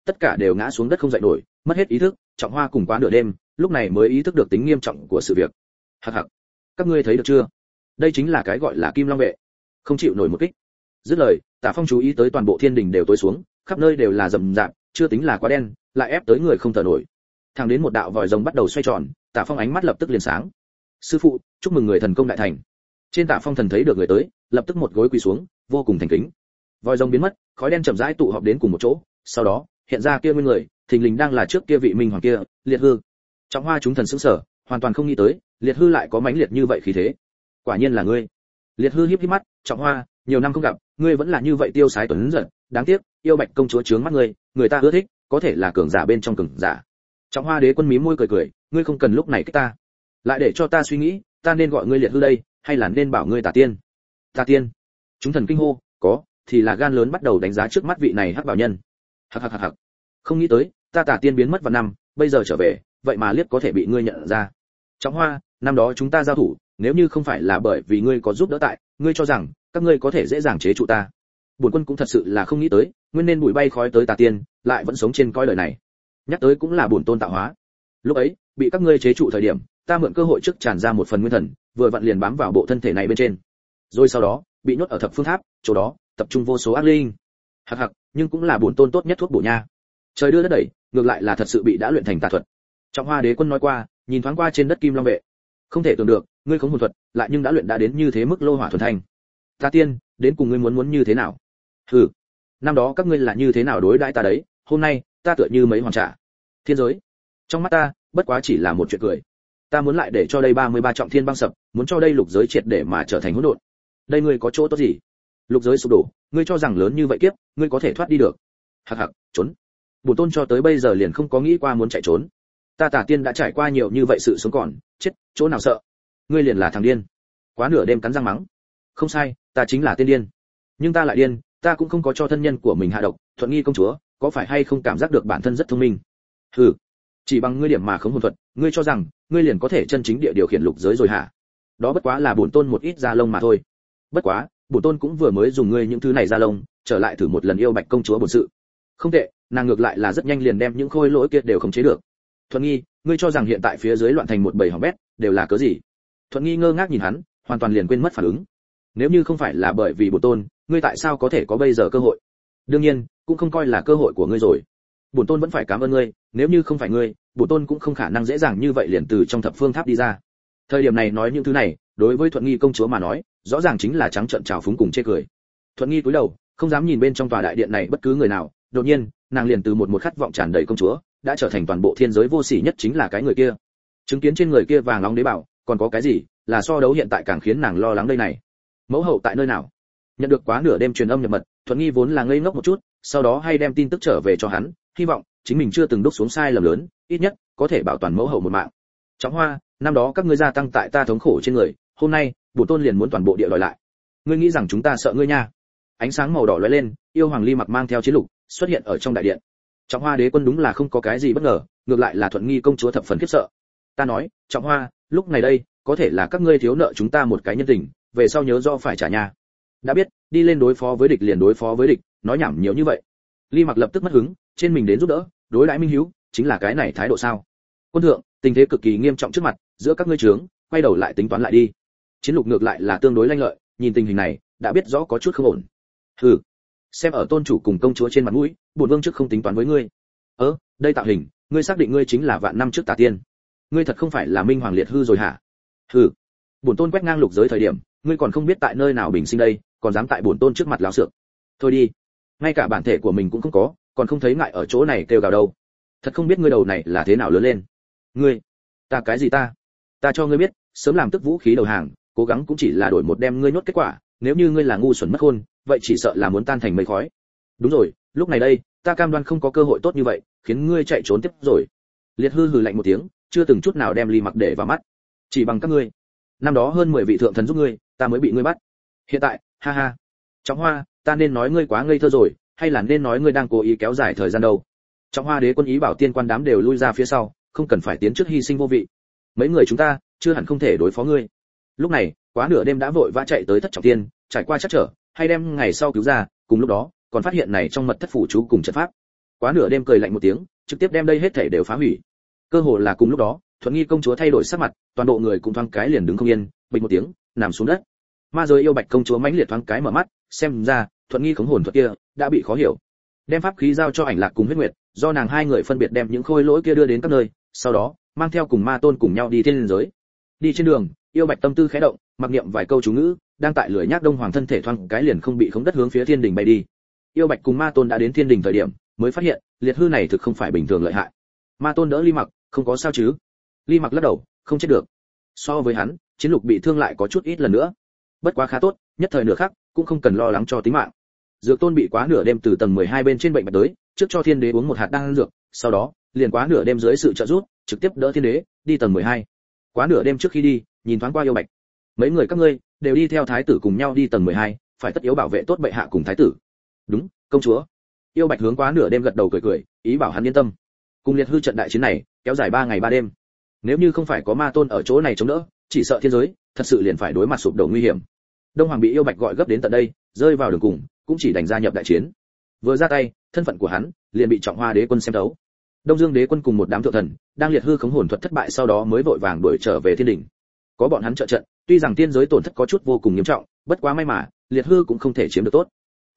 tất cả đều ngã xuống đất không dậy nổi, mất hết ý thức. Trọng Hoa cùng Quá Nửa Đêm lúc này mới ý thức được tính nghiêm trọng của sự việc. Hặc hặc, các ngươi thấy được chưa? Đây chính là cái gọi là Kim Long vệ, không chịu nổi một kích. Dứt lời, Tả Phong chú ý tới toàn bộ thiên đình đều tối xuống, khắp nơi đều là rầm rạp, chưa tính là quá đen, lại ép tới người không thở nổi. Thẳng đến một đạo vòi rồng bắt đầu xoay tròn, Tả Phong ánh mắt lập tức liền sáng. Sư phụ, chúc mừng người thần công đại thành. Trên Tả Phong thần thấy được người tới, lập tức một gối quỳ xuống, vô cùng thành kính. Vòi rồng biến mất, khói đen chậm rãi tụ họp đến cùng một chỗ, sau đó hiện ra kia nguyên người, thình lình đang là trước kia vị minh hoàng kia, Liệt Hư. Trọng Hoa chúng thần sững sờ, hoàn toàn không nghĩ tới, Liệt Hư lại có mãnh liệt như vậy khí thế. Quả nhiên là ngươi. Liệt Hư híp híp mắt, Trọng Hoa, nhiều năm không gặp, ngươi vẫn là như vậy tiêu sái tuấn giật, đáng tiếc, yêu Bạch công chúa chướng mắt ngươi, người ta ưa thích, có thể là cường giả bên trong cường giả. Trọng Hoa đế quân mím môi cười cười, ngươi không cần lúc này kích ta, lại để cho ta suy nghĩ, ta nên gọi ngươi Liệt Hư đây, hay là nên bảo ngươi Tà Tiên? Tà Tiên? Chúng thần kinh hô, có, thì là gan lớn bắt đầu đánh giá trước mắt vị này hắc bảo nhân. Hắc hắc hắc hắc. Không nghĩ tới, ta Tà Tiên biến mất vào năm, bây giờ trở về, vậy mà liếc có thể bị ngươi nhận ra. Trọng Hoa, năm đó chúng ta giao thủ, nếu như không phải là bởi vì ngươi có giúp đỡ tại, ngươi cho rằng các ngươi có thể dễ dàng chế trụ ta. Bổn quân cũng thật sự là không nghĩ tới, nguyên nên bụi bay khói tới Tà Tiên, lại vẫn sống trên cõi đời này. Nhắc tới cũng là bổn tôn tạo hóa. Lúc ấy, bị các ngươi chế trụ thời điểm, ta mượn cơ hội trước tràn ra một phần nguyên thần, vừa vặn liền bám vào bộ thân thể này bên trên. Rồi sau đó, bị nhốt ở thập phương tháp, chỗ đó tập trung vô số ác linh. Hặc hặc, nhưng cũng là bổn tôn tốt nhất thuốc bổ nha. Trời đưa đất đẩy, ngược lại là thật sự bị đã luyện thành tà thuật. Trọng Hoa đế quân nói qua, nhìn thoáng qua trên đất Kim Long vệ. Không thể tưởng được, ngươi không hồn thuật, lại nhưng đã luyện đã đến như thế mức lô hỏa thuần thành. Tà Tiên, đến cùng ngươi muốn như thế nào? Hừ, năm đó các ngươi là như thế nào đối đãi ta đấy, hôm nay, ta tựa như mấy hoàng trả. Thiên giới, trong mắt ta, bất quá chỉ là một chuyện cười. Ta muốn lại để cho đây 33 trọng thiên băng sập, muốn cho đây lục giới triệt để mà trở thành hỗn độn. Đây ngươi có chỗ tốt gì? Lục giới sụp đổ, ngươi cho rằng lớn như vậy kiếp, ngươi có thể thoát đi được? Hặc hặc, trốn. Bổn tôn cho tới bây giờ liền không có nghĩ qua muốn chạy trốn. Ta Tà Tiên đã trải qua nhiều như vậy sự sống còn, chết, chỗ nào sợ? Ngươi liền là thằng điên. Quá Nửa Đêm cắn răng mắng. Không sai, ta chính là tên điên. Nhưng ta lại điên, ta cũng không có cho thân nhân của mình hạ độc, Thuận Nghi công chúa, có phải hay không cảm giác được bản thân rất thông minh? Hừ, chỉ bằng ngươi điểm mà không hồn thuật, ngươi cho rằng ngươi liền có thể chân chính địa điều khiển lục giới rồi hả? Đó bất quá là bổn tôn một ít da lông mà thôi. Bất quá, bổn tôn cũng vừa mới dùng ngươi những thứ này da lông, trở lại thử một lần yêu Bạch công chúa bổn sự. Không tệ, nàng ngược lại là rất nhanh liền đem những khôi lỗi kia đều khống chế được. Thuận Nghi, ngươi cho rằng hiện tại phía dưới loạn thành một bầy hỏng bét, đều là cớ gì? Thuận Nghi ngơ ngác nhìn hắn, hoàn toàn liền quên mất phản ứng. Nếu như không phải là bởi vì bổn tôn, ngươi tại sao có thể có bây giờ cơ hội? Đương nhiên, cũng không coi là cơ hội của ngươi rồi. Bổn tôn vẫn phải cảm ơn ngươi, nếu như không phải ngươi, bổn tôn cũng không khả năng dễ dàng như vậy liền từ trong thập phương tháp đi ra. Thời điểm này nói những thứ này, đối với Thuận Nghi công chúa mà nói, rõ ràng chính là trắng trợn trào phúng cùng chê cười. Thuận Nghi cúi đầu, không dám nhìn bên trong tòa đại điện này bất cứ người nào, đột nhiên, nàng liền từ một khát vọng tràn đầy công chúa, đã trở thành toàn bộ thiên giới vô sỉ nhất chính là cái người kia. Chứng kiến trên người kia vàng nóng đế bảo, còn có cái gì, là so đấu hiện tại càng khiến nàng lo lắng đây này. Mẫu hậu tại nơi nào? Nhận được Quá Nửa Đêm truyền âm nhập mật, Thuận Nghi vốn là ngây ngốc một chút, sau đó hay đem tin tức trở về cho hắn, hy vọng chính mình chưa từng đúc xuống sai lầm lớn, ít nhất có thể bảo toàn mẫu hậu một mạng. Trọng Hoa, năm đó các ngươi gia tăng tại ta thống khổ trên người, hôm nay, bổn tôn liền muốn toàn bộ địa đòi lại. Ngươi nghĩ rằng chúng ta sợ ngươi nha? Ánh sáng màu đỏ lóe lên, yêu hoàng Ly Mặc mang theo chiến lục xuất hiện ở trong đại điện. Trọng Hoa đế quân đúng là không có cái gì bất ngờ, ngược lại là Thuận Nghi công chúa thập phần khiếp sợ. Ta nói, Trọng Hoa, lúc này đây, có thể là các ngươi thiếu nợ chúng ta một cái nhân tình, về sau nhớ rõ phải trả nha. Đã biết, đi lên đối phó với địch liền đối phó với địch, nói nhảm nhiều như vậy. Ly Mặc lập tức mất hứng, trên mình đến giúp đỡ, đối đãi minh hiếu, chính là cái này thái độ sao? Quân thượng, tình thế cực kỳ nghiêm trọng trước mặt, giữa các ngươi trướng, quay đầu lại tính toán lại đi. Chiến lục ngược lại là tương đối lanh lợi, nhìn tình hình này, đã biết rõ có chút không ổn. Hừ, xem ở tôn chủ cùng công chúa trên mặt mũi, bổn vương trước không tính toán với ngươi. Đây tạo hình, ngươi xác định ngươi chính là vạn năm trước Tà Tiên? Ngươi thật không phải là Minh Hoàng Liệt Hư rồi hả? Hừ, bổn tôn quét ngang lục giới thời điểm, ngươi còn không biết tại nơi nào bình sinh đây, còn dám tại bổn tôn trước mặt láo xược. Thôi đi, ngay cả bản thể của mình cũng không có, còn không thấy ngại ở chỗ này kêu gào đâu. Thật không biết ngươi đầu này là thế nào lớn lên. Ngươi, ta cái gì ta? Ta cho ngươi biết, sớm làm tức vũ khí đầu hàng, cố gắng cũng chỉ là đổi một đem ngươi nhốt kết quả, nếu như ngươi là ngu xuẩn mất khôn, vậy chỉ sợ là muốn tan thành mây khói. Đúng rồi, lúc này đây, ta cam đoan không có cơ hội tốt như vậy, khiến ngươi chạy trốn tiếp rồi. Liệt Hư hừ lạnh một tiếng, chưa từng chút nào đem Ly Mặc để vào mắt. Chỉ bằng các ngươi, năm đó hơn 10 vị thượng thần giúp ngươi, ta mới bị ngươi bắt. Hiện tại, ha ha. Trọng Hoa, ta nên nói ngươi quá ngây thơ rồi, hay là nên nói ngươi đang cố ý kéo dài thời gian đâu? Trọng Hoa đế quân ý bảo tiên quan đám đều lui ra phía sau, không cần phải tiến trước hy sinh vô vị. Mấy người chúng ta, chưa hẳn không thể đối phó ngươi. Lúc này, Quá Nửa Đêm đã vội vã chạy tới thất trọng tiên, trải qua chắc trở, hay đem ngày sau cứu ra, cùng lúc đó, còn phát hiện này trong mật thất phủ chú cùng trận pháp. Quá nửa đêm cười lạnh một tiếng, trực tiếp đem đây hết thảy đều phá hủy. Cơ hồ là cùng lúc đó, Thuận Nghi công chúa thay đổi sắc mặt, toàn bộ người cũng thoáng cái liền đứng không yên, bịch một tiếng, nằm xuống đất. Ma giới yêu Bạch công chúa mãnh liệt thoáng cái mở mắt, xem ra, Thuận Nghi khống hồn thuật kia đã bị khó hiểu. Đem pháp khí giao cho Ảnh Lạc cùng Huyết Nguyệt, do nàng hai người phân biệt đem những khôi lỗi kia đưa đến các nơi, sau đó, mang theo cùng Ma Tôn cùng nhau đi thiên giới. Đi trên đường, yêu Bạch tâm tư khẽ động, mặc niệm vài câu chú ngữ, đang tại lưỡi nhác Đông Hoàng thân thể thoáng cái liền không bị khống đất hướng phía thiên đình bay đi. Yêu Bạch cùng Ma Tôn đã đến thiên đình thời điểm, mới phát hiện, liệt hư này thực không phải bình thường lợi hại. Ma Tôn đỡ Ly Mặc, không có sao chứ? Ly Mặc lắc đầu, không chết được. So với hắn, chiến lục bị thương lại có chút ít lần nữa. Bất quá khá tốt, nhất thời nửa khắc, cũng không cần lo lắng cho tính mạng. Dược Tôn bị quá nửa đêm từ tầng 12 bên trên bệnh bạch tới, trước cho Thiên Đế uống một hạt đan dược, sau đó, liền quá nửa đêm dưới sự trợ giúp, trực tiếp đỡ Thiên Đế đi tầng 12. Quá nửa đêm trước khi đi, nhìn thoáng qua yêu Bạch. Mấy người các ngươi đều đi theo thái tử cùng nhau đi tầng 12, phải tất yếu bảo vệ tốt bệ hạ cùng thái tử. Đúng, công chúa. Yêu Bạch hướng quá nửa đêm gật đầu cười cười, ý bảo hắn yên tâm. Cùng liệt hư trận đại chiến này, kéo dài 3 ngày 3 đêm. Nếu như không phải có Ma Tôn ở chỗ này chống đỡ, chỉ sợ thiên giới thật sự liền phải đối mặt sụp đổ nguy hiểm. Đông Hoàng bị yêu Bạch gọi gấp đến tận đây, rơi vào đường cùng, cũng chỉ đành gia nhập đại chiến. Vừa ra tay, thân phận của hắn liền bị Trọng Hoa Đế quân xem thấu. Đông Dương Đế quân cùng một đám thượng thần, đang liệt hư khống hồn thuật thất bại sau đó mới vội vàng đuổi trở về thiên đỉnh. Có bọn hắn trợ trận, tuy rằng thiên giới tổn thất có chút vô cùng nghiêm trọng, bất quá may mà, liệt hư cũng không thể chiếm được tốt.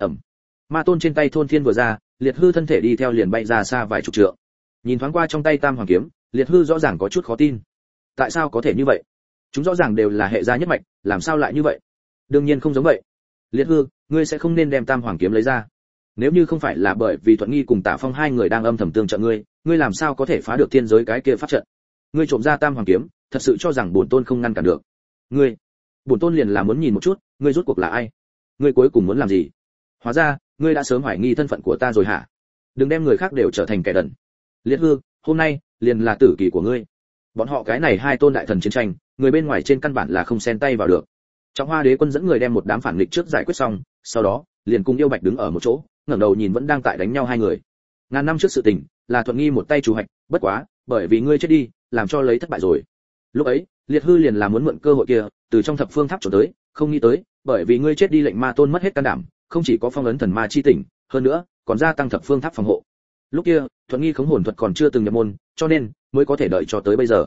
Ma Tôn trên tay thôn thiên vừa ra, liệt hư thân thể đi theo liền bay ra xa vài chục trượng. Nhìn thoáng qua trong tay Tam Hoàng kiếm, liệt hư rõ ràng có chút khó tin. Tại sao có thể như vậy? Chúng rõ ràng đều là hệ gia nhất mạch, làm sao lại như vậy? Đương nhiên không giống vậy. Liệt hư, ngươi sẽ không nên đem Tam Hoàng kiếm lấy ra. Nếu như không phải là bởi vì Thuận Nghi cùng Tả Phong hai người đang âm thầm tương trợ ngươi, ngươi làm sao có thể phá được thiên giới cái kia pháp trận? Ngươi trộm ra Tam Hoàng kiếm, thật sự cho rằng bổn tôn không ngăn cản được? Ngươi, bổn tôn liền là muốn nhìn một chút, ngươi rốt cuộc là ai? Ngươi cuối cùng muốn làm gì? Hóa ra, ngươi đã sớm hoài nghi thân phận của ta rồi hả? Đừng đem người khác đều trở thành kẻ đần. Liệt hư, hôm nay liền là tử kỳ của ngươi. Bọn họ cái này hai tôn đại thần chiến tranh, người bên ngoài trên căn bản là không xen tay vào được. Trọng Hoa Đế quân dẫn người đem một đám phản nghịch trước giải quyết xong, sau đó liền cùng yêu Bạch đứng ở một chỗ, ngẩng đầu nhìn vẫn đang tại đánh nhau hai người. Ngàn năm trước sự tình, là Thuận Nghi một tay chủ hạch, bất quá, bởi vì ngươi chết đi, làm cho lấy thất bại rồi. Lúc ấy, liệt hư liền là muốn mượn cơ hội kia, từ trong thập phương tháp trốn tới, không nghĩ tới, bởi vì ngươi chết đi lệnh Ma Tôn mất hết can đảm, không chỉ có phong ấn thần ma chi tỉnh, hơn nữa, còn gia tăng thập phương tháp phòng hộ. Lúc kia, Thuận Nghi khống hồn thuật còn chưa từng nhập môn, cho nên mới có thể đợi cho tới bây giờ.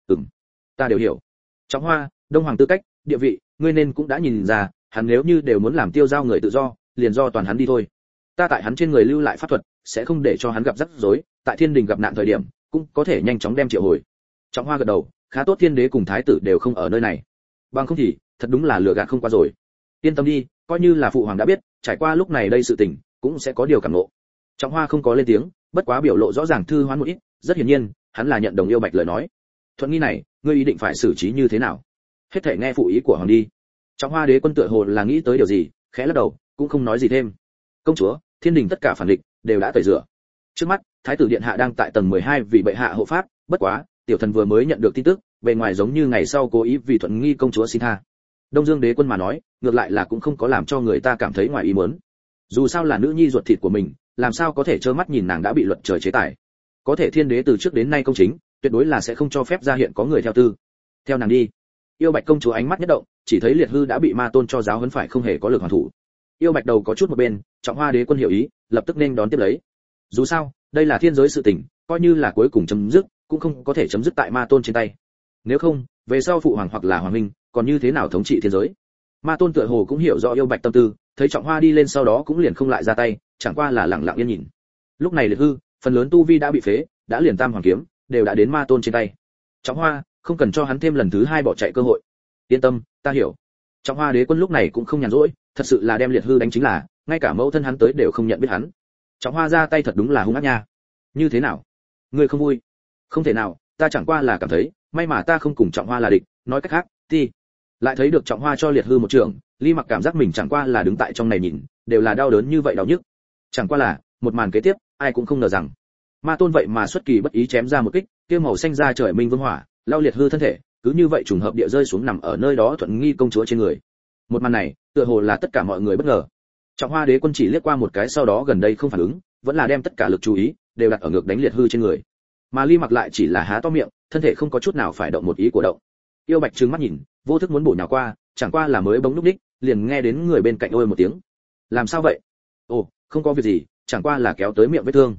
Ta đều hiểu. Trọng Hoa, Đông Hoàng tư cách, địa vị, ngươi nên cũng đã nhìn ra, hắn nếu như đều muốn làm tiêu giao người tự do, liền do toàn hắn đi thôi. Ta tại hắn trên người lưu lại pháp thuật, sẽ không để cho hắn gặp rắc rối, tại thiên đình gặp nạn thời điểm, cũng có thể nhanh chóng đem triệu hồi. Trọng Hoa gật đầu, khá tốt, thiên đế cùng thái tử đều không ở nơi này. Bằng không thì, thật đúng là lừa gạt không qua rồi. Yên tâm đi, coi như là phụ hoàng đã biết, trải qua lúc này đây sự tình, cũng sẽ có điều cảm ngộ. Trọng Hoa không có lên tiếng, bất quá biểu lộ rõ ràng thư hoán một ít, rất hiển nhiên, hắn là nhận đồng yêu Bạch lời nói. Thuận Nghi này, ngươi ý định phải xử trí như thế nào? Hết thảy nghe phụ ý của hoàng đi. Trọng Hoa Đế quân tựa hồ là nghĩ tới điều gì, khẽ lắc đầu, cũng không nói gì thêm. Công chúa, thiên đình tất cả phản địch đều đã tẩy rửa. Trước mắt, thái tử điện hạ đang tại tầng 12 vì bệ hạ hộ pháp, bất quá, tiểu thần vừa mới nhận được tin tức, bề ngoài giống như ngày sau cố ý vì Thuận Nghi công chúa xin tha. Đông Dương Đế quân mà nói, ngược lại là cũng không có làm cho người ta cảm thấy ngoài ý muốn. Dù sao là nữ nhi ruột thịt của mình, làm sao có thể trơ mắt nhìn nàng đã bị luật trời chế tài. Có thể thiên đế từ trước đến nay công chính, tuyệt đối là sẽ không cho phép ra hiện có người theo tư. Theo nàng đi. Yêu Bạch công chúa ánh mắt nhất động, chỉ thấy liệt hư đã bị Ma Tôn cho giáo huấn phải không hề có lực hoàn thủ. Yêu Bạch đầu có chút một bên, Trọng Hoa Đế quân hiểu ý, lập tức nên đón tiếp lấy. Dù sao, đây là thiên giới sự tình, coi như là cuối cùng chấm dứt, cũng không có thể chấm dứt tại Ma Tôn trên tay. Nếu không, về sau phụ hoàng hoặc là hoàng minh, còn như thế nào thống trị thiên giới? Ma Tôn tựa hồ cũng hiểu rõ Yêu Bạch tâm tư, thấy Trọng Hoa đi lên sau đó cũng liền không lại ra tay, chẳng qua là lặng lặng yên nhìn. Lúc này liệt hư, phần lớn tu vi đã bị phế, đã liền Tam Hoàng kiếm đều đã đến Ma Tôn trên tay. Trọng Hoa, không cần cho hắn thêm lần thứ hai bỏ chạy cơ hội. Yên tâm, ta hiểu. Trọng Hoa Đế quân lúc này cũng không nhàn rỗi, thật sự là đem liệt hư đánh chính là, ngay cả mẫu thân hắn tới đều không nhận biết hắn. Trọng Hoa ra tay thật đúng là hung ác nha. Như thế nào? Ngươi không vui? Không thể nào, ta chẳng qua là cảm thấy, may mà ta không cùng Trọng Hoa là địch, nói cách khác, thì lại thấy được Trọng Hoa cho liệt hư một trường, Ly Mặc cảm giác mình chẳng qua là đứng tại trong này nhìn, đều là đau đớn như vậy đau nhức. Chẳng qua là, một màn kế tiếp, ai cũng không ngờ rằng, Ma Tôn vậy mà xuất kỳ bất ý chém ra một kích, kia màu xanh ra trời minh vương hỏa, lao liệt hư thân thể, cứ như vậy trùng hợp địa rơi xuống nằm ở nơi đó Thuận Nghi công chúa trên người. Một màn này, tựa hồ là tất cả mọi người bất ngờ. Trọng Hoa Đế quân chỉ liếc qua một cái sau đó gần đây không phản ứng, vẫn là đem tất cả lực chú ý đều đặt ở ngược đánh liệt hư trên người. Mà Ly Mặc lại chỉ là há to miệng, thân thể không có chút nào phải động một ý của động. Yêu Bạch trừng mắt nhìn, vô thức muốn bổ nhào qua, chẳng qua là mới bỗng lúc đích, liền nghe đến người bên cạnh ôi một tiếng. Làm sao vậy? Ồ, không có việc gì, chẳng qua là kéo tới miệng vết thương.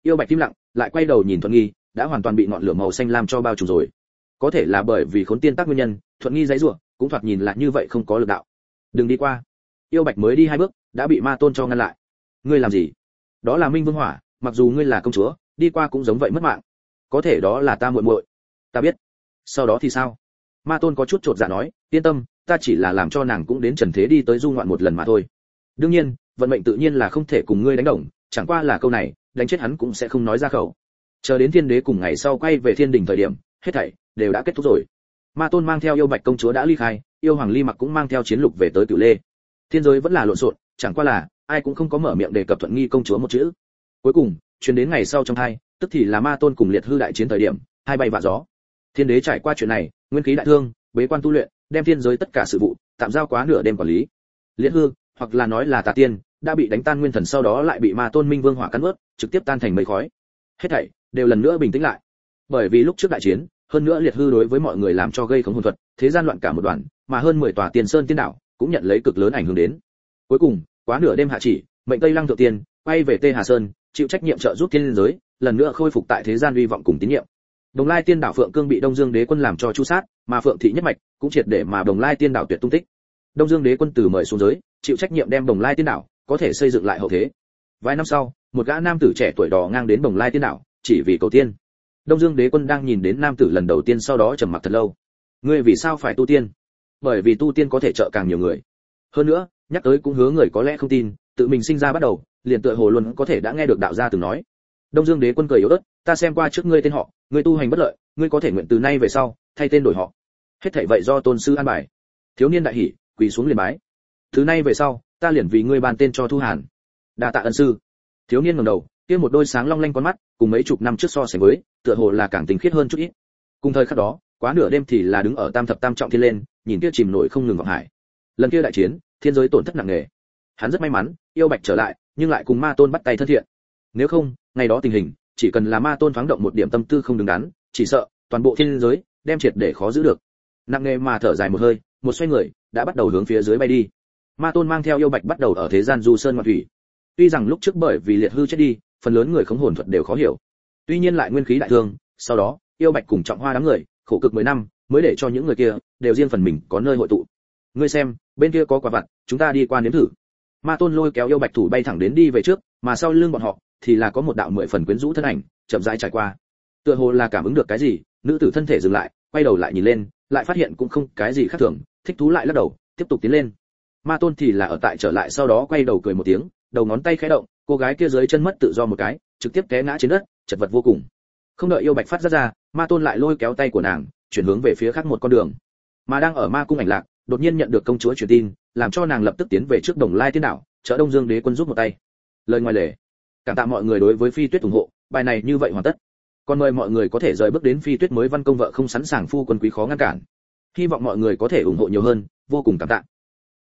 Yêu Bạch im lặng, lại quay đầu nhìn Thuận Nghi, đã hoàn toàn bị ngọn lửa màu xanh lam cho bao trùm rồi. Có thể là bởi vì khốn tiên tác nguyên nhân, Thuận Nghi giãy giụa, cũng thoạt nhìn là như vậy không có lực đạo. Đừng đi qua. Yêu Bạch mới đi 2 bước, đã bị Ma Tôn cho ngăn lại. Ngươi làm gì? Đó là Minh Vương Hỏa, mặc dù ngươi là công chúa, đi qua cũng giống vậy mất mạng. Có thể đó là ta muội muội. Ta biết. Sau đó thì sao? Ma Tôn có chút chột dạ nói, yên tâm, ta chỉ là làm cho nàng cũng đến trần thế đi tới du ngoạn một lần mà thôi. Đương nhiên, vận mệnh tự nhiên là không thể cùng ngươi đánh đồng, chẳng qua là câu này, đánh chết hắn cũng sẽ không nói ra khẩu. Chờ đến Thiên Đế cùng ngày sau quay về Thiên Đình thời điểm, hết thảy đều đã kết thúc rồi. Ma Tôn mang theo Yêu Bạch công chúa đã ly khai, Yêu Hoàng Ly Mặc cũng mang theo chiến lục về tới Cửu Lê. Thiên giới vẫn là lộn xộn, chẳng qua là ai cũng không có mở miệng đề cập Thuận Nghi công chúa một chữ. Cuối cùng, truyền đến ngày sau trong hai, tức thì là Ma Tôn cùng Liệt Hư đại chiến thời điểm, hai bay vạ gió. Thiên Đế trải qua chuyện này, nguyên khí đại thương, bế quan tu luyện, đem thiên giới tất cả sự vụ tạm giao quá nửa đêm quản lý. Liệt Hư, hoặc là nói là Tà Tiên, đã bị đánh tan nguyên thần, sau đó lại bị Ma Tôn Minh Vương Hỏa cắn nuốt, trực tiếp tan thành mây khói. Hết thảy đều lần nữa bình tĩnh lại. Bởi vì lúc trước đại chiến, hơn nữa Liệt Hư đối với mọi người làm cho gây khống hồn thuật, thế gian loạn cả một đoàn, mà hơn 10 tòa Tiền Sơn tiên đảo cũng nhận lấy cực lớn ảnh hưởng đến. Cuối cùng, quá nửa đêm hạ chỉ, mệnh Tây Lăng thượng tiên quay về Tê Hà Sơn, chịu trách nhiệm trợ giúp thiên giới, lần nữa khôi phục tại thế gian uy vọng cùng tín nhiệm. Đồng Lai Tiên đảo Phượng Cương bị Đông Dương Đế quân làm cho chu sát, mà Phượng thị nhất mạch cũng triệt để mà Đồng Lai Tiên đảo tuyệt tung tích. Đông Dương Đế quân từ mời xuống giới, chịu trách nhiệm đem Đồng Lai Tiên đảo có thể xây dựng lại hậu thế. Vài năm sau, một gã nam tử trẻ tuổi đỏ ngang đến Đồng Lai Tiên đảo, chỉ vì cầu tiên. Đông Dương Đế quân đang nhìn đến nam tử lần đầu tiên, sau đó trầm mặc thật lâu. Ngươi vì sao phải tu tiên? Bởi vì tu tiên có thể trợ càng nhiều người. Hơn nữa, nhắc tới cũng hứa người có lẽ không tin, tự mình sinh ra bắt đầu, liền tựa hồ luôn có thể đã nghe được đạo gia từng nói. Đông Dương Đế quân cười yếu ớt, ta xem qua trước ngươi tên họ, ngươi tu hành bất lợi, ngươi có thể nguyện từ nay về sau thay tên đổi họ. Hết thảy vậy do tôn sư an bài. Thiếu niên đại hỉ, quỳ xuống liền bái. Từ nay về sau, ta liền vì ngươi ban tên cho Thu Hàn. Đa tạ ân sư. Thiếu niên ngẩng đầu, kia một đôi sáng long lanh con mắt, cùng mấy chục năm trước so sánh với, tựa hồ là càng tinh khiết hơn chút ít. Cùng thời khắc đó, quá nửa đêm thì là đứng ở Tam thập tam trọng thiên lên, nhìn kia chìm nổi không ngừng vọng hải. Lần kia đại chiến, thiên giới tổn thất nặng nề. Hắn rất may mắn, Yêu Bạch trở lại, nhưng lại cùng Ma Tôn bắt tay thân thiện. Nếu không, ngày đó tình hình, chỉ cần là Ma Tôn thoáng động một điểm tâm tư không đứng đắn, chỉ sợ toàn bộ thiên giới đem triệt để khó giữ được. Nặng nề mà thở dài một hơi, một xoay người, đã bắt đầu hướng phía dưới bay đi. Ma Tôn mang theo Yêu Bạch bắt đầu ở thế gian du sơn ngoạn thủy. Tuy rằng lúc trước bởi vì Liệt Hư chết đi, phần lớn người khống hồn thuật đều khó hiểu. Tuy nhiên lại nguyên khí đại thương, sau đó, Yêu Bạch cùng Trọng Hoa đám người, khổ cực 10 năm, mới để cho những người kia đều riêng phần mình có nơi hội tụ. Ngươi xem, bên kia có quả vặt, chúng ta đi qua nếm thử. Ma Tôn lôi kéo Yêu Bạch thủ bay thẳng đến đi về trước, mà sau lưng bọn họ thì là có một đạo 10 phần quyến rũ thân ảnh, chậm rãi trải qua. Tựa hồ là cảm ứng được cái gì, nữ tử thân thể dừng lại, quay đầu lại nhìn lên, lại phát hiện cũng không cái gì khác thường, thích thú lại lắc đầu, tiếp tục tiến lên. Ma Tôn thì là ở tại trở lại, sau đó quay đầu cười một tiếng, đầu ngón tay khẽ động, cô gái kia dưới chân mất tự do một cái, trực tiếp té ngã trên đất, chật vật vô cùng. Không đợi Yêu Bạch phát ra, Ma Tôn lại lôi kéo tay của nàng, chuyển hướng về phía khác một con đường. Mà đang ở Ma cung Ảnh Lạc, đột nhiên nhận được công chúa truyền tin, làm cho nàng lập tức tiến về trước Đồng Lai Tiên đảo, trợ Đông Dương Đế quân giúp một tay. Lời ngoài lề, cảm tạ mọi người đối với Phi Tuyết ủng hộ, bài này như vậy hoàn tất. Còn mời mọi người có thể rời bước đến Phi Tuyết mới văn công vợ không sẵn sàng phu quân quý khó ngăn cản. Hy vọng mọi người có thể ủng hộ nhiều hơn, vô cùng cảm tạ.